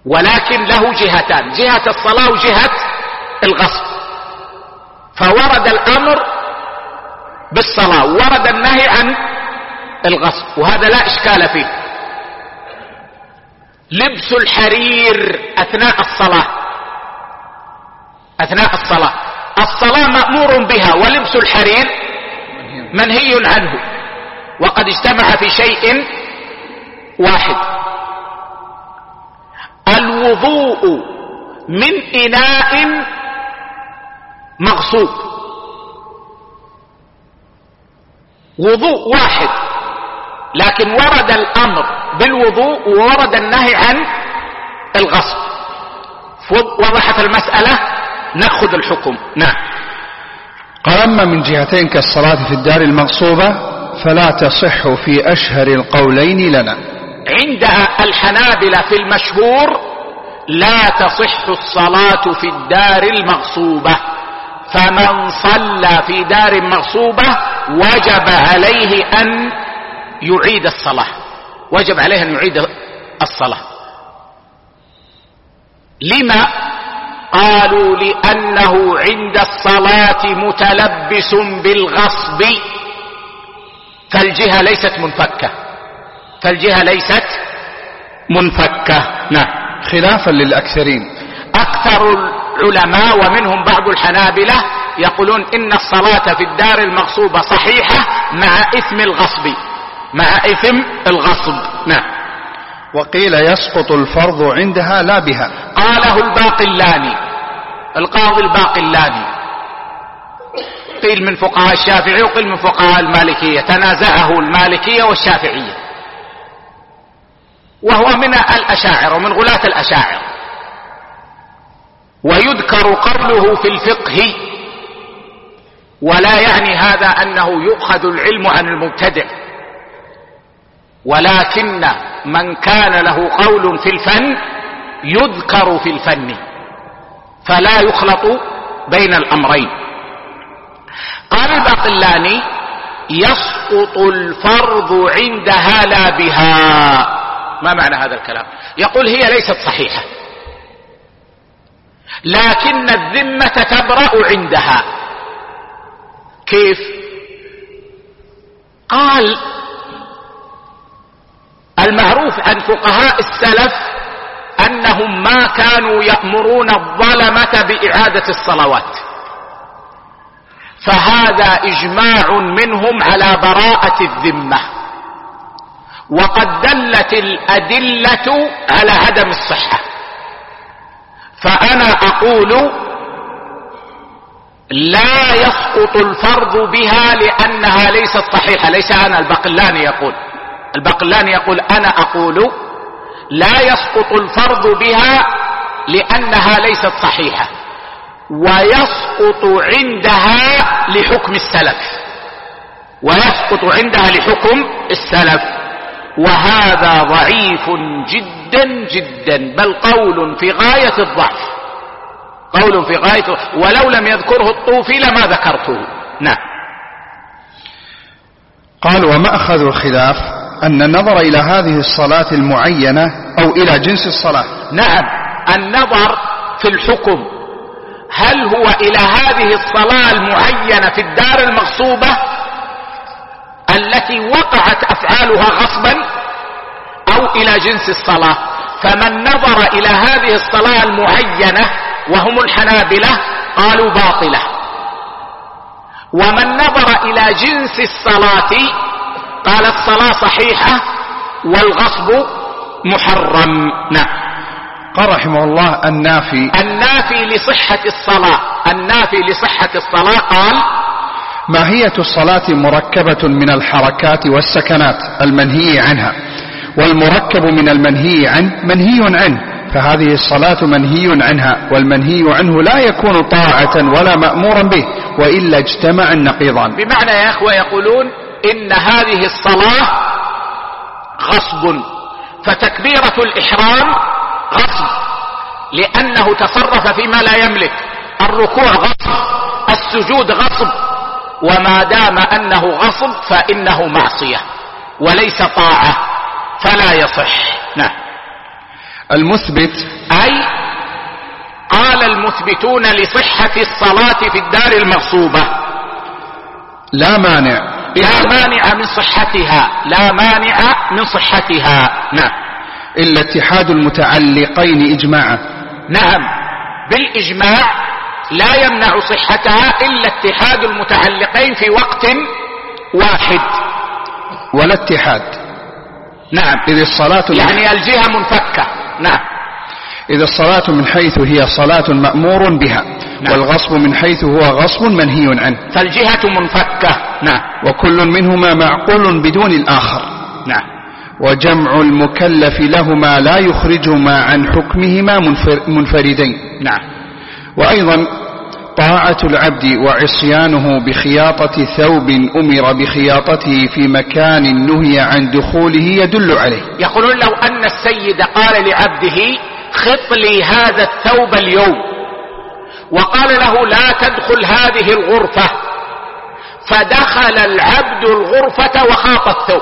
ولكن له جهتان، جهة الصلاة وجهة الغصب. فورد الأمر بالصلاة ورد النهي عن الغصب، وهذا لا إشكال فيه. لبس الحرير أثناء الصلاة، أثناء الصلاة، الصلاة مأمور بها، ولبس الحرير منهي عنه، وقد اجتمع في شيء واحد. الوضوء من إناء مغصوب، وضوء واحد، لكن ورد الأمر بالوضوء وورد النهي عن الغصب. وضحت المسألة، نأخذ الحكم. نعم. قال: أما من جهتين كالصلاة في الدار المغصوبة فلا تصح في أشهر القولين لنا. عند الحنابلة في المشهور لا تصح الصلاة في الدار المغصوبة، فمن صلى في دار مغصوبة وجب عليه أن يعيد الصلاة، وجب عليه أن يعيد الصلاة. لما؟ قالوا لأنه عند الصلاة متلبس بالغصب، فالجهة ليست منفكة، فالجهة ليست منفكة. نعم. خلافا للأكثرين، أكثر العلماء ومنهم بعض الحنابلة يقولون إن الصلاة في الدار المغصوبة صحيحة مع إثم الغصب، مع إثم الغصب. نعم. وقيل يسقط الفرض عندها لا بها. قاله الباقلاني، القاضي الباقلاني، قيل من فقهاء الشافعي وقيل من فقهاء المالكية، تنازعه المالكية والشافعية، وهو من الأشاعرة ومن غلاة الأشاعرة. ويذكر قوله في الفقه، ولا يعني هذا أنه يؤخذ العلم عن المبتدع، ولكن من كان له قول في الفن يذكر في الفن، فلا يخلط بين الأمرين. قال الباقلاني: يسقط الفرض عندها لا بها. ما معنى هذا الكلام؟ يقول هي ليست صحيحة، لكن الذمة تبرأ عندها. كيف؟ قال: المعروف عن فقهاء السلف أنهم ما كانوا يأمرون الظلمة بإعادة الصلوات، فهذا إجماع منهم على براءة الذمة، وقد دلت الأدلة على عدم الصحة. فأنا أقول لا يسقط الفرض بها لأنها ليست صحيحة. ليس أنا، الباقلاني يقول، الباقلاني يقول أنا أقول لا يسقط الفرض بها لأنها ليست صحيحة، ويسقط عندها لحكم السلف، ويسقط عندها لحكم السلف، وهذا ضعيف جدا جدا، بل قول في غاية الضعف، قول في غاية، ولو لم يذكره الطوفي لما ذكرته. نعم. قال: ومأخذ الخلاف أن النظر إلى هذه الصلاة المعينة أو إلى جنس الصلاة. نعم، النظر في الحكم، هل هو إلى هذه الصلاة المعينة في الدار المغصوبة التي وقعت أفعالها غصبا، أو إلى جنس الصلاة. فمن نظر إلى هذه الصلاة المعينة وهم الحنابلة قالوا باطلة، ومن نظر إلى جنس الصلاة قال الصلاة صحيحة والغصب محرم. نعم. قال رحمه الله: النافي لصحة الصلاة، النافي لصحة الصلاة قال: ماهية الصلاة مركبة من الحركات والسكنات المنهي عنها، والمركب من المنهي عنه منهي عنه، فهذه الصلاة منهي عنها، والمنهي عنه لا يكون طاعة ولا مأمورا به، وإلا اجتمع النقيضان. بمعنى يا أخوة يقولون إن هذه الصلاة غصب، فتكبيرة الإحرام غصب لأنه تصرف فيما لا يملك، الركوع غصب، السجود غصب، وما دام أنه غصب فإنه معصية وليس طاعة، فلا يصح. نعم. المثبت أي قال المثبتون لصحة الصلاة في الدار المغصوبة لا مانع من صحتها، لا مانع من صحتها. نعم. إلا اتحاد المتعلقين إجماعا. نعم، بالإجماع لا يمنع صحتها إلا اتحاد المتعلقين في وقت واحد. ولا اتحاد. نعم، إذ الصلاة يعني الجهة منفكة. نعم. إذا الصلاة من حيث هي صلاة مأمور بها. نعم. والغصب من حيث هو غصب منهي عنه، فالجهة منفكة. نعم. وكل منهما معقول بدون الآخر. نعم. وجمع المكلف لهما لا يخرجهما عن حكمهما منفردين. نعم. وأيضا طاعة العبد وعصيانه بخياطة ثوب أمر بخياطته في مكان نهي عن دخوله يدل عليه. يقولون لو أن السيد قال لعبده خط لي هذا الثوب اليوم، وقال له لا تدخل هذه الغرفة، فدخل العبد الغرفة وخاط الثوب،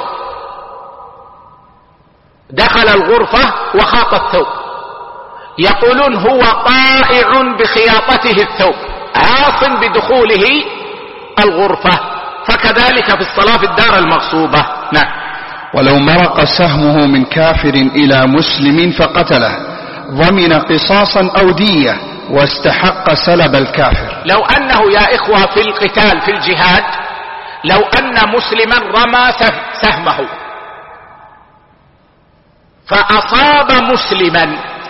دخل الغرفة وخاط الثوب، يقولون هو طائع بخياطته الثوب عاص بدخوله الغرفة. فكذلك في الصلاة في الدار المغصوبة. نعم. ولو مرق سهمه من كافر إلى مسلم فقتله ضمن قصاصا أو دية واستحق سلب الكافر. لو أنه يا إخوة في القتال في الجهاد، لو أن مسلما رمى سهمه فأصاب مسلما،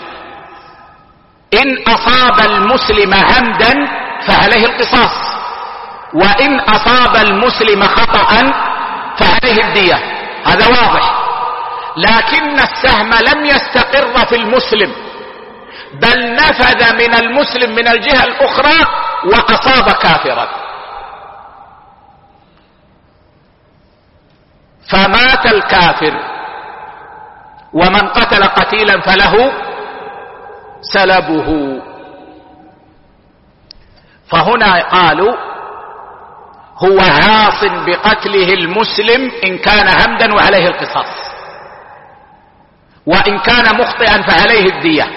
إن أصاب المسلم عمدا فعليه القصاص، وإن أصاب المسلم خطأ فعليه الدية، هذا واضح. لكن السهم لم يستقر في المسلم، بل نفذ من المسلم من الجهة الأخرى وأصاب كافرا، فمات الكافر، ومن قتل قتيلا فله سلبه. فهنا قالوا هو عاص بقتله المسلم إن كان عمدا وعليه القصاص، وإن كان مخطئا فعليه الدية،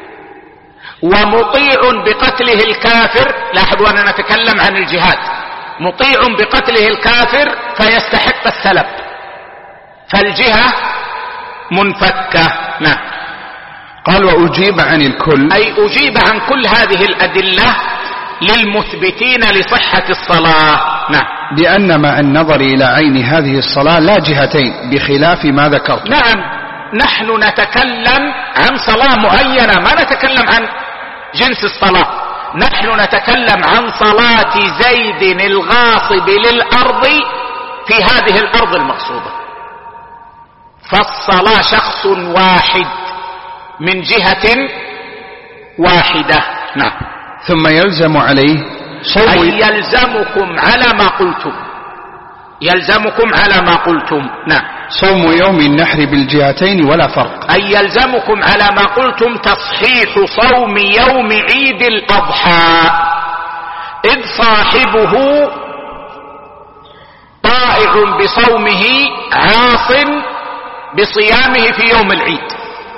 ومطيع بقتله الكافر. لاحظوا أننا نتكلم عن الجهاد، مطيع بقتله الكافر فيستحق السلب، فالجهة منفكة. نعم. قال وأجيب عن الكل، أي أجيب عن كل هذه الأدلة للمثبتين لصحة الصلاة. نعم. بأن مع النظر إلى عين هذه الصلاة لا جهتين بخلاف ما ذكرت. نعم، نحن نتكلم عن صلاة معينة، ما نتكلم عن جنس الصلاة، نحن نتكلم عن صلاة زيد الغاصب للأرض في هذه الأرض المغصوبة. فالصلاة شخص واحد من جهة واحدة. نعم. ثم يلزم عليه أي يلزمكم على ما قلتم، يلزمكم على ما قلتم. نعم. صوم يوم النحر بالجهتين ولا فرق. أي يلزمكم على ما قلتم تصحيح صوم يوم عيد الأضحى، إذ صاحبه طائع بصومه عاص بصيامه في يوم العيد،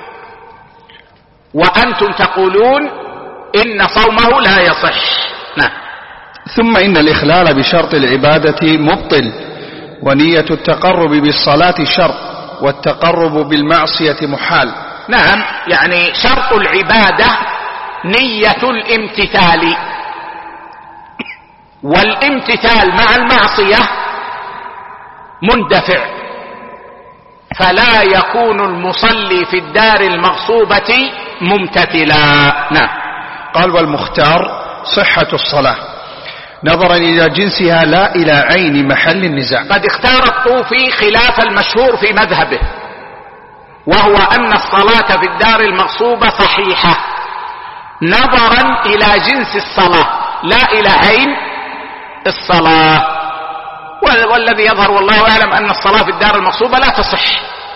وأنتم تقولون إن صومه لا يصح. نعم. ثم إن الإخلال بشرط العبادة مبطل، ونية التقرب بالصلاة شرط، والتقرب بالمعصية محال. نعم، يعني شرط العبادة نية الامتثال، والامتثال مع المعصية مندفع، فلا يكون المصلي في الدار المغصوبة ممتثلا. نعم. قال والمختار صحة الصلاة نظرا إلى جنسها لا إلى عين محل النزاع. قد اختار الطوفي خلاف المشهور في مذهبه، وهو أن الصلاة في الدار المغصوبة صحيحة نظرا إلى جنس الصلاة لا إلى عين الصلاة، والذي يظهر والله أعلم أن الصلاة في الدار المغصوبة لا تصح،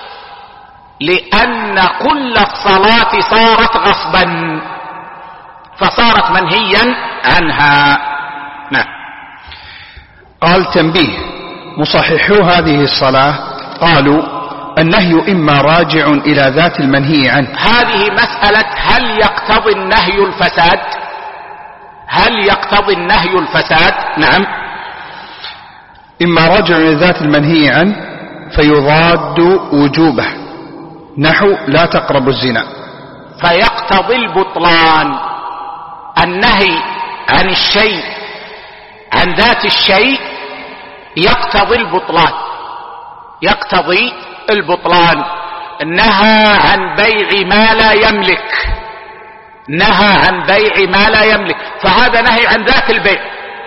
لأن كل الصلاة صارت غصبا فصارت منهيا عنها. نعم. قال تنبيه مصححو هذه الصلاة قالوا النهي إما راجع إلى ذات المنهي عنه. هذه مسألة هل يقتضي النهي الفساد؟ هل يقتضي النهي الفساد؟ نعم. إما راجع إلى ذات المنهي عنه فيضاد وجوبه، نحو لا تقربوا الزنا، فيقتضي البطلان. النهي عن الشيء عن ذات الشيء يقتضي البطلان، يقتضي البطلان. نهى عن بيع ما لا يملك، نهى عن بيع ما لا يملك، فهذا نهي عن ذات البيع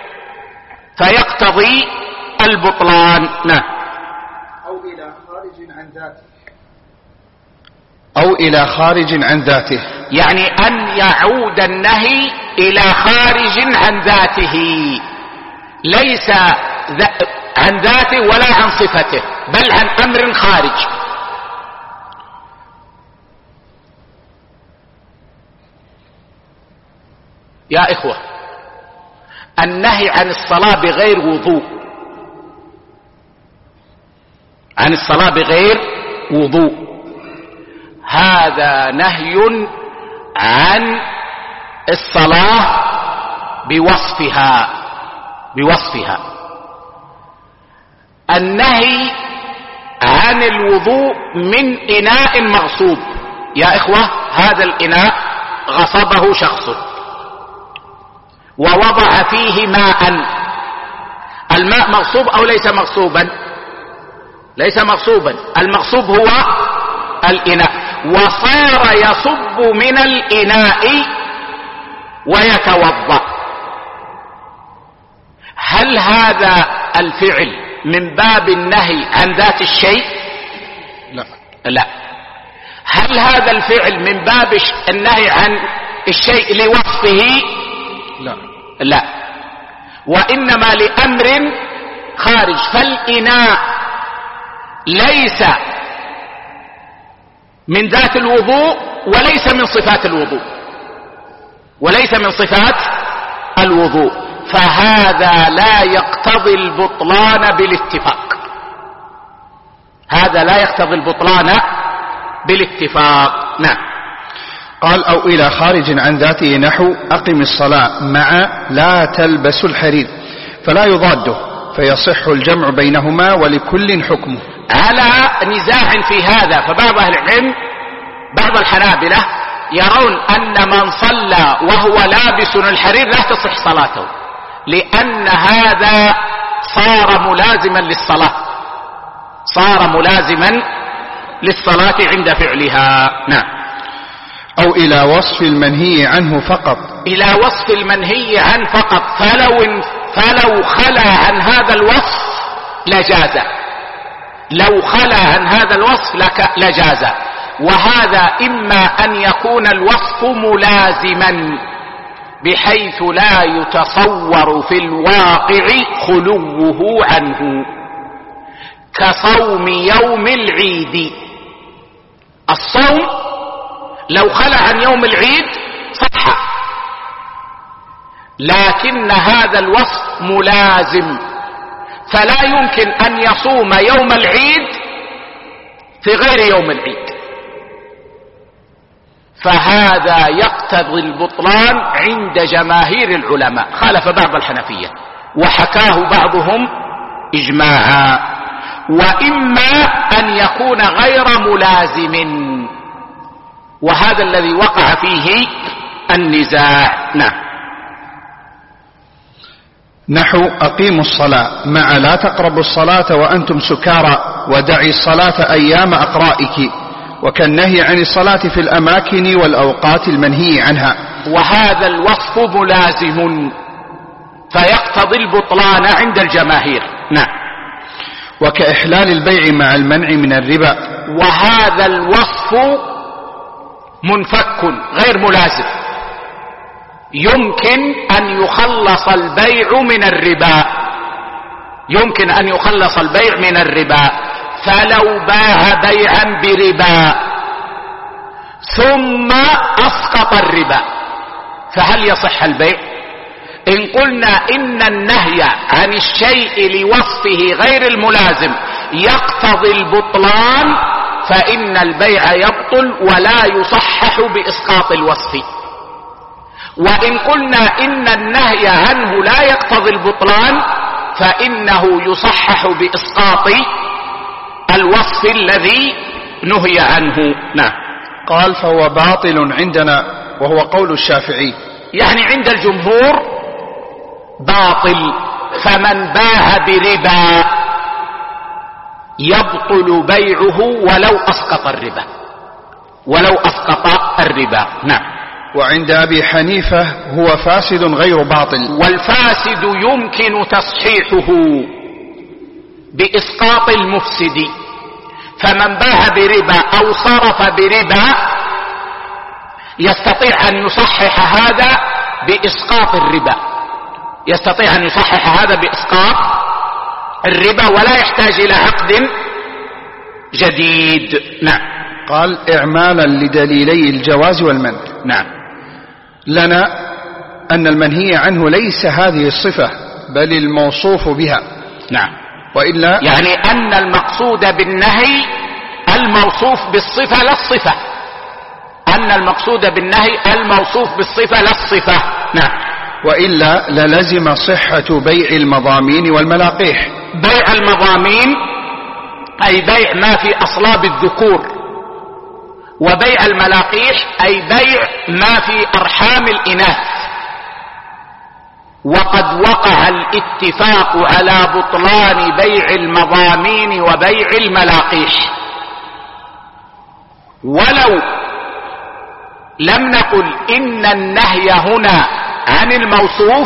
فيقتضي البطلان. نعم. أو إلى خارج عن ذاته، أو إلى خارج عن ذاته، يعني أن يعود النهي إلى خارج عن ذاته، ليس عن ذاته ولا عن صفته، بل عن أمر خارج. يا إخوة، النهي عن الصلاة بغير وضوء، عن الصلاة بغير وضوء، هذا نهي عن الصلاة بوصفها، بوصفها. النهي عن الوضوء من إناء مغصوب، يا إخوة هذا الإناء غصبه شخص ووضع فيه ماء، الماء مغصوب أو ليس مغصوبا؟ ليس مغصوبا، المغصوب هو الإناء، وصار يصب من الإناء ويتوضأ. هل هذا الفعل من باب النهي عن ذات الشيء؟ لا. لا. هل هذا الفعل من باب النهي عن الشيء لوصفه؟ لا. لا، وإنما لأمر خارج. فالإناء ليس من ذات الوضوء وليس من صفات الوضوء، وليس من صفات الوضوء، فهذا لا يقتضي البطلان بالاتفاق، هذا لا يقتضي البطلان بالاتفاق. نعم. قال أو إلى خارج عن ذاته، نحو أقم الصلاة مع لا تلبس الحرير، فلا يضاده فيصح الجمع بينهما ولكل حكمه. على نزاع في هذا، فبعض أهل العلم بعض الحنابلة يرون أن من صلى وهو لابس الحرير لا تصح صلاته، لأن هذا صار ملازما للصلاة، صار ملازما للصلاة عند فعلها. نعم. أو إلى وصف المنهي عنه فقط، إلى وصف المنهي عنه فقط، فلو خلى عن هذا الوصف لجاز، لو خلى عن هذا الوصف لجاز. وهذا إما أن يكون الوصف ملازما بحيث لا يتصور في الواقع خلوه عنه، كصوم يوم العيد. الصوم لو خلى عن يوم العيد صح، لكن هذا الوصف ملازم، فلا يمكن أن يصوم يوم العيد في غير يوم العيد، فهذا يقتضي البطلان عند جماهير العلماء، خالف بعض الحنفية وحكاه بعضهم إجماعا. وإما أن يكون غير ملازم، وهذا الذي وقع فيه النزاع. نعم. نحو أقيموا الصلاة مع لا تقربوا الصلاة وأنتم سكارى ودعي الصلاة أيام أقرائك، وكالنهي عن الصلاة في الأماكن والأوقات المنهي عنها. وهذا الوصف ملازم فيقتضي البطلان عند الجماهير. نعم. وكإحلال البيع مع المنع من الربا، وهذا الوصف منفك غير ملازم، يمكن أن يخلص البيع من الربا، يمكن أن يخلص البيع من الربا. فلو باع بيعا بربا ثم أسقط الربا فهل يصح البيع؟ إن قلنا إن النهي عن الشيء لوصفه غير الملازم يقتضي البطلان، فإن البيع يبطل ولا يصحح بإسقاط الوصف. وإن قلنا إن النهي عنه لا يقتضي البطلان فإنه يصحح بإسقاط الوصف الذي نهي عنه. نعم. قال فهو باطل عندنا وهو قول الشافعي، يعني عند الجمهور باطل. فمن باع بربا يبطل بيعه ولو أسقط الربا، ولو أسقط الربا. نعم. وعند أبي حنيفة هو فاسد غير باطل، والفاسد يمكن تصحيحه بإسقاط المفسد. فمن باع بربا أو صرف بربا يستطيع أن يصحح هذا بإسقاط الربا، يستطيع أن يصحح هذا بإسقاط الربا ولا يحتاج إلى عقد جديد. نعم. قال إعمالا لدليلي الجواز والمنع. نعم. لنا أن المنهي عنه ليس هذه الصفة بل الموصوف بها. نعم. وإلا يعني أن المقصود بالنهي الموصوف بالصفة لا الصفة، أن المقصود بالنهي الموصوف بالصفة لا الصفة. نعم. وإلا للزم صحة بيع المضامين والملاقيح. بيع المضامين أي بيع ما في أصلاب الذكور، وبيع الملاقيح أي بيع ما في أرحام الإناث. وقد وقع الاتفاق على بطلان بيع المضامين وبيع الملاقيح. ولو لم نقل إن النهي هنا عن الموصوف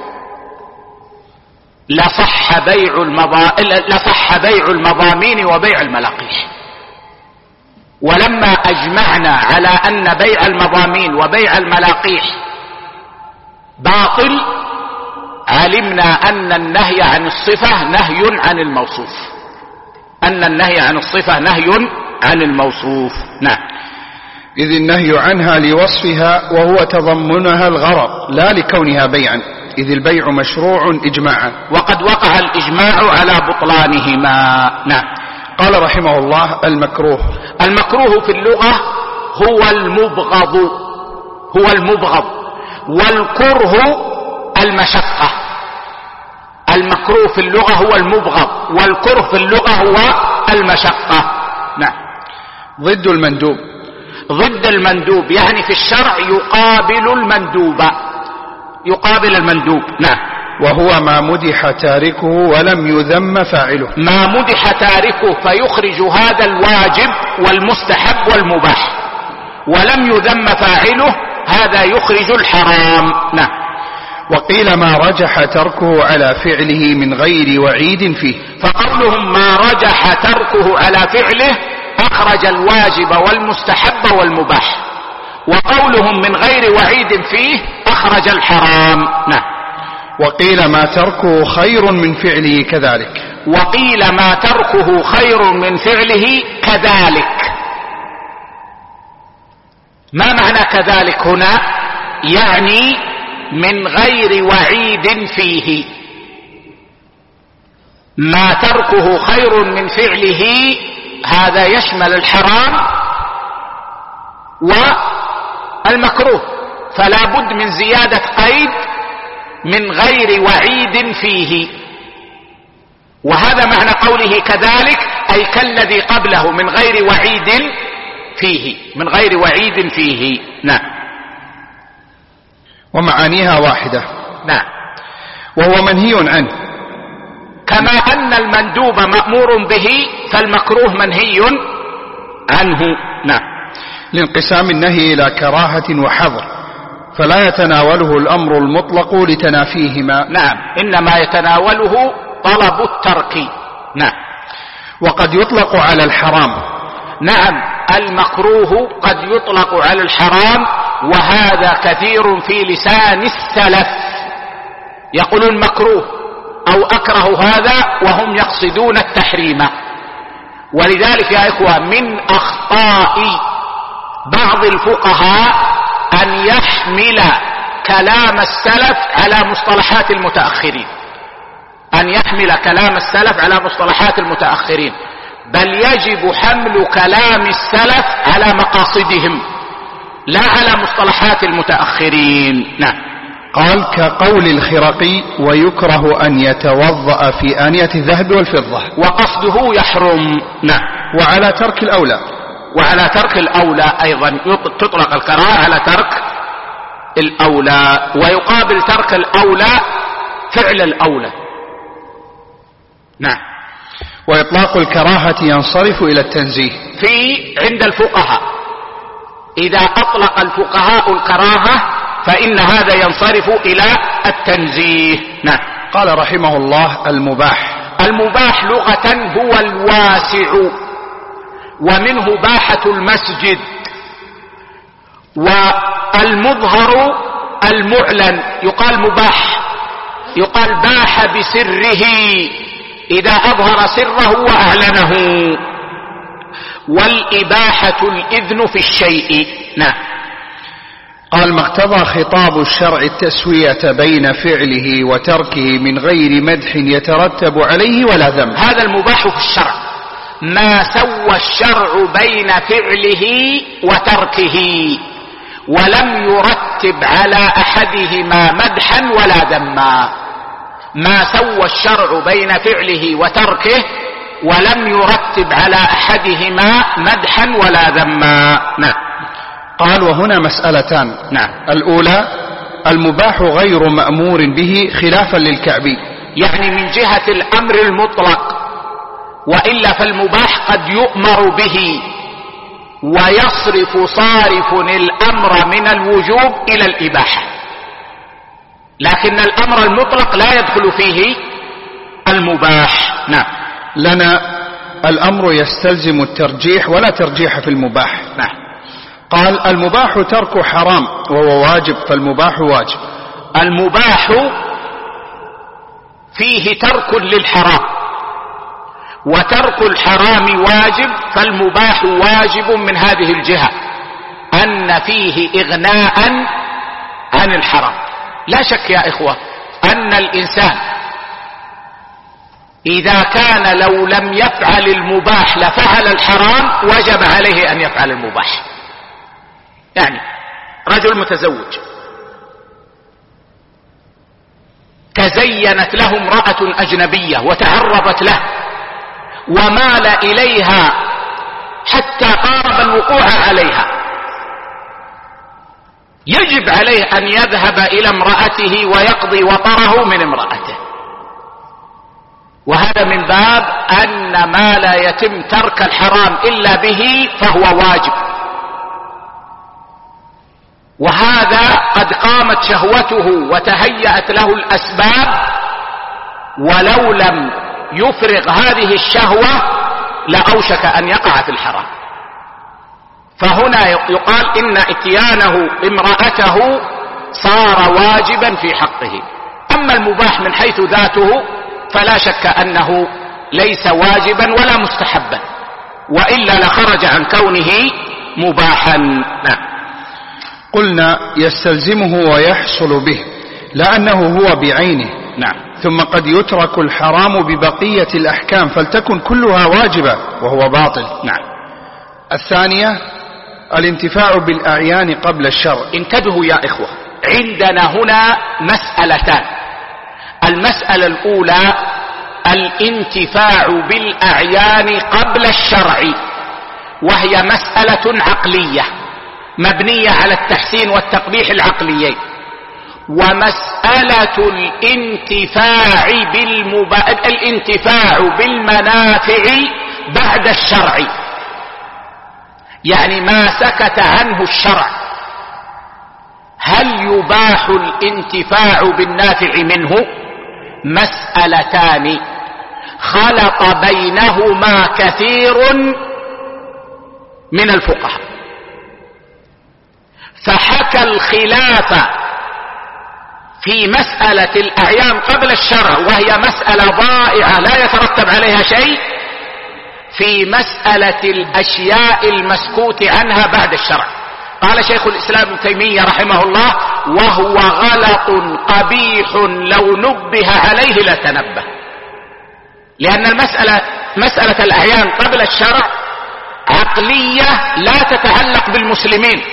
لصح بيع المضامين وبيع الملاقيح. ولما أجمعنا على أن بيع المضامين وبيع الملاقيح باطل علمنا أن النهي عن الصفة نهي عن الموصوف، أن النهي عن الصفة نهي عن الموصوف. نعم. إذ النهي عنها لوصفها وهو تضمنها الغرض لا لكونها بيعا، إذ البيع مشروع إجماعا، وقد وقع الإجماع على بطلانهما. نعم. قال رحمه الله المكروه. المكروه في اللغة هو المبغض، هو المبغض، والكره المشقة. المكروه في اللغة هو المبغض، والكره في اللغة هو المشقة. نعم. ضد المندوب. ضد المندوب يعني في الشرع يقابل المندوب، يقابل المندوب. نعم. وهو ما مدح تاركه ولم يذم فاعله. ما مدح تاركه فيخرج هذا الواجب والمستحب والمباح، ولم يذم فاعله هذا يخرج الحرام. نعم. وقيل ما رجح تركه على فعله من غير وعيد فيه. فقولهم ما رجح تركه على فعله أخرج الواجب والمستحب والمباح، وقولهم من غير وعيد فيه أخرج الحرام. نعم. وقيل ما تركه خير من فعله كذلك. وقيل ما تركه خير من فعله كذلك. ما معنى كذلك هنا؟ يعني من غير وعيد فيه. ما تركه خير من فعله هذا يشمل الحرام والمكروه، فلا بد من زيادة قيد من غير وعيد فيه. وهذا معنى قوله كذلك أي كالذي قبله من غير وعيد فيه، من غير وعيد فيه. نعم. ومعانيها واحدة. نعم. وهو منهي عنه، كما أن المندوب مأمور به فالمكروه منهي عنه. نعم. لانقسام النهي إلى كراهة وحظر، فلا يتناوله الأمر المطلق لتنافيهما. نعم. إنما يتناوله طلب الترك. نعم. وقد يطلق على الحرام. نعم. المكروه قد يطلق على الحرام، وهذا كثير في لسان السلف، يقولون مكروه أو أكره هذا وهم يقصدون التحريم. ولذلك يا إخوة من أخطاء بعض الفقهاء أن يحمل كلام السلف على مصطلحات المتأخرين، أن يحمل كلام السلف على مصطلحات المتأخرين، بل يجب حمل كلام السلف على مقاصدهم لا على مصطلحات المتأخرين. نعم. قال كقول الخرقي ويكره أن يتوضأ في آنية الذهب والفضة وقصده يحرم. نعم. وعلى ترك الأولى، وعلى ترك الأولى أيضا تطلق الكراهة على ترك الأولى، ويقابل ترك الأولى فعل الأولى. نعم. وإطلاق الكراهة ينصرف إلى التنزيه عند الفقهاء، إذا أطلق الفقهاء الكراهة فإن هذا ينصرف إلى التنزيه. نعم. قال رحمه الله المباح. المباح لغة هو الواسع، ومنه باحة المسجد. والمظهر المعلن يقال مباح، يقال باح بسره إذا أظهر سره وأعلنه. والإباحة الإذن في الشيء. نعم. قال ما اقتضى خطاب الشرع التسوية بين فعله وتركه من غير مدح يترتب عليه ولا ذم. هذا المباح في الشرع، ما سوى الشرع بين فعله وتركه ولم يرتب على أحدهما مدحا ولا ذما. ما سوى الشرع بين فعله وتركه ولم يرتب على أحدهما مدحا ولا ذما. نعم. قال وهنا مسألتان. نعم. الأولى المباح غير مأمور به خلافا للكعبي، يعني من جهة الأمر المطلق، وإلا فالمباح قد يؤمر به ويصرف صارف الأمر من الوجوب إلى الإباحة، لكن الأمر المطلق لا يدخل فيه المباح. نعم. لنا الأمر يستلزم الترجيح ولا ترجيح في المباح. نعم. قال المباح ترك حرام وهو واجب فالمباح واجب. المباح فيه ترك للحرام، وترك الحرام واجب، فالمباح واجب من هذه الجهة أن فيه إغناء عن الحرام. لا شك يا إخوة أن الإنسان إذا كان لو لم يفعل المباح لفعل الحرام وجب عليه أن يفعل المباح. يعني رجل متزوج تزينت له امرأة أجنبية وتعرضت له ومال إليها حتى قارب الوقوع عليها، يجب عليه أن يذهب إلى امرأته ويقضي وطره من امرأته، وهذا من باب أن ما لا يتم ترك الحرام إلا به فهو واجب. وهذا قد قامت شهوته وتهيأت له الأسباب، ولو لم يفرغ هذه الشهوة لأوشك أن يقع في الحرام. فهنا يقال إن اتيانه امرأته صار واجبا في حقه. أما المباح من حيث ذاته فلا شك أنه ليس واجبا ولا مستحبا، وإلا لخرج عن كونه مباحا. نعم. قلنا يستلزمه ويحصل به لأنه هو بعينه. نعم. ثم قد يترك الحرام ببقية الأحكام فلتكن كلها واجبة وهو باطل. نعم. الثانية الانتفاع بالأعيان قبل الشرع. انتبهوا يا إخوة، عندنا هنا مسألتان. المسألة الأولى الانتفاع بالأعيان قبل الشرع، وهي مسألة عقلية مبنية على التحسين والتقبيح العقليين. ومسألة الانتفاع بالمنافع بعد الشرع، يعني ما سكت عنه الشرع، هل يباح الانتفاع بالنافع منه؟ مسألتان خلط بينهما كثير من الفقهاء، فحكى الخلاف في مسألة الأعيان قبل الشرع، وهي مسألة ضائعة لا يترتب عليها شيء، في مسألة الأشياء المسكوت عنها بعد الشرع. قال شيخ الإسلام ابن تيمية رحمه الله: وهو غلط قبيح لو نبه عليه لتنبه. لأن المسألة مسألة الأعيان قبل الشرع عقلية لا تتعلق بالمسلمين،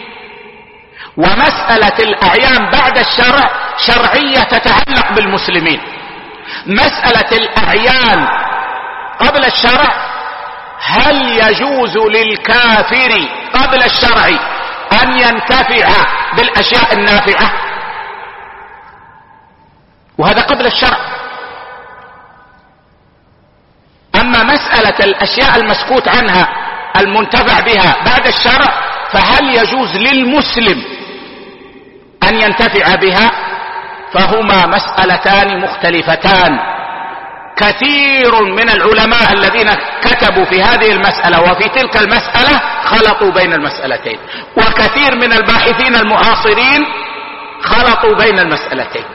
ومسألة الأعيان بعد الشرع شرعية تتعلق بالمسلمين. مسألة الأعيان قبل الشرع هل يجوز للكافر قبل الشرع أن ينتفع بالأشياء النافعة؟ وهذا قبل الشرع. أما مسألة الأشياء المسكوت عنها المنتفع بها بعد الشرع فهل يجوز للمسلم أن ينتفع بها؟ فهما مسألتان مختلفتان. كثير من العلماء الذين كتبوا في هذه المسألة وفي تلك المسألة خلطوا بين المسألتين، وكثير من الباحثين المعاصرين خلطوا بين المسألتين.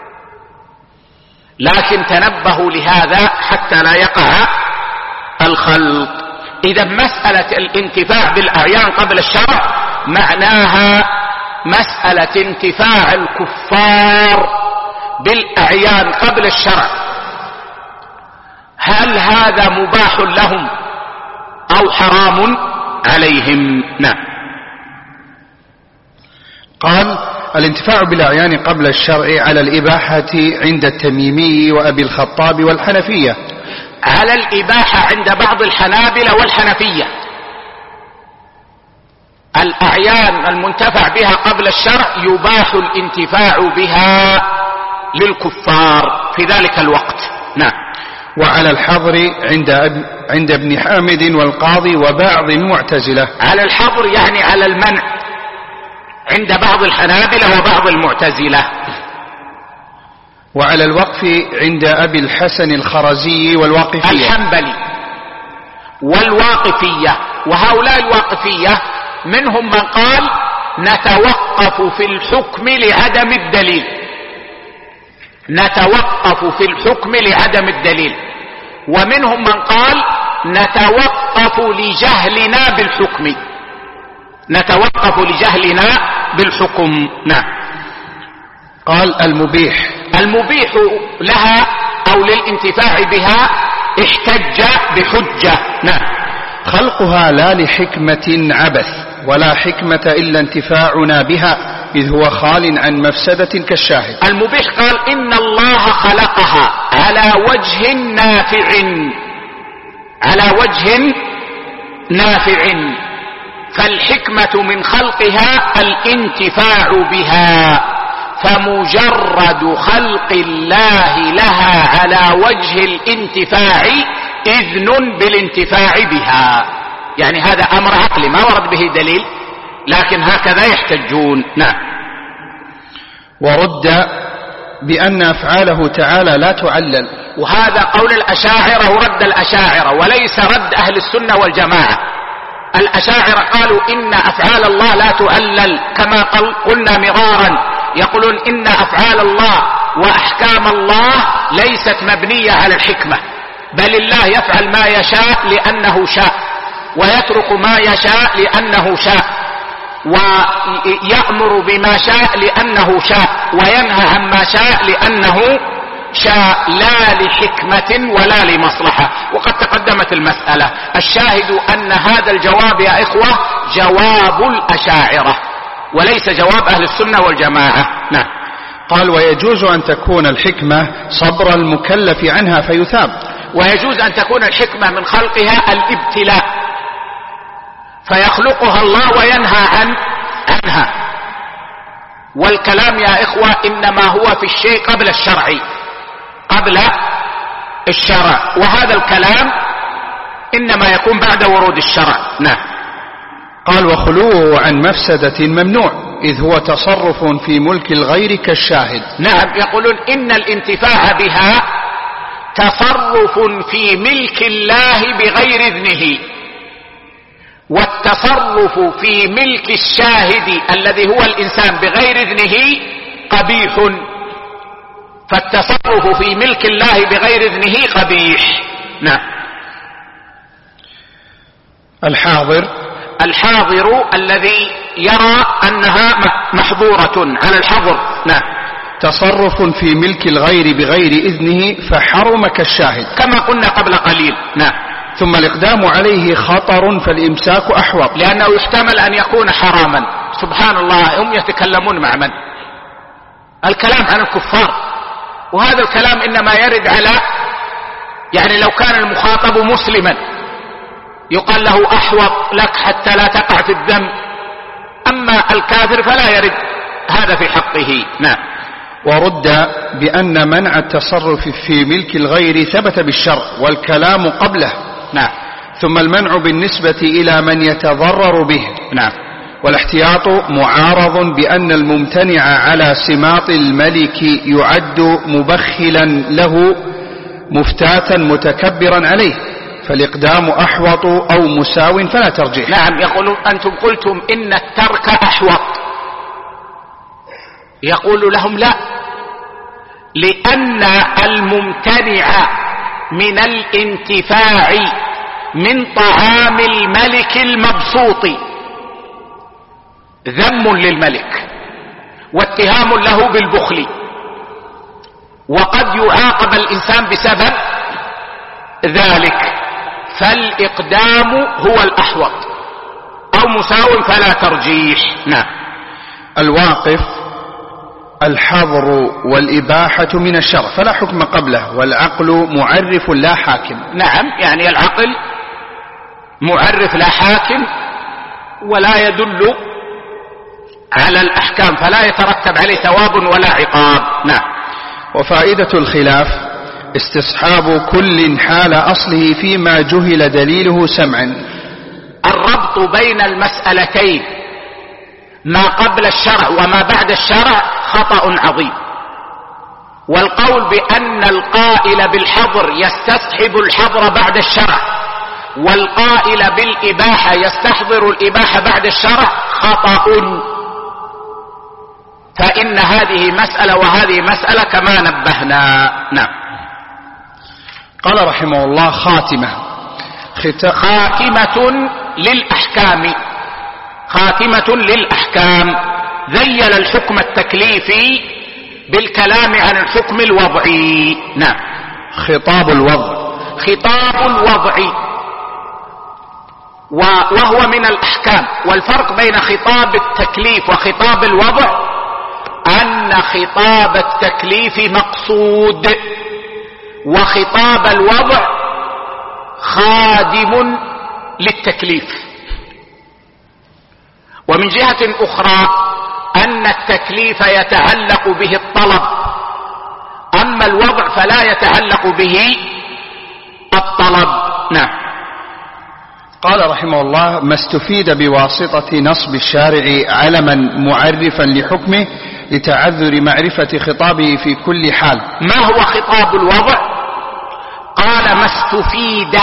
لكن تنبهوا لهذا حتى لا يقع الخلط. إذا مسألة الانتفاع بالأعيان قبل الشرع معناها مسألة انتفاع الكفار بالأعيان قبل الشرع، هل هذا مباح لهم أو حرام عليهم؟ نعم. قال: الانتفاع بالأعيان قبل الشرع على الإباحة عند التميمي وأبي الخطاب والحنفية. على الإباحة عند بعض الحنابلة والحنفية. الأعيان المنتفع بها قبل الشرع يباح الانتفاع بها للكفار في ذلك الوقت. نعم. وعلى الحظر عند ابن حامد والقاضي وبعض المعتزلة. على الحظر يعني على المنع عند بعض الحنابلة وبعض المعتزلة. وعلى الوقف عند أبي الحسن الخرزي والواقفية. الحنبلي والواقفية. وهؤلاء الواقفية منهم من قال نتوقف في الحكم لعدم الدليل، نتوقف في الحكم لعدم الدليل. ومنهم من قال نتوقف لجهلنا بالحكم، نتوقف لجهلنا بالحكم. نعم. قال: المبيح لها أو للانتفاع بها احتج بحجة. نعم. خلقها لا لحكمة عبث ولا حكمة إلا انتفاعنا بها إذ هو خال عن مفسدة كالشاهد. المبيح قال إن الله خلقها على وجه نافع، على وجه نافع، فالحكمة من خلقها الانتفاع بها، فمجرد خلق الله لها على وجه الانتفاع إذن بالانتفاع بها. يعني هذا أمر عقلي ما ورد به دليل، لكن هكذا يحتجون. نعم. ورد بأن أفعاله تعالى لا تعلل، وهذا قول الأشاعرة ورد الأشاعرة وليس رد أهل السنة والجماعة. الأشاعرة قالوا إن أفعال الله لا تعلل، كما قلنا مرارا، يقولون إن أفعال الله وأحكام الله ليست مبنية على الحكمة، بل الله يفعل ما يشاء لأنه شاء، ويترك ما يشاء لأنه شاء، ويأمر بما شاء لأنه شاء، وينهى عما شاء لأنه شاء، لا لحكمة ولا لمصلحة. وقد تقدمت المسألة. الشاهد أن هذا الجواب يا إخوة جواب الأشاعرة وليس جواب أهل السنة والجماعة. نعم. قال: ويجوز أن تكون الحكمة صبر المكلف عنها فيثاب. ويجوز أن تكون الحكمة من خلقها الابتلاء، فيخلقها الله وينهى عنها. والكلام يا إخوة إنما هو في الشيء قبل الشرع، قبل الشرع، وهذا الكلام إنما يكون بعد ورود الشرع. نعم. قال: وخلوه عن مفسدة ممنوع إذ هو تصرف في ملك الغير كالشاهد. نعم. يقولون إن الانتفاع بها تصرف في ملك الله بغير إذنه، والتصرف في ملك الشاهد الذي هو الإنسان بغير إذنه قبيح، فالتصرف في ملك الله بغير إذنه قبيح. نعم. الحاضر الذي يرى أنها محظورة على الحظر. نعم. تصرف في ملك الغير بغير إذنه فحرم كالشاهد كما قلنا قبل قليل. نعم. ثم الإقدام عليه خطر فالإمساك أحوط، لأنه يحتمل أن يكون حراما. سبحان الله، هم يتكلمون مع من؟ الكلام عن الكفار، وهذا الكلام إنما يرد على، يعني لو كان المخاطب مسلما يقال له أحوط لك حتى لا تقع في الذنب، أما الكافر فلا يرد هذا في حقه. نعم. ورد بأن منع التصرف في ملك الغير ثبت بالشرع والكلام قبله. نعم. ثم المنع بالنسبة إلى من يتضرر به. نعم. والاحتياط معارض بأن الممتنع على سماط الملك يعد مبخلا له مفتاتا متكبرا عليه، فالإقدام أحوط أو مساو فلا ترجيح. نعم. يقولون أنتم قلتم إن الترك أحوط، يقول لهم لا، لأن الممتنع من الانتفاع من طعام الملك المبسوط ذم للملك واتهام له بالبخل، وقد يعاقب الإنسان بسبب ذلك، فالإقدام هو الأحوط أو مساو فلا ترجيح. نعم. الواقف الحظر والإباحة من الشرع فلا حكم قبله، والعقل معرف لا حاكم. نعم، يعني العقل معرف لا حاكم ولا يدل على الأحكام، فلا يترتب عليه ثواب ولا عقاب. نعم. وفائدة الخلاف استصحاب كل حال أصله فيما جهل دليله سمعا. الربط بين المسألتين ما قبل الشرع وما بعد الشرع خطأ عظيم، والقول بأن القائل بالحظر يستصحب الحظر بعد الشرع والقائل بالإباحة يستحضر الإباحة بعد الشرع خطأ، فإن هذه مسألة وهذه مسألة كما نبهنا. نعم. قال رحمه الله: خاتمة للأحكام، خاتمة للأحكام، ذيل الحكم التكليفي بالكلام عن الحكم الوضعي. نعم. خطاب الوضع، خطاب الوضع وهو من الأحكام. والفرق بين خطاب التكليف وخطاب الوضع أن خطاب التكليف مقصود، وخطاب الوضع خادم للتكليف. ومن جهة أخرى أن التكليف يتعلق به الطلب، أما الوضع فلا يتعلق به الطلب. نعم. قال رحمه الله: ما استفيد بواسطة نصب الشارع علما معرفا لحكمه لتعذر معرفة خطابه في كل حال. ما هو خطاب الوضع؟ قال: ما استفيد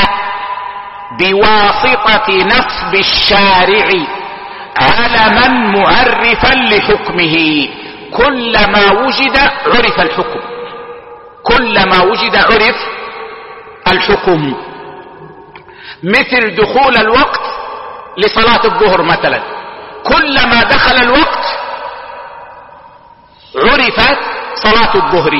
بواسطة نصب الشارع علما معرفا لحكمه. كلما وجد عرف الحكم، كلما وجد عرف الحكم. مثل دخول الوقت لصلاة الظهر مثلا، كلما دخل الوقت عرفت صلاة الظهر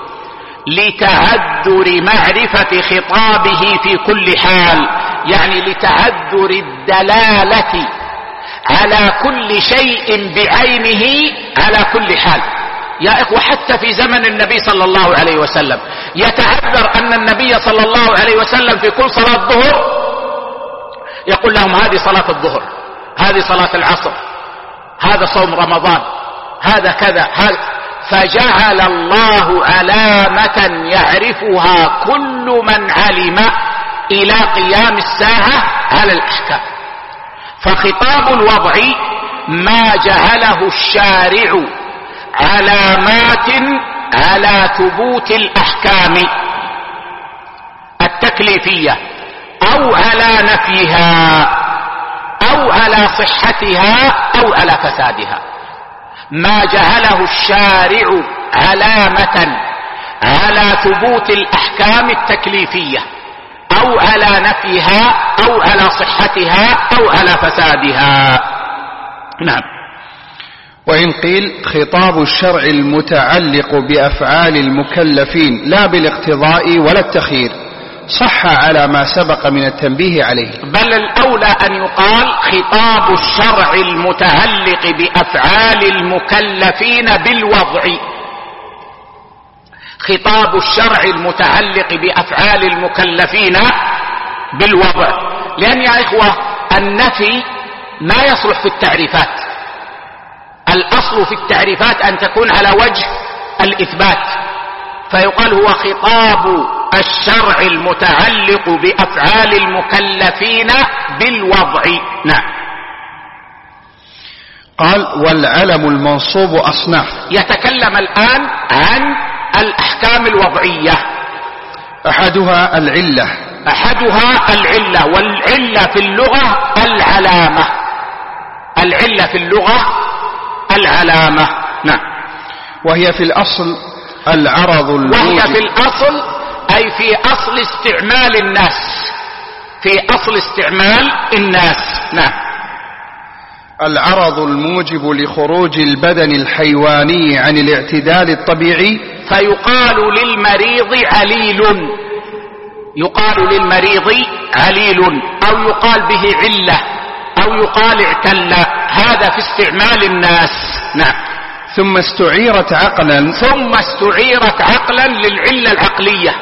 لتعذر معرفة خطابه في كل حال، يعني لتعذر الدلالة على كل شيء بعينه على كل حال. يا إخوة، حتى في زمن النبي صلى الله عليه وسلم يتعذر أن النبي صلى الله عليه وسلم في كل صلاة ظهر يقول لهم: هذه صلاة الظهر، هذه صلاة العصر، هذا صوم رمضان، هذا كذا، هذا. فجعل الله علامة يعرفها كل من علم إلى قيام الساعة على الأحكام. فخطاب الوضع ما جعله الشارع علامات على ثبوت الأحكام التكليفية أو على نفيها أو على صحتها أو على فسادها. ما جعله الشارع علامة على ثبوت الأحكام التكليفية أو على نفيها أو على صحتها أو على فسادها. نعم. وإن قيل خطاب الشرع المتعلق بأفعال المكلفين لا بالاقتضاء ولا التخيير صح على ما سبق من التنبيه عليه. بل الأولى أن يقال خطاب الشرع المتعلق بأفعال المكلفين بالوضع. خطاب الشرع المتعلق بأفعال المكلفين بالوضع، لأن يا إخوة النفي ما يصلح في التعريفات. الأصل في التعريفات أن تكون على وجه الإثبات، فيقال هو خطاب الشرع المتعلق بأفعال المكلفين بالوضع. نعم. قال والعلم المنصوب أصناف. يتكلم الآن عن الأحكام الوضعية. أحدها العلة. والعلة في اللغة العلامة. العلة في اللغة العلامة. نعم. وهي في الأصل العرض الموجب. وهي في الأصل أي في أصل استعمال الناس. في أصل استعمال الناس. نعم. العرض الموجب لخروج البدن الحيواني عن الاعتدال الطبيعي. فيقال للمريض عليل. يقال للمريض عليل، أو يقال به علة، أو يقال اعتل. هذا في استعمال الناس. نعم. ثم استعيرت عقلا للعلة العقلية.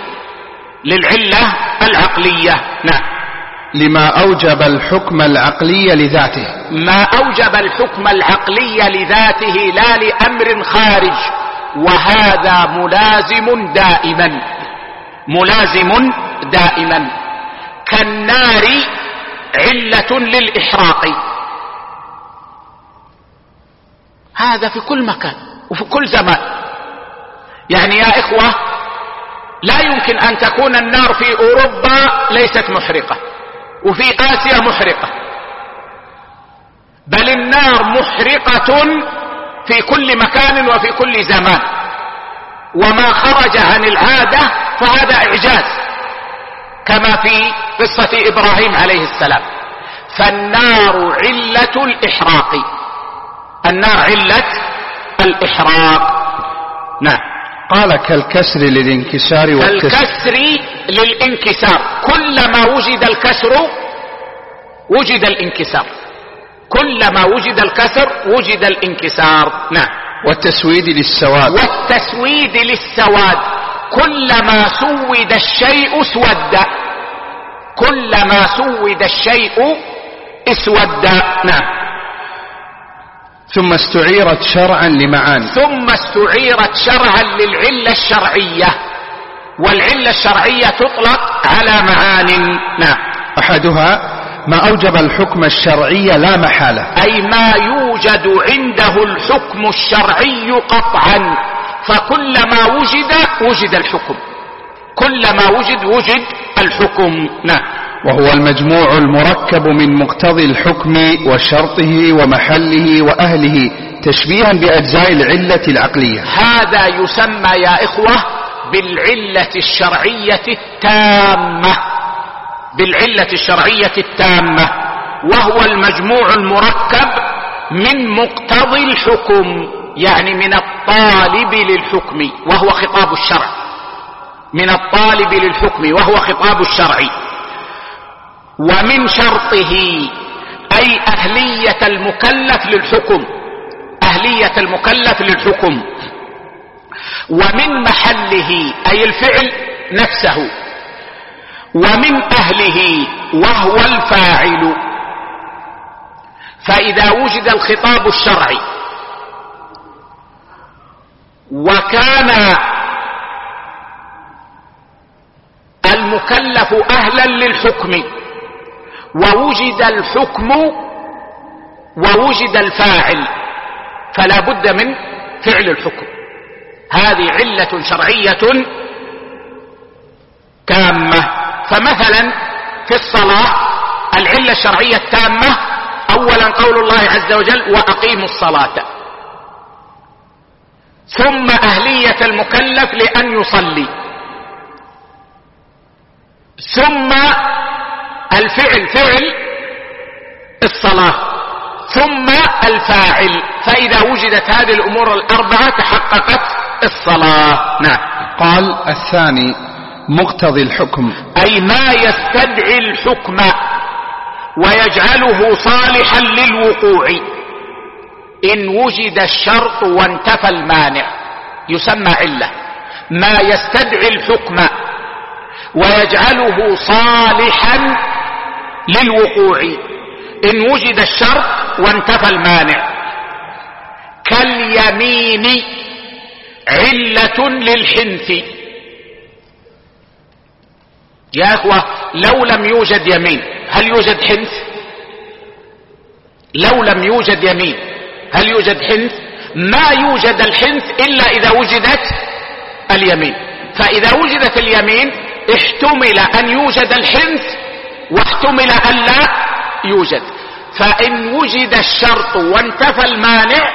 نعم. لما أوجب الحكم العقلي لذاته. ما أوجب الحكم العقلي لذاته لا لأمر خارج، وهذا ملازم دائما. كالنار علة للإحراق. هذا في كل مكان وفي كل زمان. يعني يا إخوة لا يمكن أن تكون النار في أوروبا ليست محرقة، وفي آسيا محرقة، بل النار محرقة في كل مكان وفي كل زمان. وما خرج عن العادة فهذا إعجاز، كما في قصة إبراهيم عليه السلام. فالنار علة الإحراق. نعم. قال كالكسر للانكسار كلما وجد الكسر وجد الانكسار. كلما وجد الكسر وجد الانكسار. نعم. والتسويد للسواد. كلما سود الشيء اسود. نعم. ثم استعيرت شرعا للعلة الشرعية. والعلة الشرعية تطلق على معان. نعم. أحدها ما أوجب الحكم الشرعي لا محالة، أي ما يوجد عنده الحكم الشرعي قطعا. فكلما وجد الحكم. وجد الحكم. نعم. وهو المجموع المركب من مقتضي الحكم وشرطه ومحله وأهله تشبيها بأجزاء العلة العقلية. هذا يسمى يا إخوة بالعلة الشرعية التامة. وهو المجموع المركب من مقتضي الحكم، يعني من الطالب للحكم وهو خطاب الشرع. ومن شرطه أي أهلية المكلف للحكم. ومن محله أي الفعل نفسه. ومن أهله وهو الفاعل. فإذا وجد الخطاب الشرعي وكان المكلف أهلا للحكم، ووجد الحكم ووجد الفاعل، فلا بد من فعل الحكم. هذه علة شرعية تامة. فمثلا في الصلاة العلة الشرعية التامة أولا قول الله عز وجل وأقيموا الصلاة، ثم أهلية المكلف لأن يصلي، ثم الفعل فعل الصلاة، ثم الفاعل. فإذا وجدت هذه الأمور الأربعة تحققت الصلاة. نعم. قال الثاني مقتضي الحكم، أي ما يستدعي الحكم ويجعله صالحا للوقوع. إن وجد الشرط وانتفى المانع يسمى علة. ما يستدعي الحكم ويجعله صالحا للوقوع إن وجد الشرط وانتفى المانع. كاليمين علة للحنث. يا أخوة، لو لم يوجد يمين هل يوجد حنث؟ لو لم يوجد يمين هل يوجد حنث؟ ما يوجد الحنث إلا إذا وجدت اليمين. فإذا وجدت اليمين احتمل أن يوجد الحنث واحتمل أن لا يوجد. فإن وجد الشرط وانتفى المانع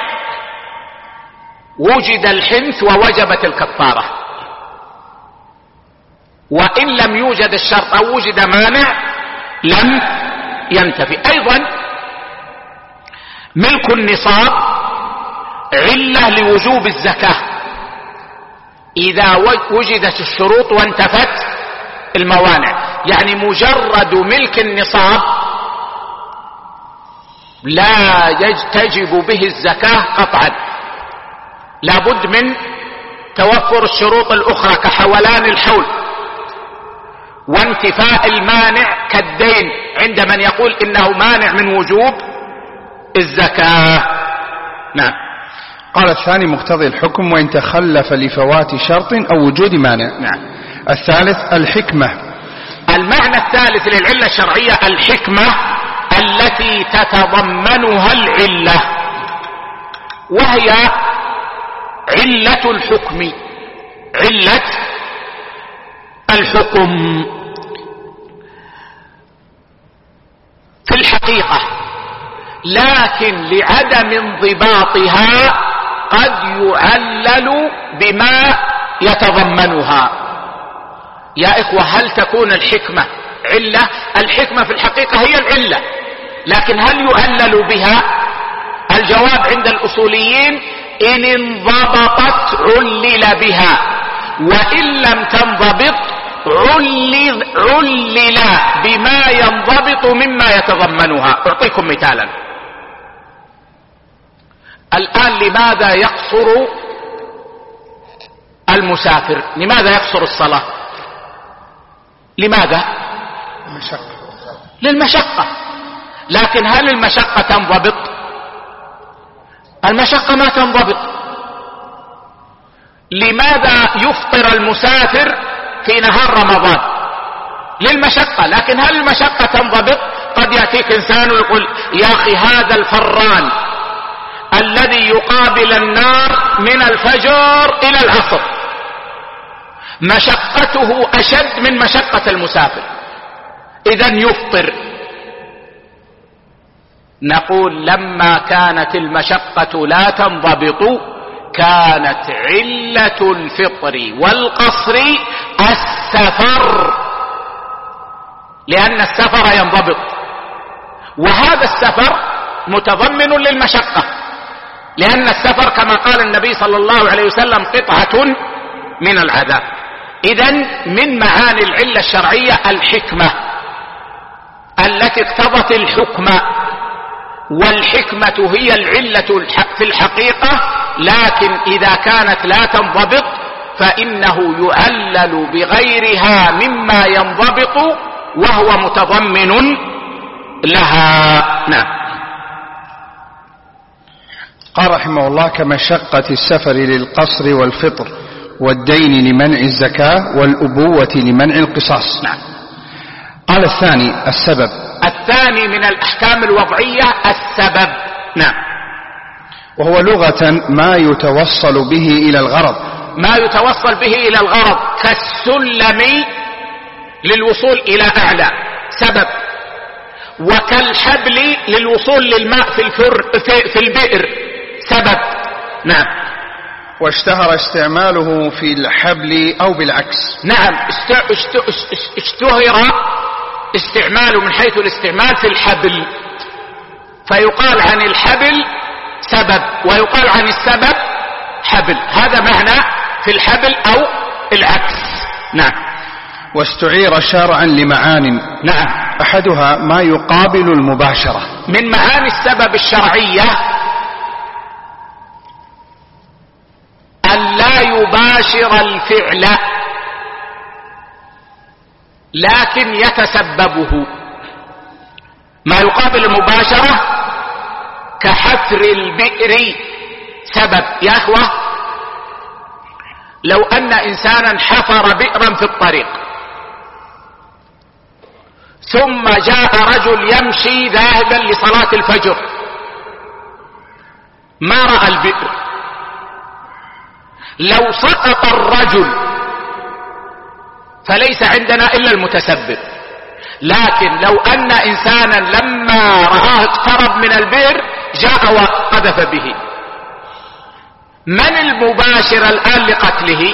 وجد الحنث ووجبت الكفارة. وإن لم يوجد الشرط أو وجد مانع لم ينتفي. أيضا ملك النصاب علة لوجوب الزكاة إذا وجدت الشروط وانتفت الموانع. يعني مجرد ملك النصاب لا تجب به الزكاة قطعا، لابد من توفر الشروط الأخرى كحولان الحول وانتفاء المانع كالدين عند من يقول إنه مانع من وجوب الزكاة. نعم. قال الثاني مقتضي الحكم وإن تخلف لفوات شرط أو وجود مانع. نعم. الثالث الحكمة. المعنى الثالث للعلة الشرعية الحكمة التي تتضمنها العلة، وهي علة الحكم. علة الحكم في الحقيقة، لكن لعدم انضباطها قد يعلل بما يتضمنها. يا إخوة، هل تكون الحكمة علة؟ الحكمة في الحقيقة هي العلة، لكن هل يعلل بها؟ الجواب عند الأصوليين إن انضبطت علل بها، وإن لم تنضبط علل بما ينضبط مما يتضمنها. أعطيكم مثالا. الآن لماذا يقصر المسافر؟ لماذا يقصر الصلاة؟ لماذا؟ للمشقة. لكن هل المشقة تنضبط؟ المشقة ما تنضبط. لماذا يفطر المسافر في نهار رمضان؟ للمشقة. لكن هل المشقة تنضبط؟ قد يأتيك إنسان ويقول يا أخي هذا الفران الذي يقابل النار من الفجر إلى العصر مشقته أشد من مشقة المسافر، إذن يفطر. نقول لما كانت المشقة لا تنضبط كانت علة الفطر والقصر السفر، لأن السفر ينضبط، وهذا السفر متضمن للمشقة، لأن السفر كما قال النبي صلى الله عليه وسلم قطعة من العذاب. إذن من معاني العلة الشرعية الحكمة التي اقتضت الحكم، والحكمة هي العلة في الحقيقة، لكن إذا كانت لا تنضبط فإنه يعلل بغيرها مما ينضبط وهو متضمن لها. نعم. قال رحمه الله كمشقة السفر للقصر والفطر والدين لمنع الزكاة والأبوة لمنع القصاص. نعم. قال الثاني السبب. الثاني من الأحكام الوضعية السبب. نعم. وهو لغة ما يتوصل به إلى الغرض. ما يتوصل به إلى الغرض كالسلم للوصول إلى أعلى سبب، وكالحبل للوصول للماء في البئر سبب. نعم. واشتهر استعماله في الحبل أو بالعكس. نعم. اشتهر استعماله من حيث الاستعمال في الحبل، فيقال عن الحبل سبب ويقال عن السبب حبل. هذا معنى في الحبل أو العكس. نعم. واستعير شرعا لمعان. نعم. أحدها ما يقابل المباشرة. من معاني السبب الشرعية أن لا يباشر الفعل لكن يتسببه. ما يقابل المباشرة كحفر البئر سبب. يا أخوة، لو أن إنسانا حفر بئرا في الطريق ثم جاء رجل يمشي ذاهبا لصلاة الفجر ما رأى البئر، لو سقط الرجل فليس عندنا إلا المتسبب. لكن لو أن إنسانا لما رآه اقترب من البئر جاء وقذف به، من المباشر الآن لقتله؟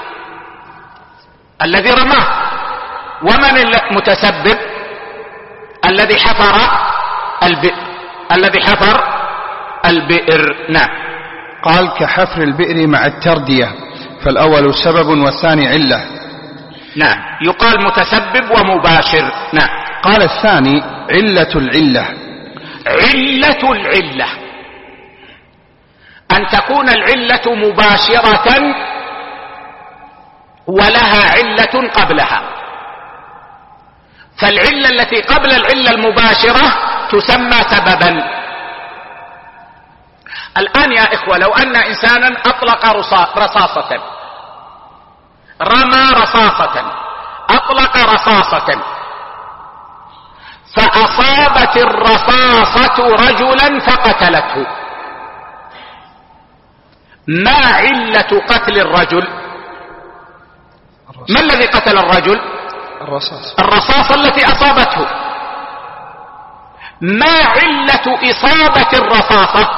الذي رماه. ومن المتسبب؟ الذي حفر البئر. الذي حفر البئر. نعم. قال كحفر البئر مع التردية، فالأول سبب والثاني علة. نعم، يقال متسبب ومباشر. نعم. قال الثاني علة العلة. علة العلة أن تكون العلة مباشرة ولها علة قبلها، فالعلة التي قبل العلة المباشرة تسمى سببا. الآن يا إخوة، لو أن إنسانا أطلق رصاصة، رمى رصاصة، أطلق رصاصة، فأصابت الرصاصة رجلا فقتلته، ما علة قتل الرجل؟ ما الذي قتل الرجل؟ الرصاصة التي أصابته. ما علة إصابة الرصاصة؟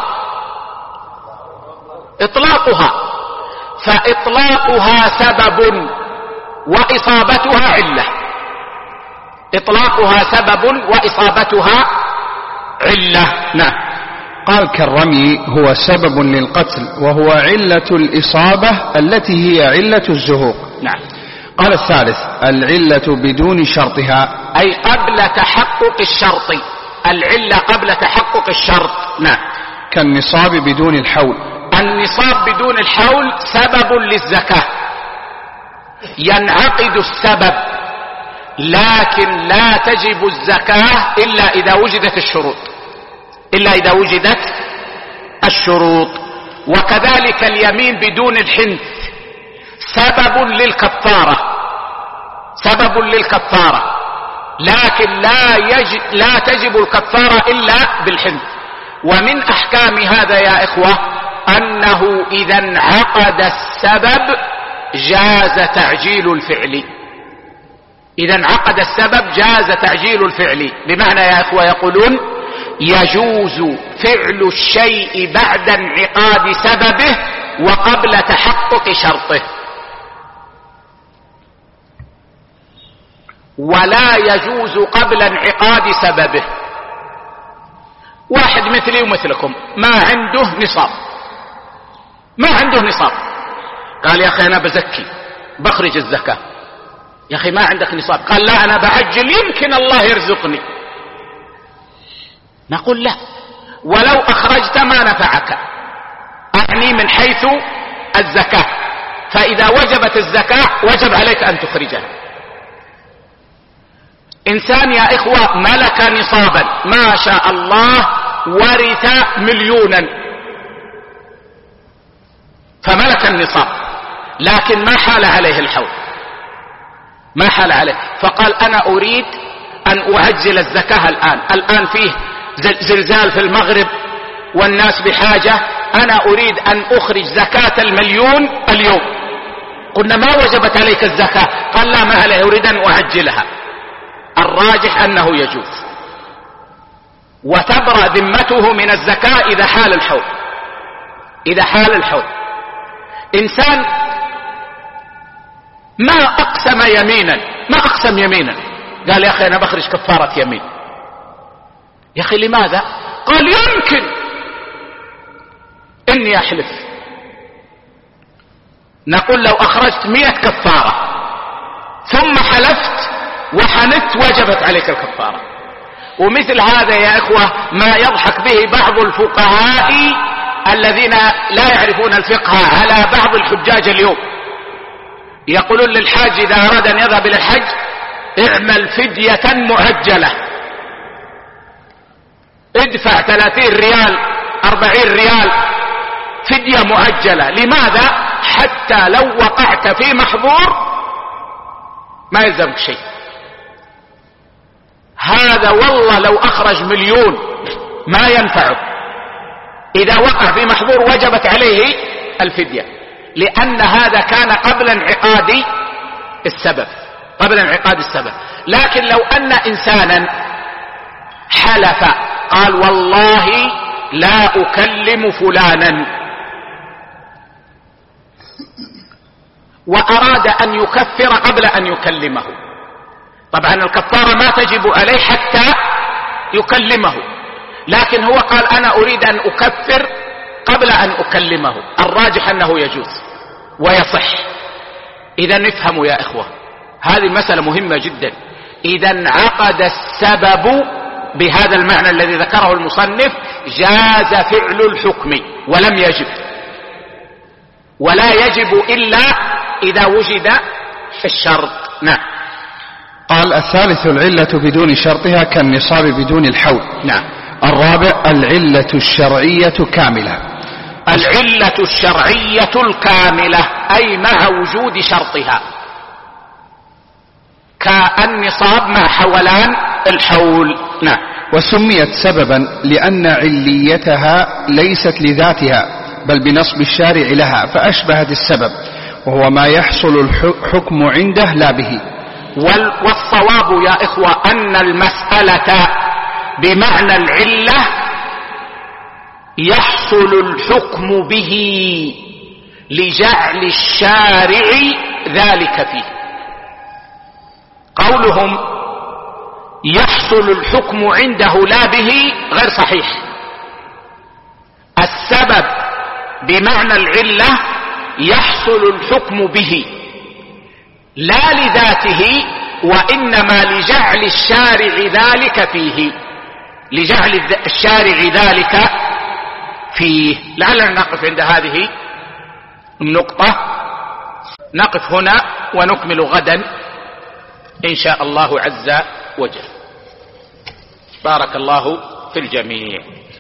إطلاقها، فإطلاقها سبب وإصابتها علة. إطلاقها سبب وإصابتها علة. نعم. قال كالرمي هو سبب للقتل وهو علة الإصابة التي هي علة الزهوق. نعم. قال الثالث العلة بدون شرطها، أي قبل تحقق الشرط. العلة قبل تحقق الشرط. نعم. كالنصاب بدون الحول. النصاب بدون الحول سبب للزكاة، ينعقد السبب لكن لا تجب الزكاة إلا إذا وجدت الشروط، إلا إذا وجدت الشروط. وكذلك اليمين بدون الحنث سبب للكفارة، سبب للكفارة، لكن لا تجب الكفارة إلا بالحنث. ومن أحكام هذا يا إخوة أنه إذا انعقد السبب جاز تعجيل الفعل. إذا انعقد السبب جاز تعجيل الفعل. بمعنى يا إخوة يقولون يجوز فعل الشيء بعد انعقاد سببه وقبل تحقق شرطه، ولا يجوز قبل انعقاد سببه. واحد مثلي ومثلكم ما عنده نصاب، ما عنده نصاب، قال يا أخي أنا بزكي بخرج الزكاة. يا أخي ما عندك نصاب، قال لا أنا بعجل يمكن الله يرزقني. نقول لا، ولو أخرجت ما نفعك، أعني من حيث الزكاة، فإذا وجبت الزكاة وجب عليك أن تخرجها. إنسان يا إخوة ملك نصابا ما شاء الله، ورث مليونا فملك النصاب، لكن ما حال عليه الحول، ما حال عليه، فقال أنا أريد أن أعجل الزكاة الآن فيه زلزال في المغرب والناس بحاجة، أنا أريد أن أخرج زكاة المليون اليوم. قلنا ما وجبت عليك الزكاة، قال لا ما عليه، أريد أن أعجلها. الراجح أنه يجوز، وتبرأ ذمته من الزكاة إذا حال الحول. إذا حال الحول إنسان ما أقسم يمينا، ما أقسم يمينا، قال يا أخي أنا بخرج كفارة يمين. يا أخي لماذا؟ قال يمكن، إني أحلف. نقول لو أخرجت 100 كفارة ثم حلفت وحنثت وجبت عليك الكفارة. ومثل هذا يا إخوة ما يضحك به بعض الفقهاء الذين لا يعرفون الفقه على بعض الحجاج اليوم. يقولون للحاج إذا أراد أن يذهب إلى الحج اعمل فدية مؤجلة، ادفع 30 ريال 40 ريال فدية مؤجلة. لماذا؟ حتى لو وقعت في محظور ما يلزمك شيء. هذا والله لو أخرج 1,000,000 ما ينفعه، إذا وقع في محظور وجبت عليه الفدية، لأن هذا كان قبل انعقاد السبب، قبل انعقاد السبب. لكن لو أن إنسانا حلف قال والله لا أكلم فلانا، وأراد أن يكفر قبل أن يكلمه، طبعا الكفارة ما تجب عليه حتى يكلمه، لكن هو قال أنا أريد أن أكفر قبل أن أكلمه. الراجح أنه يجوز ويصح. إذا نفهم يا إخوة هذه المسألة مهمة جدا. إذا انعقد السبب بهذا المعنى الذي ذكره المصنف جاز فعل الحكم ولم يجب، ولا يجب إلا إذا وجد الشرط. نعم. قال الثالث العلة بدون شرطها كالنصاب بدون الحول. نعم. الرابع العلة الشرعية كاملة. العلة الشرعية الكاملة أي مع وجود شرطها، كالنصاب مع حولان الحول. نعم. وسميت سببا لأن عليتها ليست لذاتها بل بنصب الشارع لها، فأشبهت السبب وهو ما يحصل الحكم عنده لا به. والصواب يا إخوة أن المسألة بمعنى العلة يحصل الحكم به لجعل الشارع ذلك فيه. قولهم يحصل الحكم عنده لا به غير صحيح. السبب بمعنى العلة يحصل الحكم به لا لذاته، وإنما لجعل الشارع ذلك فيه، لجعل الشارع ذلك فيه. لعلنا نقف عند هذه النقطة، نقف هنا ونكمل غدا إن شاء الله عز وجل. بارك الله في الجميع.